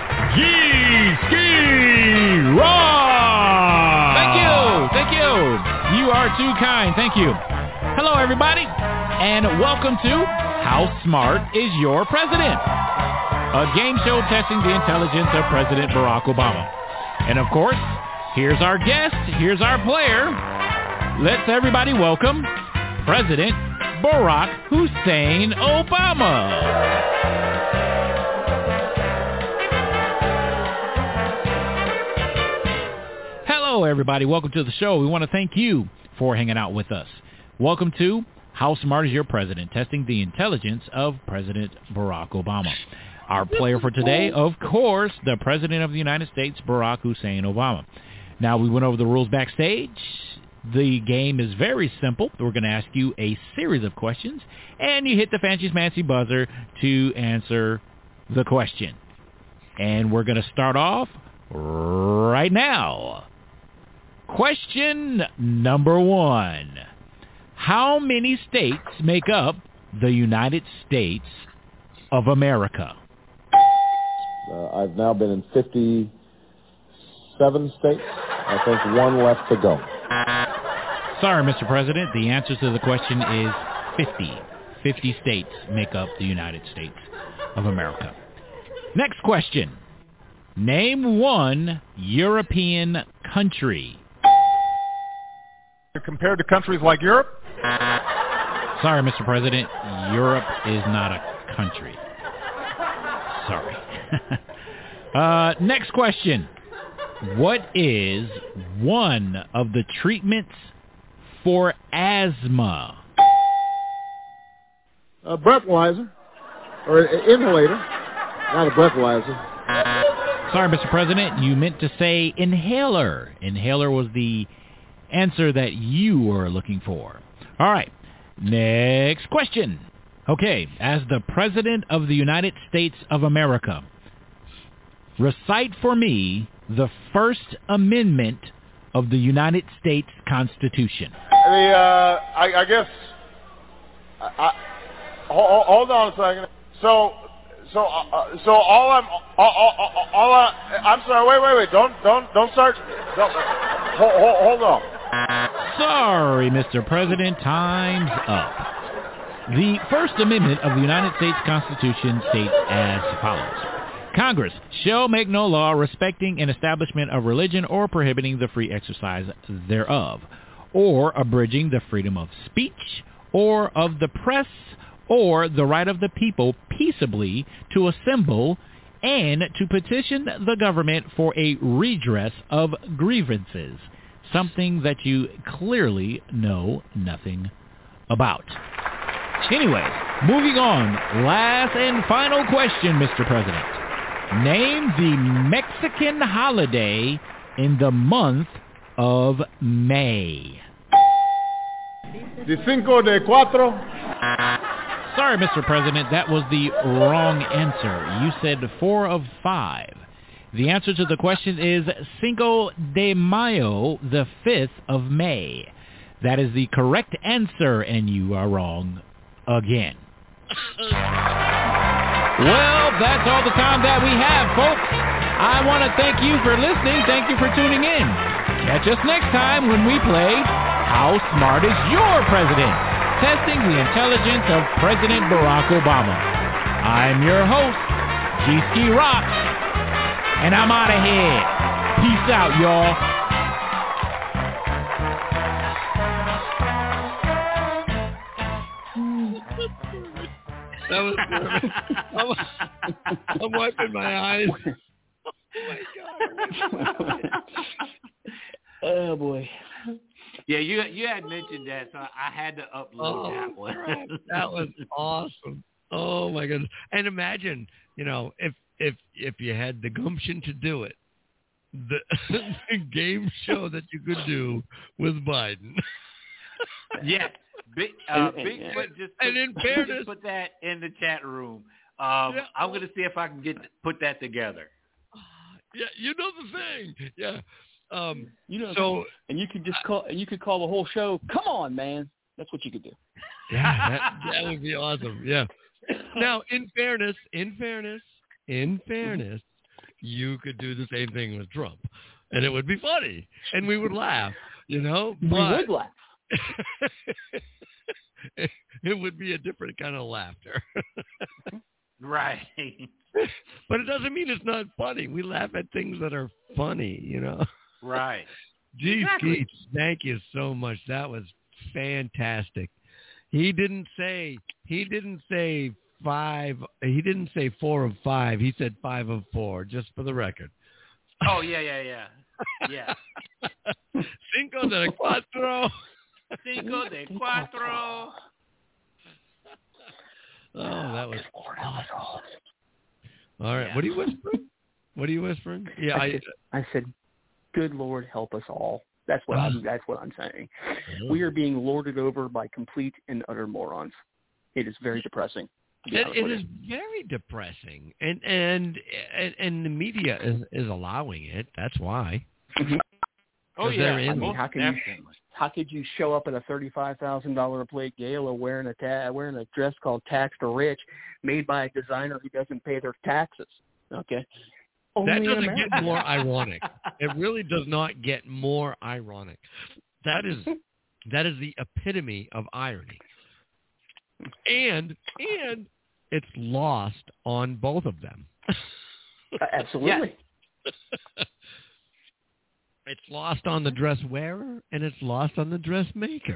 G: G-Ski Rock!
H: Thank you, thank you. You are too kind, thank you. Hello, everybody, and welcome to How Smart is Your President? A game show testing the intelligence of President Barack Obama. And of course, here's our guest, here's our player. Let's everybody welcome President Barack Hussein Obama. Hello everybody, welcome to the show. We want to thank you for hanging out with us. Welcome to How Smart is Your President? Testing the intelligence of President Barack Obama. Our player for today, of course, the President of the United States, Barack Hussein Obama. Now, we went over the rules backstage. The game is very simple. We're going to ask you a series of questions, and you hit the fancy smancy buzzer to answer the question. And we're going to start off right now. Question number one. How many states make up the United States of America?
I: Uh, I've now been in fifty-seven states. I think one left to go.
H: Sorry, Mister President. The answer to the question is fifty. fifty states make up the United States of America. Next question. Name one European country.
V: Compared to countries like Europe?
H: Sorry, Mister President. Europe is not a country. Sorry. uh, next question. What is one of the treatments for asthma?
I: A breathalyzer. Or an inhalator. Not a breathalyzer.
H: Sorry, Mister President. You meant to say inhaler. Inhaler was the answer that you were looking for. All right. Next question. Okay. As the President of the United States of America, recite for me the First Amendment of the United States Constitution.
I: The, uh, I, I guess, I, I, hold, hold on a second. So, so, uh, so all I'm, all, all, all I, I'm sorry, wait, wait, wait, don't, don't, don't start, don't, hold, hold, hold on.
H: Sorry, Mister President, time's up. The First Amendment of the United States Constitution states as follows. Congress shall make no law respecting an establishment of religion or prohibiting the free exercise thereof, or abridging the freedom of speech, or of the press, or the right of the people peaceably to assemble and to petition the government for a redress of grievances, something that you clearly know nothing about. Anyways, moving on. Last and final question, Mister President. Name the Mexican holiday in the month of May.
I: De cinco de cuatro.
H: Sorry, Mister President, that was the wrong answer. You said four of five. The answer to the question is Cinco de Mayo, the fifth of May. That is the correct answer, and you are wrong again. Well, that's all the time that we have, folks. I want to thank you for listening. Thank you for tuning in. Catch us next time when we play How Smart is Your President? Testing the intelligence of President Barack Obama. I'm your host, G-Ski Rocks, and I'm out of here. Peace out, y'all.
D: That was perfect. I'm, I'm wiping my eyes. Oh, my God.
U: Oh, boy.
C: Yeah, you you had mentioned that, so I had to upload
D: Oh,
C: that one.
D: that was awesome. Oh, my goodness. And imagine, you know, if if if you had the gumption to do it, the, the game show that you could do with Biden.
C: Yeah. Big, uh, Bigfoot just put,
D: and in fairness,
C: just put that in the chat room. Um,
D: yeah.
C: I'm going to see if I can get put that together.
D: Yeah, you know the thing. Yeah. Um,
U: you know,
D: so
U: and you could just call, and you could call the whole show. Come on, man. That's what you could do.
D: Yeah, that, that would be awesome. Yeah. Now, in fairness, in fairness, in fairness, you could do the same thing with Trump, and it would be funny, and we would laugh. You know,
U: we
D: but
U: would laugh.
D: it, it would be a different kind of laughter.
C: Right.
D: But it doesn't mean it's not funny. We laugh at things that are funny, you know.
C: Right.
D: Geez,
C: Exactly.
D: Keith, thank you so much. That was fantastic. He didn't say he didn't say five. He didn't say four of five. He said five of four, just for the record.
C: Oh, yeah, yeah, yeah. Yeah.
D: Cinco de cuatro.
C: Cinco de cuatro.
D: Oh, that was awesome. All right.
C: Yeah.
D: What are you whispering? What are you whispering? Yeah,
U: I,
D: I,
U: said, I said, good Lord, help us all. That's what I'm. That's what I'm saying. We are being lorded over by complete and utter morons. It is very depressing.
D: It, it is very depressing, and and and, and the media is, is allowing it. That's why.
U: Mm-hmm.
C: Oh yeah.
U: I mean, how can you
C: Definitely.
U: how could you show up at a thirty-five thousand dollar a plate gala wearing a ta- wearing a dress called Taxed or Rich, made by a designer who doesn't pay their taxes? Okay. Only
D: That
U: in
D: doesn't
U: America.
D: get more ironic. It really does not get more ironic. That is that is the epitome of irony. And and it's lost on both of them.
U: Uh, absolutely.
D: It's lost on the dress wearer and it's lost on the dressmaker.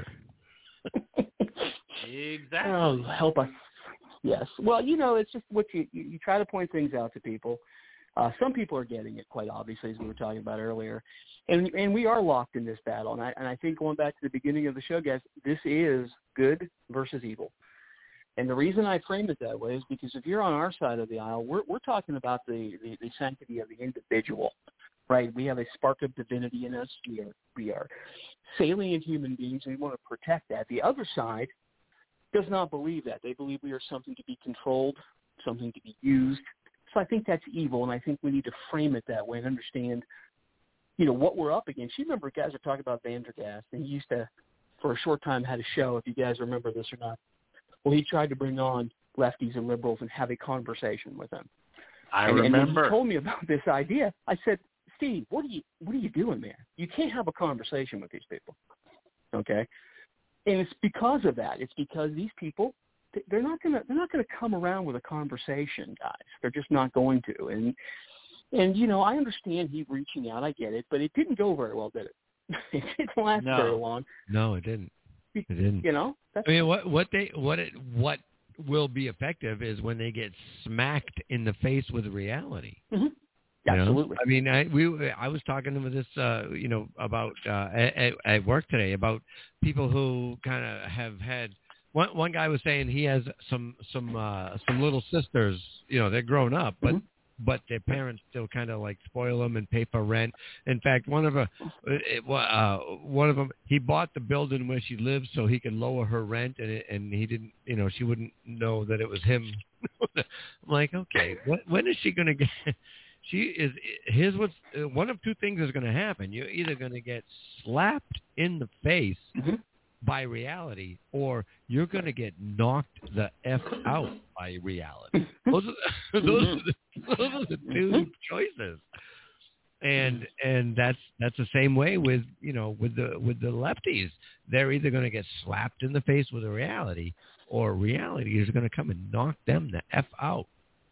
C: Exactly.
U: Oh, help us. Yes. Well, you know, it's just what you, you, you try to point things out to people. Uh, some people are getting it, quite obviously, as we were talking about earlier. And and we are locked in this battle. And I, and I think going back to the beginning of the show, guys, this is good versus evil. And the reason I frame it that way is because if you're on our side of the aisle, we're we're talking about the, the, the sanctity of the individual, right? We have a spark of divinity in us. We are we are salient human beings, and we want to protect that. The other side does not believe that. They believe we are something to be controlled, something to be used. So I think that's evil, and I think we need to frame it that way and understand, you know, what we're up against. You remember guys are talking about Vandergast, and he used to, for a short time, had a show, if you guys remember this or not. Well, he tried to bring on lefties and liberals and have a conversation with them.
C: I
U: and,
C: remember.
U: And when he told me about this idea, I said, Steve, what are you what are you doing there? You can't have a conversation with these people, okay? And it's because of that. It's because these people, they're not gonna they're not gonna come around with a conversation, guys. They're just not going to. And and you know, I understand he reaching out. I get it, but it didn't go very well, did it? It didn't last
D: No.
U: very long.
D: No, it didn't. It didn't.
U: You know, that's,
D: I mean, what what they what it what will be effective is when they get smacked in the face with reality.
U: Mm-hmm.
D: You know?
U: Absolutely.
D: I mean, I we I was talking to this, uh, you know, about uh, at, at work today about people who kind of have had. One one guy was saying he has some some uh, some little sisters. You know, they're grown up, but. Mm-hmm. But their parents still kind of like spoil them and pay for rent. In fact, one of a, it, uh, one of them, he bought the building where she lives so he could lower her rent, and it, and he didn't, you know, she wouldn't know that it was him. I'm like, okay, what, when is she going to get? She is. Here's what's one of two things is going to happen. You're either going to get slapped in the face. Mm-hmm. by reality, or you're going to get knocked the F out by reality. Those are, those are, the, those are the two choices. And and that's that's the same way with, you know, with the with the lefties. They're either going to get slapped in the face with a reality, or reality is going to come and knock them the F out.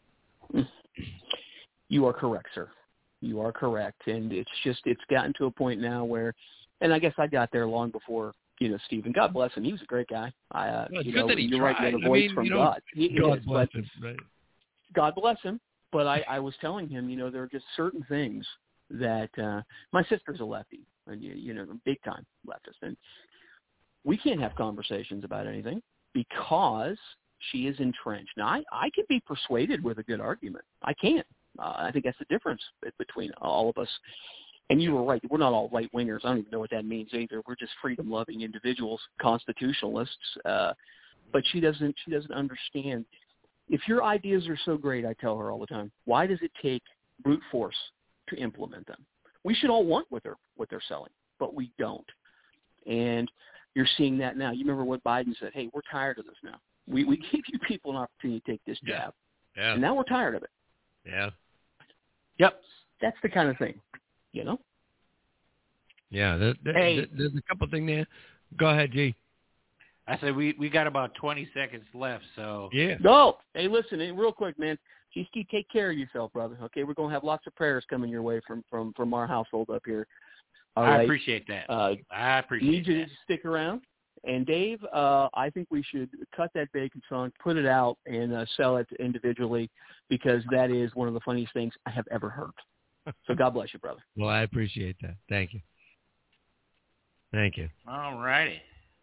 U: You are correct, sir. You are correct. And it's just, it's gotten to a point now where, and I guess I got there long before, you know, Stephen. God bless him. He was a great guy. I, uh,
D: well, it's
U: you
D: good
U: know,
D: that he
U: you're
D: tried.
U: right. He had a
D: I
U: voice
D: mean,
U: from
D: you know,
U: God. He
D: God
U: is,
D: bless
U: but
D: him. Right?
U: God bless him. But I, I was telling him, you know, there are just certain things that uh, my sister's a lefty, and you, you know, big time leftist, and we can't have conversations about anything because she is entrenched. Now, I, I can be persuaded with a good argument. I can. Uh, I think that's the difference between all of us. And you were right. We're not all right-wingers. I don't even know what that means either. We're just freedom-loving individuals, constitutionalists. Uh, but she doesn't. She doesn't understand. If your ideas are so great, I tell her all the time, why does it take brute force to implement them? We should all want what they're what they're selling, but we don't. And you're seeing that now. You remember what Biden said? Hey, we're tired of this now. We we gave you people an opportunity to take this jab,
D: yeah.
U: and now we're tired of it.
D: Yeah.
C: Yep.
U: That's the kind of thing, you know.
D: Yeah. There, there,
C: hey.
D: there's a couple things there. Go ahead, G.
C: I said we, we got about twenty seconds left, so.
U: Yeah. No. Hey, listen, hey, real quick, man. Just keep take care of yourself, brother. Okay, we're gonna have lots of prayers coming your way from from, from our household up here. All
C: I
U: right?
C: appreciate that.
U: Uh,
C: I appreciate
U: need you
C: that.
U: to stick around. And Dave, uh, I think we should cut that bacon song, put it out, and uh, sell it individually, because that is one of the funniest things I have ever heard. So God bless you, brother.
D: Well, I appreciate that. Thank you. Thank you.
C: All righty.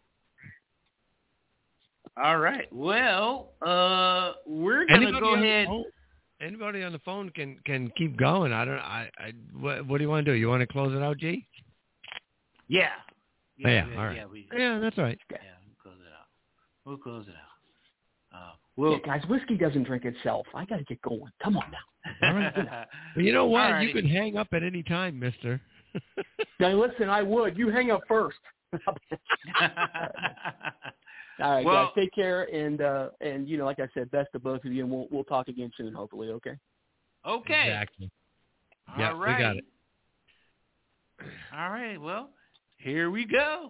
C: All right. Well, uh, we're gonna
D: Anybody
C: go
D: on the
C: ahead.
D: phone- Anybody on the phone can, can keep going. I don't. I. I what, what do you want to do? You want to close it out, G?
C: Yeah.
D: Yeah,
C: Yeah,
D: yeah, all right.
C: Yeah, we,
D: yeah, that's all right.
C: Yeah, we'll close it out. We'll close it out. Uh, we'll,
U: yeah, guys, whiskey doesn't drink itself. I got to get going. Come on now.
D: All right. Well, you know what?
C: Alrighty.
D: You can hang up at any time, mister.
U: Now, listen, I would. You hang up first. All right,
C: Well-
U: guys, take care, and uh, and you know, like I said, best to both of you, and we'll we'll talk again soon, hopefully. Okay.
C: Okay.
D: Exactly.
C: All
D: Yeah,
C: right.
D: we got it.
C: All right. Well, here we go.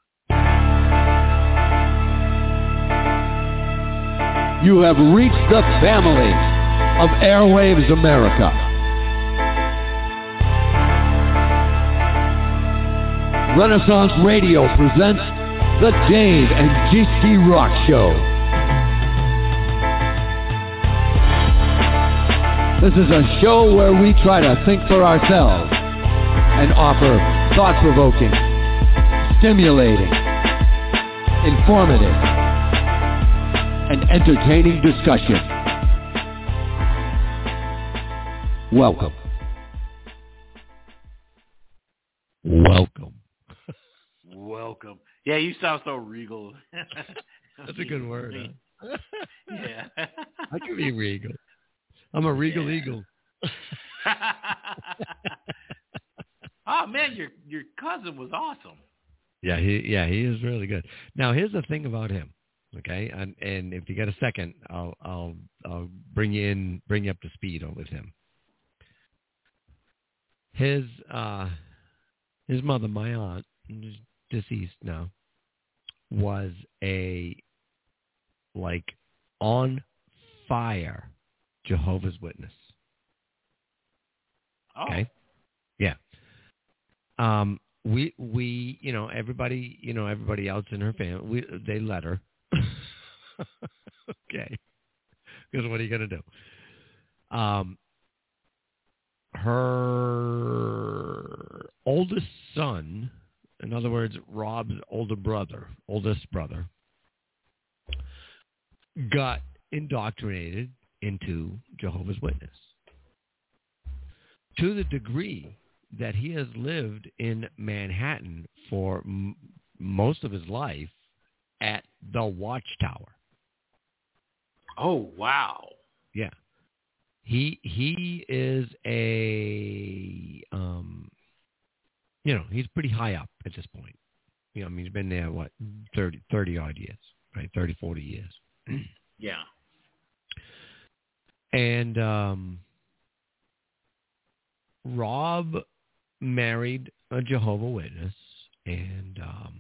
B: You have reached the family of Airwaves America. Renaissance Radio presents the Dave and G-Ski Rock Show. This is a show where we try to think for ourselves and offer thought-provoking, stimulating, informative, and entertaining discussion. Welcome.
D: Welcome.
C: Welcome. Yeah, you sound so regal.
D: That's a good word. Huh?
C: Yeah.
D: I can be regal. I'm a regal
C: Yeah.
D: eagle.
C: Oh man, your your cousin was awesome.
D: Yeah, he yeah he is really good. Now here's the thing about him, okay? And and if you get a second, I'll I'll I'll bring you in, bring you up to speed on with him. His uh his mother, my aunt, who's deceased now, was a like on fire Jehovah's Witness.
C: Oh.
D: Okay. Yeah. Um, we we you know everybody you know everybody else in her family we they let her. Okay. Because what are you gonna do? Um, her oldest son, in other words, Rob's older brother, oldest brother, got indoctrinated into Jehovah's Witness to the degree that he has lived in Manhattan for m- most of his life at the Watchtower.
C: Oh wow.
D: Yeah. He he is a um you know, he's pretty high up at this point. You know, I mean he's been there what thirty, thirty odd years, right? thirty, forty years.
C: Yeah.
D: And um Rob married a Jehovah's Witness, and um,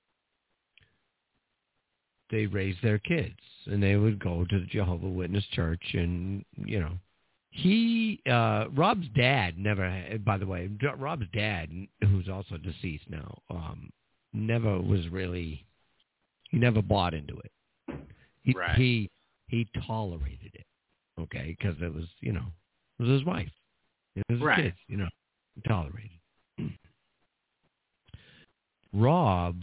D: they raised their kids, and they would go to the Jehovah's Witness church, and you know, he uh, Rob's dad never. Had, by the way, Rob's dad, who's also deceased now, um, never was really. He never bought into it. He
C: Right.
D: he he tolerated it, okay, because it was you know it was his wife. It was
C: Right.
D: his kids, you know, tolerated. Rob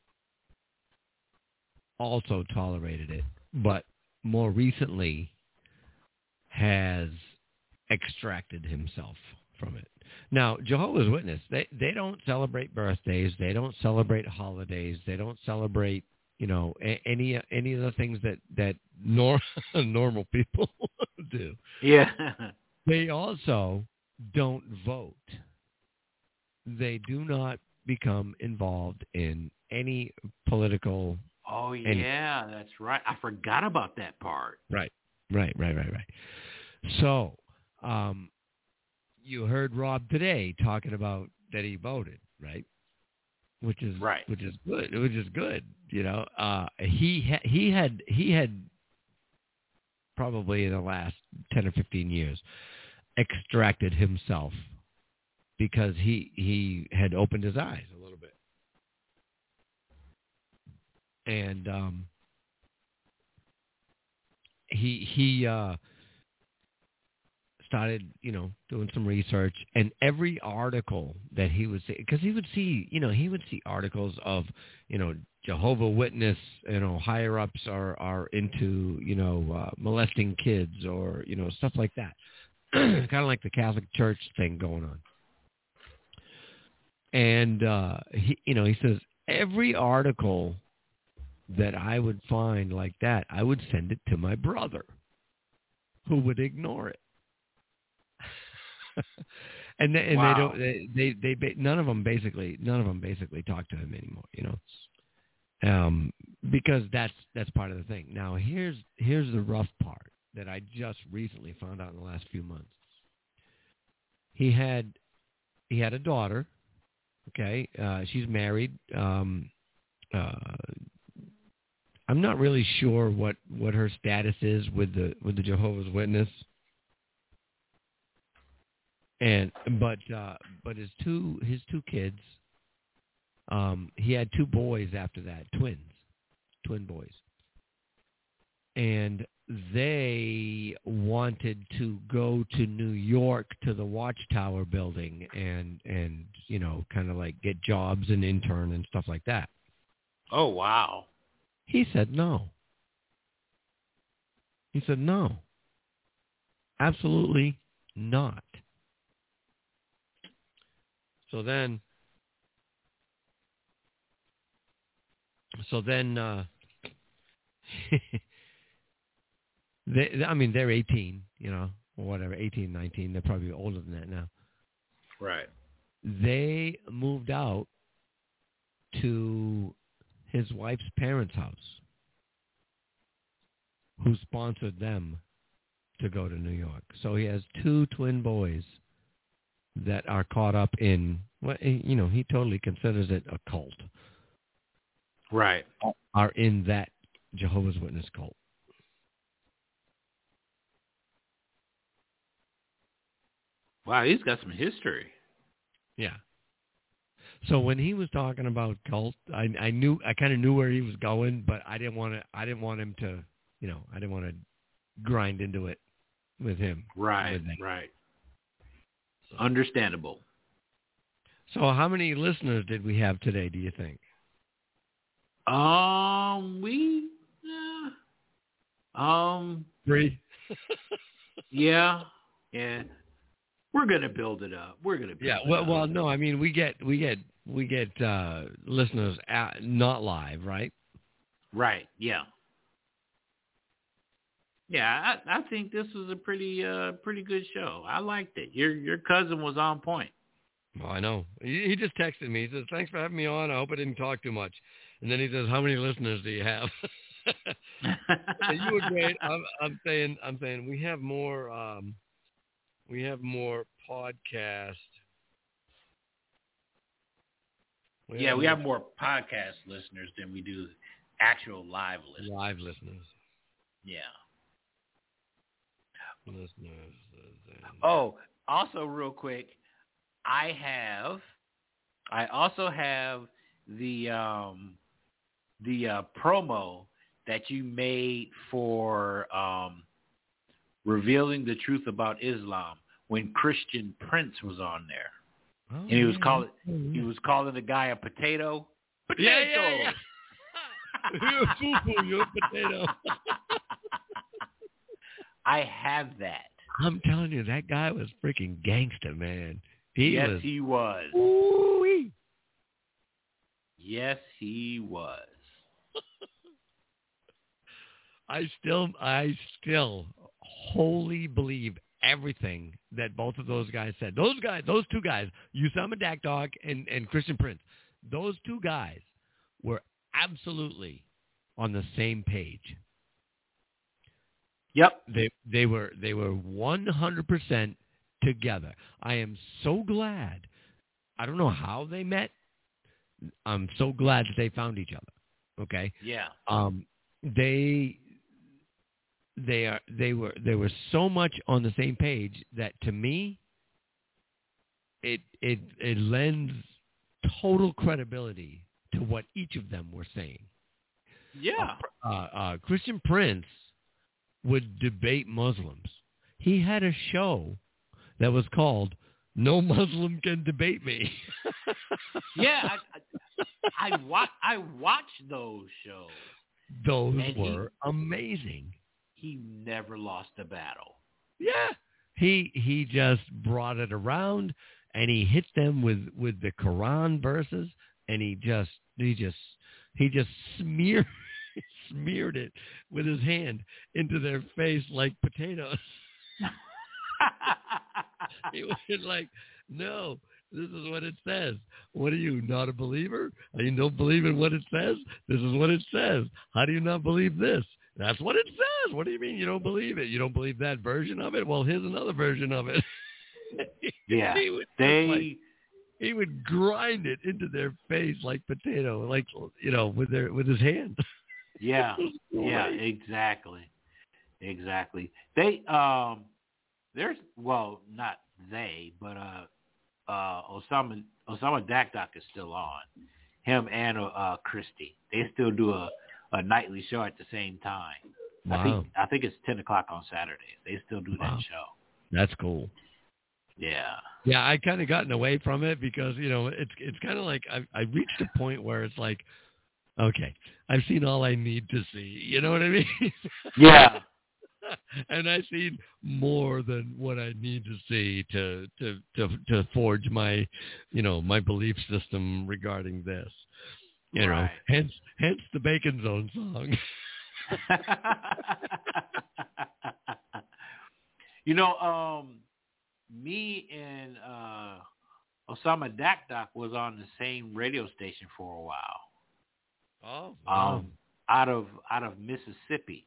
D: also tolerated it, but more recently has extracted himself from it. Now, Jehovah's Witness, they, they don't celebrate birthdays. They don't celebrate holidays. They don't celebrate, you know, a, any any of the things that, that nor, normal people do.
C: Yeah.
D: They also don't vote. They do not become involved in any political.
C: Oh
D: any-
C: yeah, that's right. I forgot about that part.
D: Right, right, right, right, right. So, um, you heard Rob today talking about that he voted, right? Which is
C: Right.
D: which is good. Which is good. You know, uh, he ha- he had he had probably in the last ten or fifteen years extracted himself because he he had opened his eyes a little bit, and um, he he uh, started you know doing some research, and every article that he would see, because he would see you know he would see articles of you know Jehovah's Witness you know higher ups are are into you know uh, molesting kids or you know stuff like that. Kind of like the Catholic Church thing going on. And, uh, he, you know, he says, every article that I would find like that, I would send it to my brother, who would ignore it. and they, and
C: Wow.
D: they don't, they, they, they, none of them basically, none of them basically talk to him anymore, you know, um, because that's, that's part of the thing. Now, here's, here's the rough part that I just recently found out in the last few months. He had, he had a daughter. Okay. Uh, she's married. Um, uh, I'm not really sure what, what her status is with the, with the Jehovah's Witness. And, but, uh, but his two, his two kids, um, he had two boys after that, twins, twin boys. And they wanted to go to New York to the Watchtower building and, and, you know, kind of like get jobs and intern and stuff like that.
C: Oh, wow.
D: He said no. He said no. Absolutely not. So then, so then, uh, they, I mean, they're eighteen, you know, or whatever, eighteen, nineteen. They're probably older than that now.
C: Right.
D: They moved out to his wife's parents' house, who sponsored them to go to New York. So he has two twin boys that are caught up in, well, you know, he totally considers it a cult.
C: Right.
D: Are in that Jehovah's Witness cult.
C: Wow, he's got some history.
D: Yeah. So when he was talking about cult, I, I knew, I kind of knew where he was going, but I didn't want to, I didn't want him to, you know, I didn't want to grind into it with him.
C: Right,
D: with
C: right. Understandable.
D: So how many listeners did we have today, do you think?
C: Um, we, uh, um,
D: three.
C: yeah, yeah. We're gonna build it up. We're gonna build
D: yeah.
C: it
D: Well,
C: up.
D: well, no. I mean, we get, we get, we get uh, listeners at, not live, right?
C: Right. Yeah. Yeah, I, I think this was a pretty, uh, pretty good show. I liked it. Your, your cousin was on point.
D: Well, I know. He, he just texted me. He says, "Thanks for having me on. I hope I didn't talk too much." And then he says, "How many listeners do you have?" So you were great. I'm, I'm saying, I'm saying we have more. Um, we have more podcast.
C: We yeah, have we more, have more podcast listeners than we do actual live listeners.
D: Live listeners.
C: Yeah.
D: Listeners.
C: Oh, also real quick, I have, I also have the um, the uh, promo that you made for um, revealing the truth about Islam when Christian Prince was on there, oh, and he was calling he was calling the guy a potato. Potato.
D: Yeah, yeah, yeah. You're a foo-foo, you're a potato.
C: I have that.
D: I'm telling you, that guy was freaking gangster, man. He
C: yes,
D: was.
C: he was.
D: Ooh-wee.
C: Yes, he was.
D: I still, I still wholly believe everything that both of those guys said. Those guys, those two guys, Usama Dakdog and, and Christian Prince, those two guys were absolutely on the same page.
C: Yep.
D: They they were they were one hundred percent together. I am so glad. I don't know how they met. I'm so glad that they found each other. Okay?
C: Yeah.
D: Um they they are they were they were so much on the same page that to me it it it lends total credibility to what each of them were saying.
C: Yeah.
D: Uh, uh, Christian Prince would debate Muslims. He had a show that was called "No Muslim Can Debate Me."
C: yeah, I, I, I watch I watched those shows.
D: Those
C: and
D: were
C: he,
D: amazing.
C: He never lost a battle.
D: Yeah, he he just brought it around. and he hit them with, with the Quran verses, and he just he just he just smeared smeared it with his hand into their face like potatoes. He was like, no, this is what it says. What are you, not a believer? You don't believe in what it says? This is what it says. How do you not believe this? That's what it says. What do you mean you don't believe it? You don't believe that version of it? Well, here's another version of it.
C: Yeah,
D: he would
C: they
D: like, he would grind it into their face like potato, like, you know, with their with his hand.
C: Yeah, yeah, exactly, exactly. They um, there's well, not they, but uh, uh, Osama Osama Dakdak is still on. Him and uh, Christy, they still do a, a nightly show at the same time.
D: Wow.
C: I think I think it's ten o'clock on Saturdays. They still do
D: Wow.
C: that show.
D: That's cool.
C: Yeah.
D: Yeah, I kind of gotten away from it because, you know, it's it's kind of like I've, I've reached a point where it's like, okay, I've seen all I need to see. You know what I mean?
C: Yeah.
D: And I've seen more than what I need to see to, to, to, to forge my, you know, my belief system regarding this. You know,
C: Right.
D: hence hence the Bacon Zone song.
C: You know, um, me and uh, Osama Dakdak was on the same radio station for a while.
D: Oh,
C: um, out of out of Mississippi.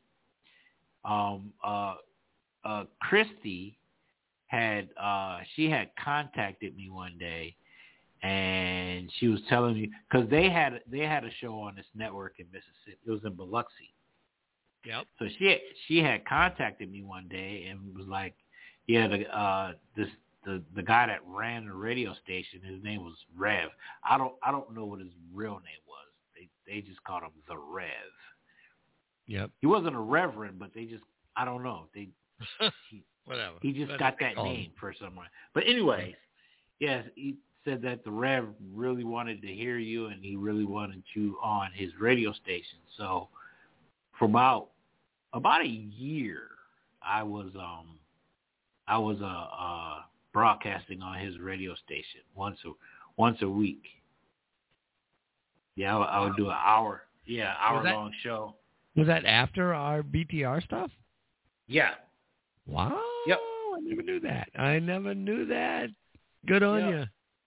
C: Um, uh, uh, Christy had uh, she had contacted me one day, and she was telling me because they had they had a show on this network in Mississippi. It was in Biloxi.
D: Yep.
C: So she had, she had contacted me one day and was like, "Yeah, the uh, this the the guy that ran the radio station, his name was Rev. I don't I don't know what his real name was. They they just called him the Rev.
D: Yep.
C: He wasn't a reverend, but they just I don't know. They he,
D: Whatever.
C: he just
D: That's
C: got
D: what they
C: that
D: call
C: name
D: him.
C: for some reason. But anyways, yes, he said that the Rev really wanted to hear you, and he really wanted you on his radio station. So for about about a year, I was um I was uh, uh broadcasting on his radio station once a once a week. Yeah, I, would- I would do an hour, yeah, hour
D: Was that-
C: long show.
D: Was that after our B T R stuff?
C: Yeah.
D: Wow.
C: Yep.
D: I never knew that. I never knew that. Good on
C: Yep.
D: you.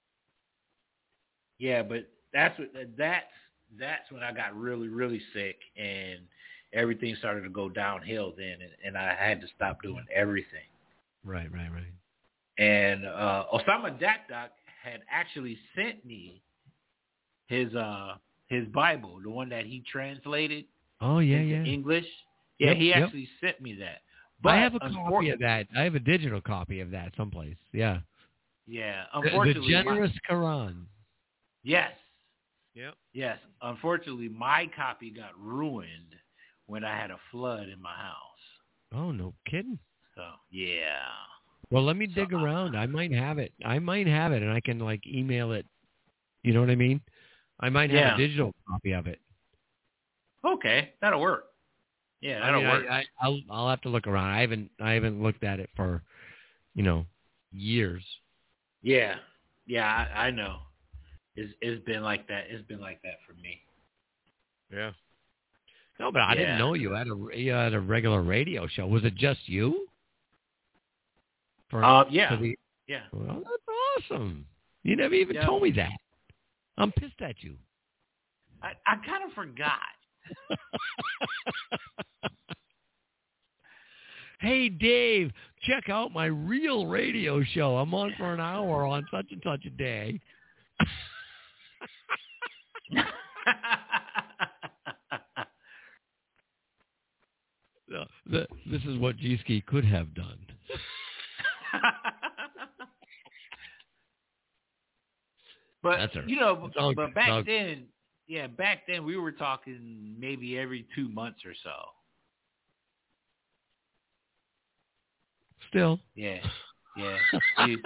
C: Yeah, but that's what that's that's when I got really really sick, and everything started to go downhill then, and, and I had to stop doing everything.
D: Right, right, right.
C: And uh, Osama Dakdak had actually sent me his uh his Bible, the one that he translated
D: Oh, yeah,
C: into
D: yeah.
C: English. Yeah,
D: Yep,
C: he
D: yep.
C: actually sent me that. But
D: I have a
C: unfor-
D: copy of that. I have a digital copy of that someplace. Yeah.
C: Yeah,
D: The- The,
C: unfortunately,
D: Generous
C: my,
D: Quran.
C: yes,
D: Yep.
C: yes. Unfortunately, my copy got ruined when I had a flood in my house.
D: Oh, no kidding.
C: So yeah.
D: Well, let me dig around. I might have it. I might have it, and I can, like, email it. You know what I mean? I might have
C: Yeah.
D: a digital copy of it.
C: Okay, that'll work. Yeah,
D: I
C: that'll
D: mean,
C: work.
D: I, I, I'll I'll have to look around. I haven't I haven't looked at it for, you know, years.
C: Yeah, yeah, I, I know. It's it's been like that. It's been like that for me.
D: Yeah. No, but I
C: Yeah.
D: didn't know you had a you had a regular radio show. Was it just you? For,
C: Uh, yeah,
D: for the,
C: yeah.
D: well, that's awesome. You never even
C: Yeah.
D: told me that. I'm pissed at you.
C: I, I kind of forgot.
D: Hey, Dave, check out my real radio show. I'm on for an hour on such and such a day. No, the, this is what G-Ski could have done.
C: But
D: That's all right.
C: you know,
D: It's all
C: but
D: good.
C: back
D: It's all good.
C: then, yeah, back then we were talking maybe every two months or so.
D: Still.
C: Yeah, yeah. You-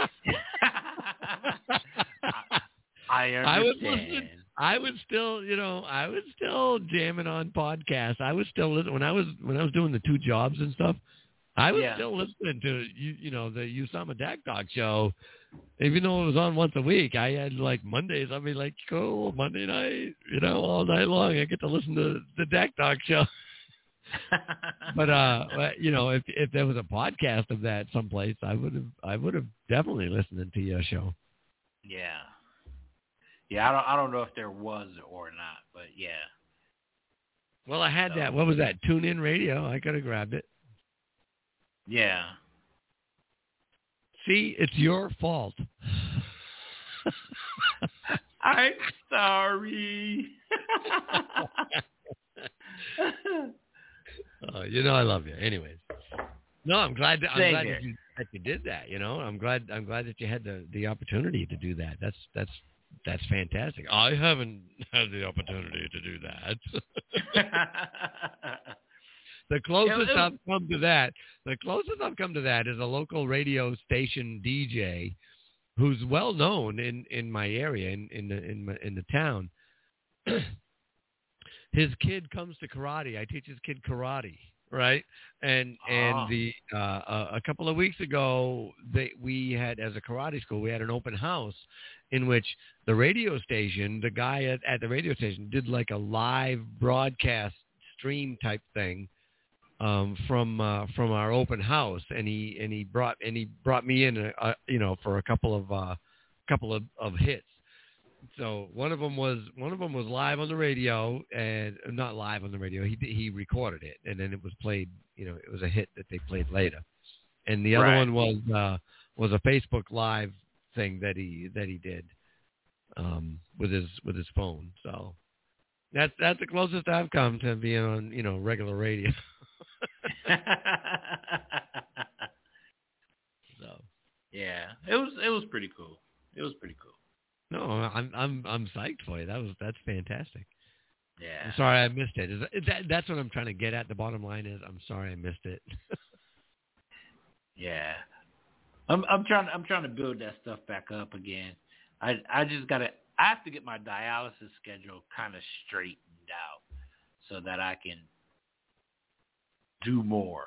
C: I
D: I was
C: understand.
D: listening. I was still, you know, I was still jamming on podcasts. I was still listening when I was when I was doing the two jobs and stuff. I was
C: Yeah.
D: still listening to you, you know, the Usama Dak Talk show, even though it was on once a week. I had like Mondays. I'd be like, cool, Monday night, you know, all night long. I get to listen to the Dak Talk show. But uh, you know, if if there was a podcast of that someplace, I would have I would have definitely listened to your show.
C: Yeah. Yeah, I don't I don't know if there was or not, but yeah.
D: Well, I had so. that. What was that? Tune In Radio. I could have grabbed it.
C: Yeah.
D: See, it's your fault.
C: I'm sorry.
D: Oh, you know I love you. Anyways, no, I'm glad. That, I'm
C: Same
D: glad
C: here.
D: that you, that you did that. You know, I'm glad. I'm glad that you had the, the opportunity to do that. That's that's that's fantastic. I haven't had the opportunity to do that. The closest I've come to that, the closest I've come to that is a local radio station D J, who's well known in, in my area, in in the in, my, in the town. His kid comes to karate. I teach his kid karate, right? And and
C: Ah.
D: the uh, a, a couple of weeks ago, they we had as a karate school, we had an open house in which the radio station, the guy at, at the radio station, did like a live broadcast stream type thing. Um, from uh, from our open house, and he and he brought and he brought me in, a, a, you know, for a couple of uh, couple of, of hits. So one of them was one of them was live on the radio, and not live on the radio. He he recorded it, and then it was played. You know, it was a hit that they played later. And the other
C: Right.
D: one was uh, was a Facebook Live thing that he that he did um, with his with his phone. So that's that's the closest I've come to being on, you know, regular radio. So
C: yeah, it was it was pretty cool. It was pretty cool.
D: no, I'm I'm I'm psyched for you. That was that's fantastic.
C: Yeah.
D: I'm sorry I missed it. Is, is that that's what I'm trying to get at. The bottom line is I'm sorry I missed it.
C: Yeah. I'm I'm trying I'm trying to build that stuff back up again. I I just gotta I have to get my dialysis schedule kind of straightened out so that I can do more.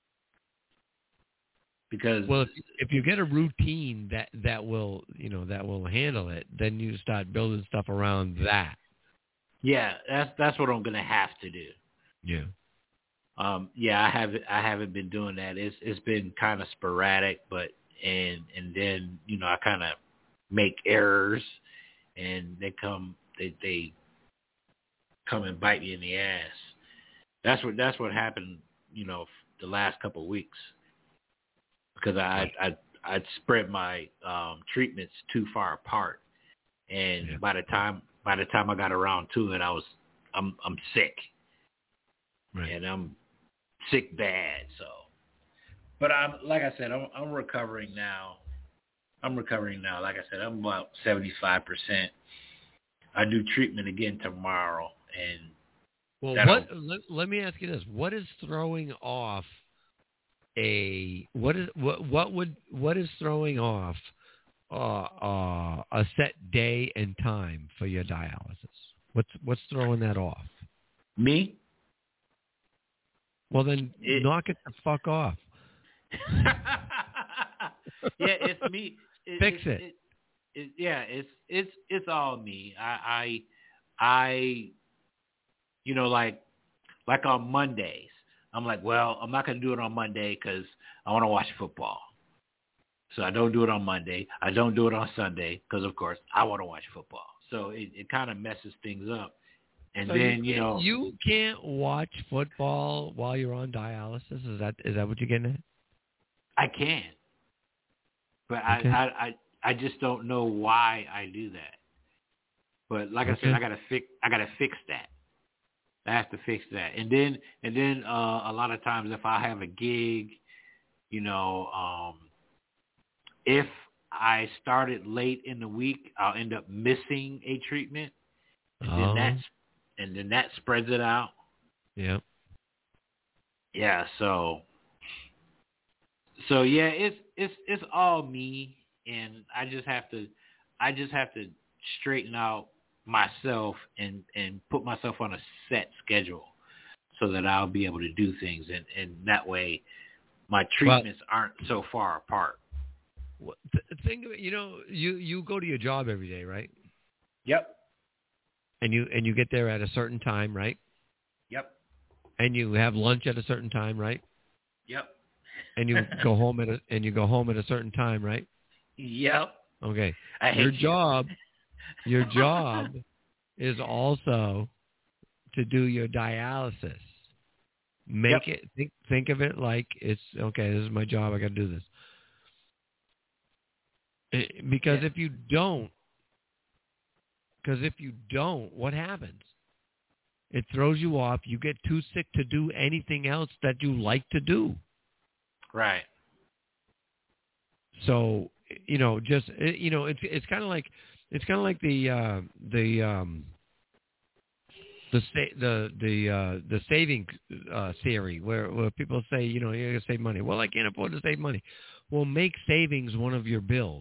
C: Because
D: well, if, if you get a routine that that will you know that will handle it, then you start building stuff around that.
C: yeah, that's that's what I'm gonna have to do.
D: Yeah.
C: Um, yeah, I haven't I haven't been doing that. It's it's been kind of sporadic, but and and then you know I kind of make errors, and they come they they come and bite me in the ass. That's what that's what happened. You know, the last couple of weeks, because I I I'd spread my um, treatments too far apart, and
D: Yeah.
C: by the time by the time I got around to it, I was I'm I'm sick,
D: Right.
C: and I'm sick bad. So, but I'm like I said, I'm I'm recovering now. I'm recovering now. Like I said, I'm about seventy-five percent. I do treatment again tomorrow, and
D: Well,
C: that'll-
D: what? Let, let me ask you this: what is throwing off a what is what what would what is throwing off uh, uh, a set day and time for your dialysis? What's what's throwing that off?
C: Me?
D: Well, then
C: It-
D: knock it the fuck off.
C: Yeah, it's me. It,
D: Fix
C: it,
D: it.
C: It, it. Yeah, it's it's it's all me. I I I you know like like on Mondays, I'm like, well, I'm not gonna do it on Monday because I want to watch football. So I don't do it on Monday. I don't do it on Sunday because, of course, I want to watch football. So it, it kind of messes things up. And
D: So
C: then
D: you,
C: you know
D: you can't watch football while you're on dialysis. Is that is that what you're getting at?
C: I can, but
D: Okay.
C: I, I, I, I just don't know why I do that. But like I said,
D: Okay.
C: I gotta fix, I gotta fix that. I have to fix that. And then, and then uh, a lot of times, if I have a gig, you know, um, if I started late in the week, I'll end up missing a treatment, and
D: Oh.
C: then that's, and then that spreads it out.
D: Yeah.
C: Yeah, so so yeah, it's it's it's all me, and I just have to I just have to straighten out myself and and put myself on a set schedule so that I'll be able to do things, and and that way my treatments well, aren't so far apart.
D: The thing, you know, you, you go to your job every day, right?
C: Yep.
D: And you and you get there at a certain time, right?
C: Yep.
D: And you have lunch at a certain time, right?
C: Yep.
D: And you go home at a and you go home at a certain time, right?
C: Yep.
D: Okay.
C: I hate
D: your
C: you.
D: job, your job is also to do your dialysis. Make
C: yep.
D: it think think of it like it's okay. This is my job. I got to do this. It, because
C: yeah.
D: if you don't, because if you don't, what happens? It throws you off. You get too sick to do anything else that you like to do.
C: Right.
D: So, you know, just, you know, it's it's kind of like, it's kind of like the, uh, the, um, the, the, the, uh, the saving uh, theory where, where people say, you know, you're going to save money. Well, I can't afford to save money. Well, make savings one of your bills.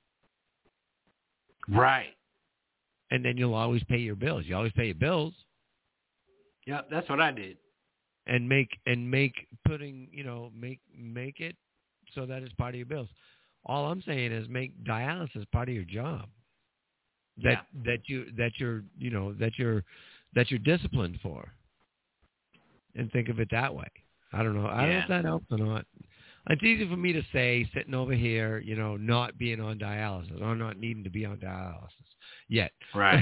C: Right.
D: And then you'll always pay your bills. You always pay your bills.
C: Yep, that's what I did.
D: And make and make putting, you know, make make it so that it's part of your bills. All I'm saying is make dialysis part of your job. That
C: yeah.
D: that you that you're you know that you're that you're disciplined for. And think of it that way. I don't know. I don't
C: yeah.
D: know if that helps or not. It's easy for me to say sitting over here, you know, not being on dialysis or not needing to be on dialysis yet.
C: Right.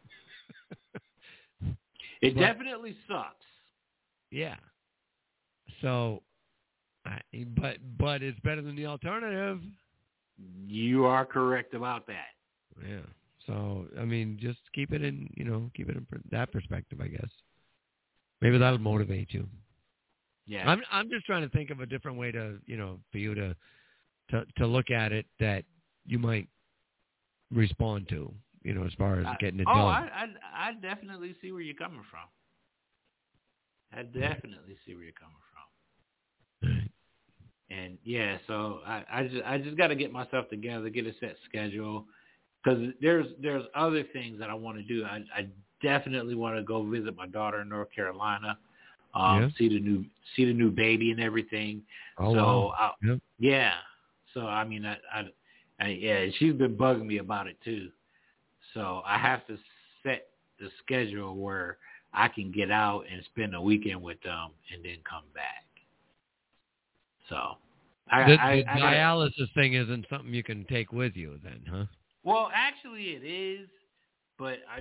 C: It
D: but,
C: definitely sucks.
D: Yeah. So, but but it's better than the alternative.
C: You are correct about that.
D: Yeah. So, I mean, just keep it in, you know, keep it in that perspective, I guess. Maybe that'll motivate you.
C: Yeah.
D: I'm I'm just trying to think of a different way to, you know, for you to to to look at it that you might respond to, you know, as far as
C: I,
D: getting it
C: oh,
D: done.
C: Oh, I, I I definitely see where you're coming from. I definitely see where you're coming from.
D: Right.
C: And yeah, so I, I just I just got to get myself together, get a set schedule, because there's there's other things that I want to do. I I definitely want to go visit my daughter in North Carolina. Um,
D: yeah.
C: see the new see the new baby and everything.
D: Oh,
C: so
D: wow.
C: I,
D: Yep.
C: yeah. So I mean I, I, I yeah, she's been bugging me about it too. So I have to set the schedule where I can get out and spend a weekend with them and then come back. So I,
D: the,
C: I,
D: the
C: I
D: dialysis
C: gotta,
D: thing isn't something you can take with you then, huh?
C: Well, actually it is, but I.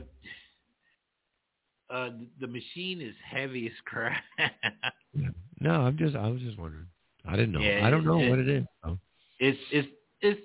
C: Uh, the machine is heavy as crap.
D: No, I'm just, I was just wondering. I didn't know.
C: Yeah,
D: I don't know
C: it,
D: what it is. So.
C: It's, it's, it's,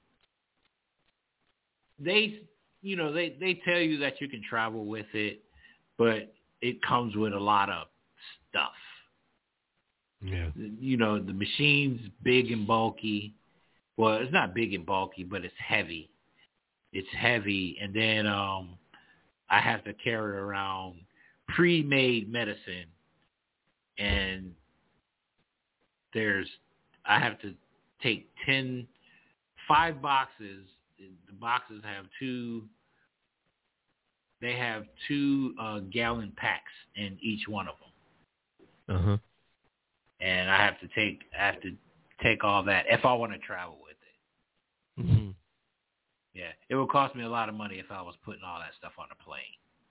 C: they, you know, they, they tell you that you can travel with it, but it comes with a lot of stuff.
D: Yeah.
C: You know, the machine's big and bulky. Well, it's not big and bulky, but it's heavy. It's heavy. And then, um, I have to carry around pre-made medicine, and there's I have to take ten, five boxes. The boxes have two. They have two uh, gallon packs in each one of them.
D: Uh huh.
C: And I have to take I have to take all that if I want to travel with it.
D: Mm-hmm.
C: Yeah, it would cost me a lot of money if I was putting all that stuff on a plane.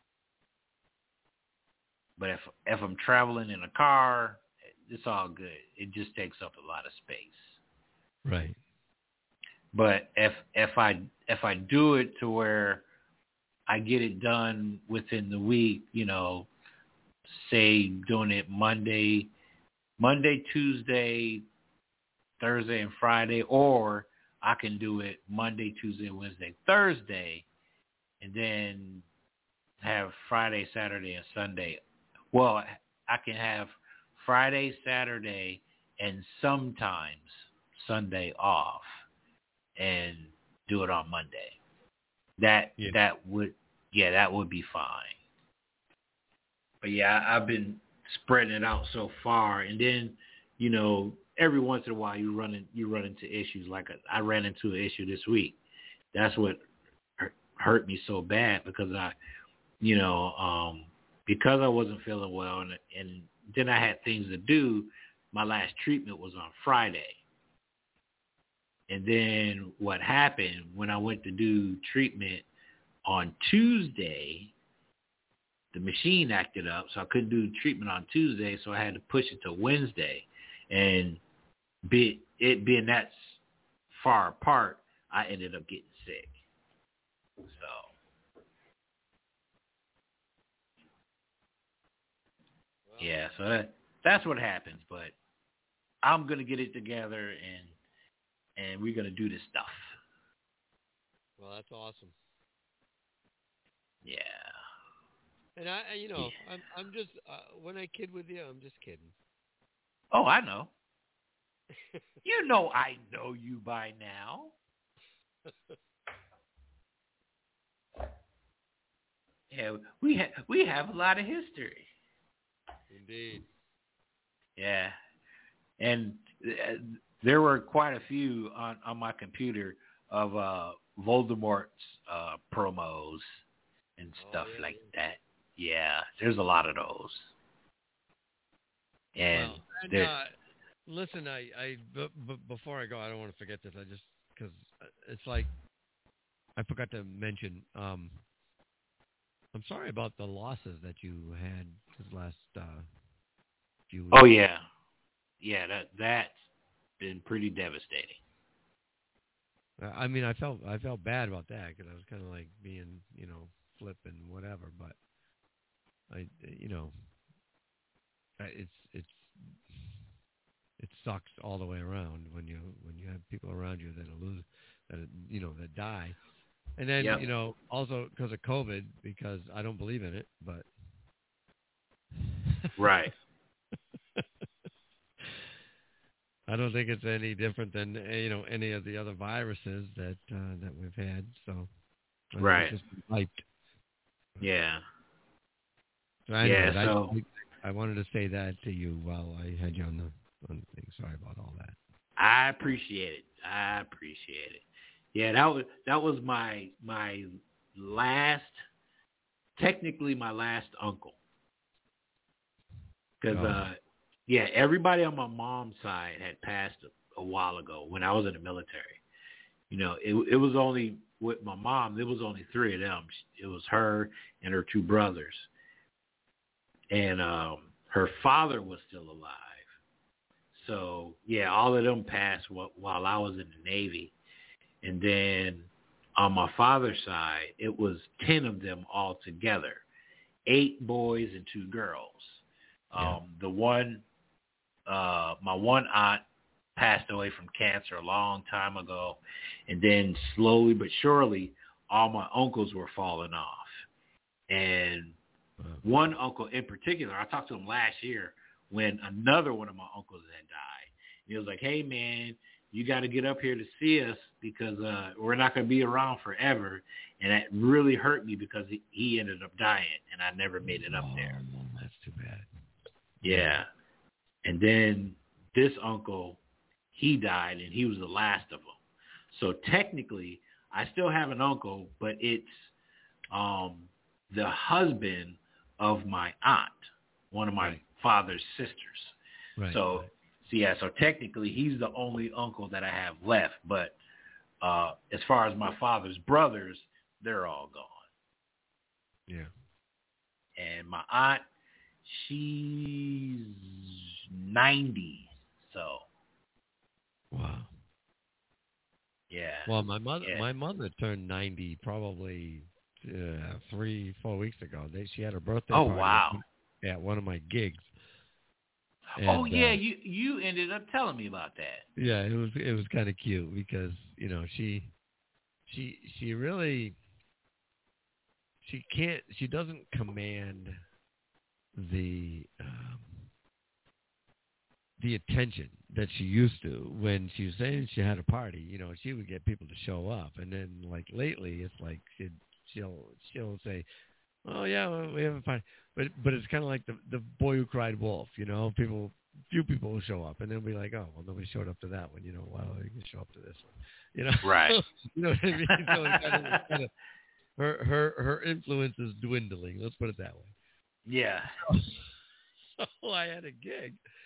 C: But if if I'm traveling in a car, it's all good. It just takes up a lot of space.
D: Right.
C: But if if I if I do it to where I get it done within the week, you know, say doing it Monday, Monday, Tuesday, Thursday, and Friday, or I can do it Monday, Tuesday, Wednesday, Thursday, and then have Friday, Saturday, and Sunday. Well, I can have Friday, Saturday, and sometimes Sunday off, and do it on Monday. That
D: yeah.
C: that would yeah that would be fine. But yeah, I, I've been spreading it out so far, and then you know. Every once in a while, you run in, you run into issues. Like I ran into an issue this week. That's what hurt me so bad because I, you know, um, because I wasn't feeling well, and and then I had things to do. my last treatment was on Friday. And then what happened when I went to do treatment on Tuesday, the machine acted up, so I couldn't do treatment on Tuesday, so I had to push it to Wednesday. And be, it being that far apart, I ended up getting sick. So, yeah, so that, that's what happens. But I'm going to get it together, and and we're going to do this stuff.
D: Well, that's awesome.
C: Yeah.
D: And I, you know,
C: Yeah.
D: I'm, I'm just uh, when I kid with you, I'm just kidding.
C: Oh, I know. You know I know you by now. Yeah, we ha- we have a lot of history.
D: Indeed.
C: Yeah, and uh, there were quite a few on, on my computer of uh, Voldemort's uh, promos and stuff
D: oh, yeah,
C: like
D: yeah.
C: that. Yeah, there's a lot of those. And,
D: well, and
C: there-
D: uh, listen, I, I b- b- before I go, I don't want to forget this. I just because it's like I forgot to mention. Um, I'm sorry about the losses that you had this last uh, few weeks.
C: oh yeah, yeah, that that's been pretty devastating.
D: I mean, I felt I felt bad about that because I was kind of like being, you know, flip and whatever. But I, you know, I- it's it's it sucks all the way around when you when you have people around you that lose, that you know that die, and then
C: Yep.
D: you know also because of COVID, because I don't believe in it, but
C: Right.
D: I don't think it's any different than uh, you know any of the other viruses that uh, that we've had. So I think
C: Right.
D: it's just hyped.
C: Yeah.
D: So anyways,
C: Yeah, so-
D: I, I wanted to say that to you while I had you on the on the thing. Sorry about all that.
C: I appreciate it. I appreciate it. Yeah, that was that was my my last, technically my last uncle. Because
D: Oh.
C: uh, yeah, everybody on my mom's side had passed a, a while ago when I was in the military. You know, it it was only with my mom. There was only three of them. It was her and her two brothers, and um, her father was still alive. So, yeah, all of them passed wh- while I was in the Navy. And then on my father's side, it was ten of them all together, eight boys and two girls.
D: Yeah.
C: Um, the one, uh, my one aunt passed away from cancer a long time ago. And then slowly but surely, all my uncles were falling off. And one uncle in particular, I talked to him last year, when another one of my uncles had died. And he was like, hey, man, you got to get up here to see us because uh, we're not going to be around forever. And that really hurt me because he, he ended up dying, and I never made it up there.
D: Oh, that's too bad.
C: Yeah. And then this uncle, he died, and he was the last of them. So technically, I still have an uncle, but it's um, the husband of my aunt, one of my
D: Right.
C: father's sisters.
D: Right.
C: So, so yeah, so technically he's the only uncle that I have left. But uh, as far as my father's brothers, they're all gone.
D: Yeah.
C: And my aunt, she's ninety. So,
D: Wow.
C: yeah.
D: Well, my mother,
C: Yeah.
D: my mother turned ninety probably uh, three, four weeks ago. They, she had her birthday
C: Oh,
D: party
C: wow.
D: at one of my gigs.
C: oh,
D: And,
C: yeah,
D: uh,
C: you you ended up telling me about that.
D: yeah, it was it was kind of cute because you know she she she really she can't she doesn't command the um, the attention that she used to when she was saying she had a party. You know, she would get people to show up, and then like lately, it's like she'd, she'll she'll say, "Oh yeah, well, we have a party," but but it's kind of like the the boy who cried wolf. You know, people few people will show up, and then be like, "Oh well, nobody showed up to that one." You know, well, you can show up to this one. You know,
C: Right.
D: you know what I mean? So it's kind of, it's kind of her her her influence is dwindling. Let's put it that way.
C: Yeah.
D: So I had a gig,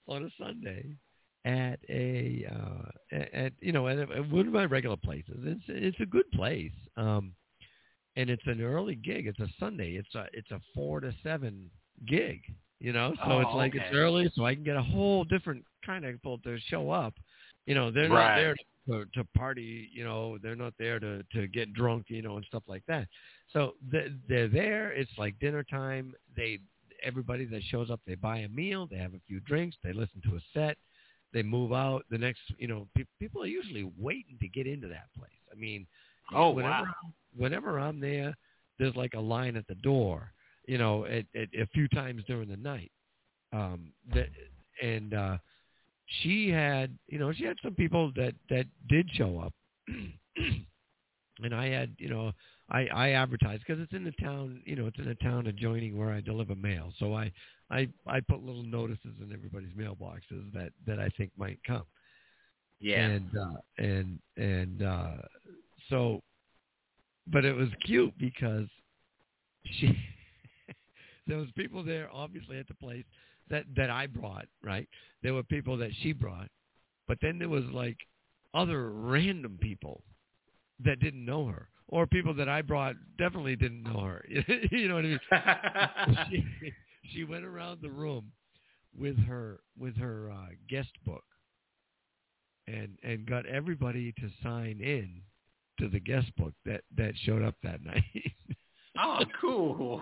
D: on a Sunday at a uh, at you know at, at one of my regular places. It's it's a good place, um, and it's an early gig. It's a Sunday. It's a it's a four to seven gig. You know, so
C: oh,
D: it's like
C: okay.
D: it's early, so I can get a whole different kind of people to show up. You know, they're not
C: right.
D: there to, to party. You know, they're not there to, to get drunk. You know, and stuff like that. So they're, they're there. It's like dinner time. They everybody that shows up, they buy a meal. They have a few drinks. They listen to a set. They move out. The next, you know, pe- people are usually waiting to get into that place. I mean,
C: oh
D: whenever,
C: wow.
D: Whenever I'm there, there's like a line at the door. You know, at, at, a few times during the night. Um, that, and uh, she had, you know, she had some people that, that did show up. And I had, you know, I, I advertised because it's in the town, you know, it's in a town adjoining where I deliver mail. So I, I, I put little notices in everybody's mailboxes that, that I think might come.
C: Yeah.
D: And, uh, and, and uh, so, but it was cute because she... There was people there, obviously, at the place that, that I brought, right? There were people that she brought. But then there was, like, other random people that didn't know her. Or people that I brought definitely didn't know her. You know what I mean? she, she went around the room with her with her uh, guest book and, and got everybody to sign in to the guest book that, that showed up that night.
C: Oh, cool.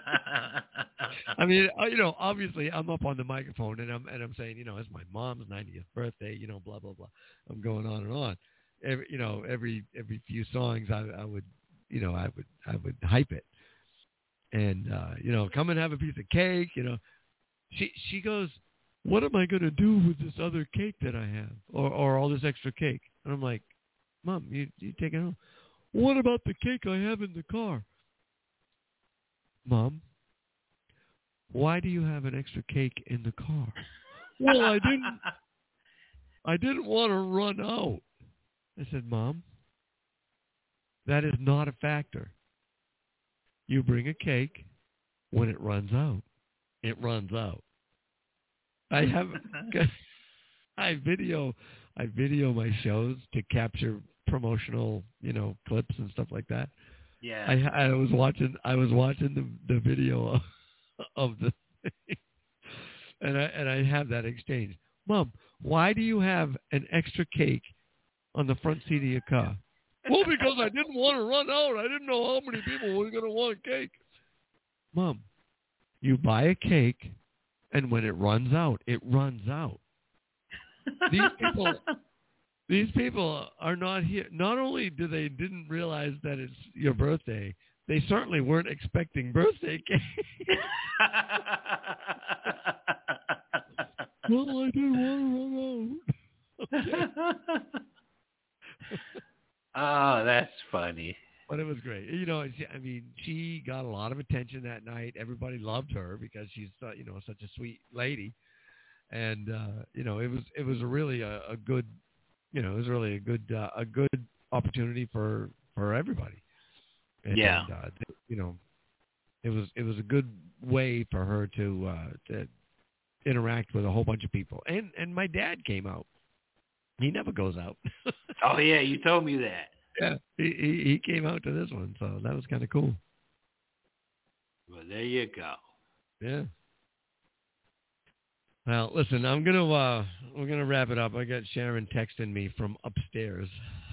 D: I mean, you know, obviously I'm up on the microphone and I'm and I'm saying, you know, it's my mom's ninetieth birthday, you know, blah blah blah. I'm going on and on. Every, you know, every every few songs I, I would, you know, I would I would hype it. And uh, you know, come and have a piece of cake, you know. She she goes, "What am I going to do with this other cake that I have or or all this extra cake?" And I'm like, "Mom, you you take it home. What about the cake I have in the car?" Mom, why do you have an extra cake in the car? Well, I didn't. I didn't want to run out. I said, Mom, that is not a factor. You bring a cake when it runs out. It runs out. I have. I video. I video my shows to capture promotional, you know, clips and stuff like that.
C: Yeah.
D: I, I was watching. I was watching the the video of, of the thing, and I and I have that exchange. Mom, why do you have an extra cake on the front seat of your car? Well, because I didn't want to run out. I didn't know how many people were going to want cake. Mom, you buy a cake, and when it runs out, it runs out. These people. These people are not here. Not only do they didn't realize that it's your birthday, they certainly weren't expecting birthday cake. Well, I didn't want to run out. Okay.
C: Oh, that's funny.
D: But it was great. You know, I mean, she got a lot of attention that night. Everybody loved her because she's, uh, you know, such a sweet lady. And, uh, you know, it was it was really a, a good, you know, it was really a good uh, a good opportunity for, for everybody. And,
C: yeah.
D: Uh, you know, it was it was a good way for her to uh, to interact with a whole bunch of people. And and my dad came out. He never goes out.
C: Oh yeah, you told me that.
D: Yeah, he, he he came out to this one, so that was kind of cool.
C: Well, there you go.
D: Yeah. Well, listen, I'm gonna uh, we're gonna wrap it up. I got Sharon texting me from upstairs.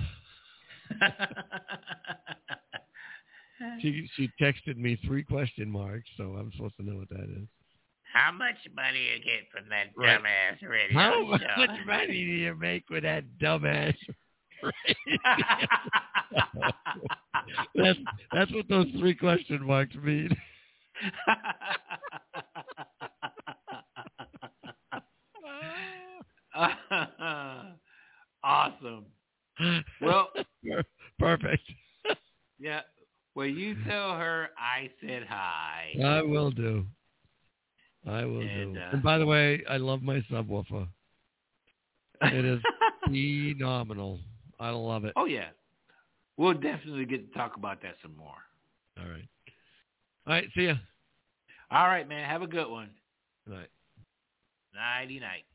D: she she texted me three question marks, so I'm supposed to know what that is.
F: How much money you get from that
D: Right.
F: dumbass radio
D: How
F: show?
D: much money do you make with that dumbass radio? that's that's what those three question marks mean.
C: Awesome. Well,
D: perfect.
C: Yeah. Well, you tell her I said hi.
D: I will do. I will
C: And,
D: do.
C: uh,
D: And by the way, I love my subwoofer. It is phenomenal. I love it.
C: Oh, yeah. We'll definitely get to talk about that some more.
D: All right. All right. See ya.
C: All right, man. Have a good one.
D: All right.
C: Nighty night.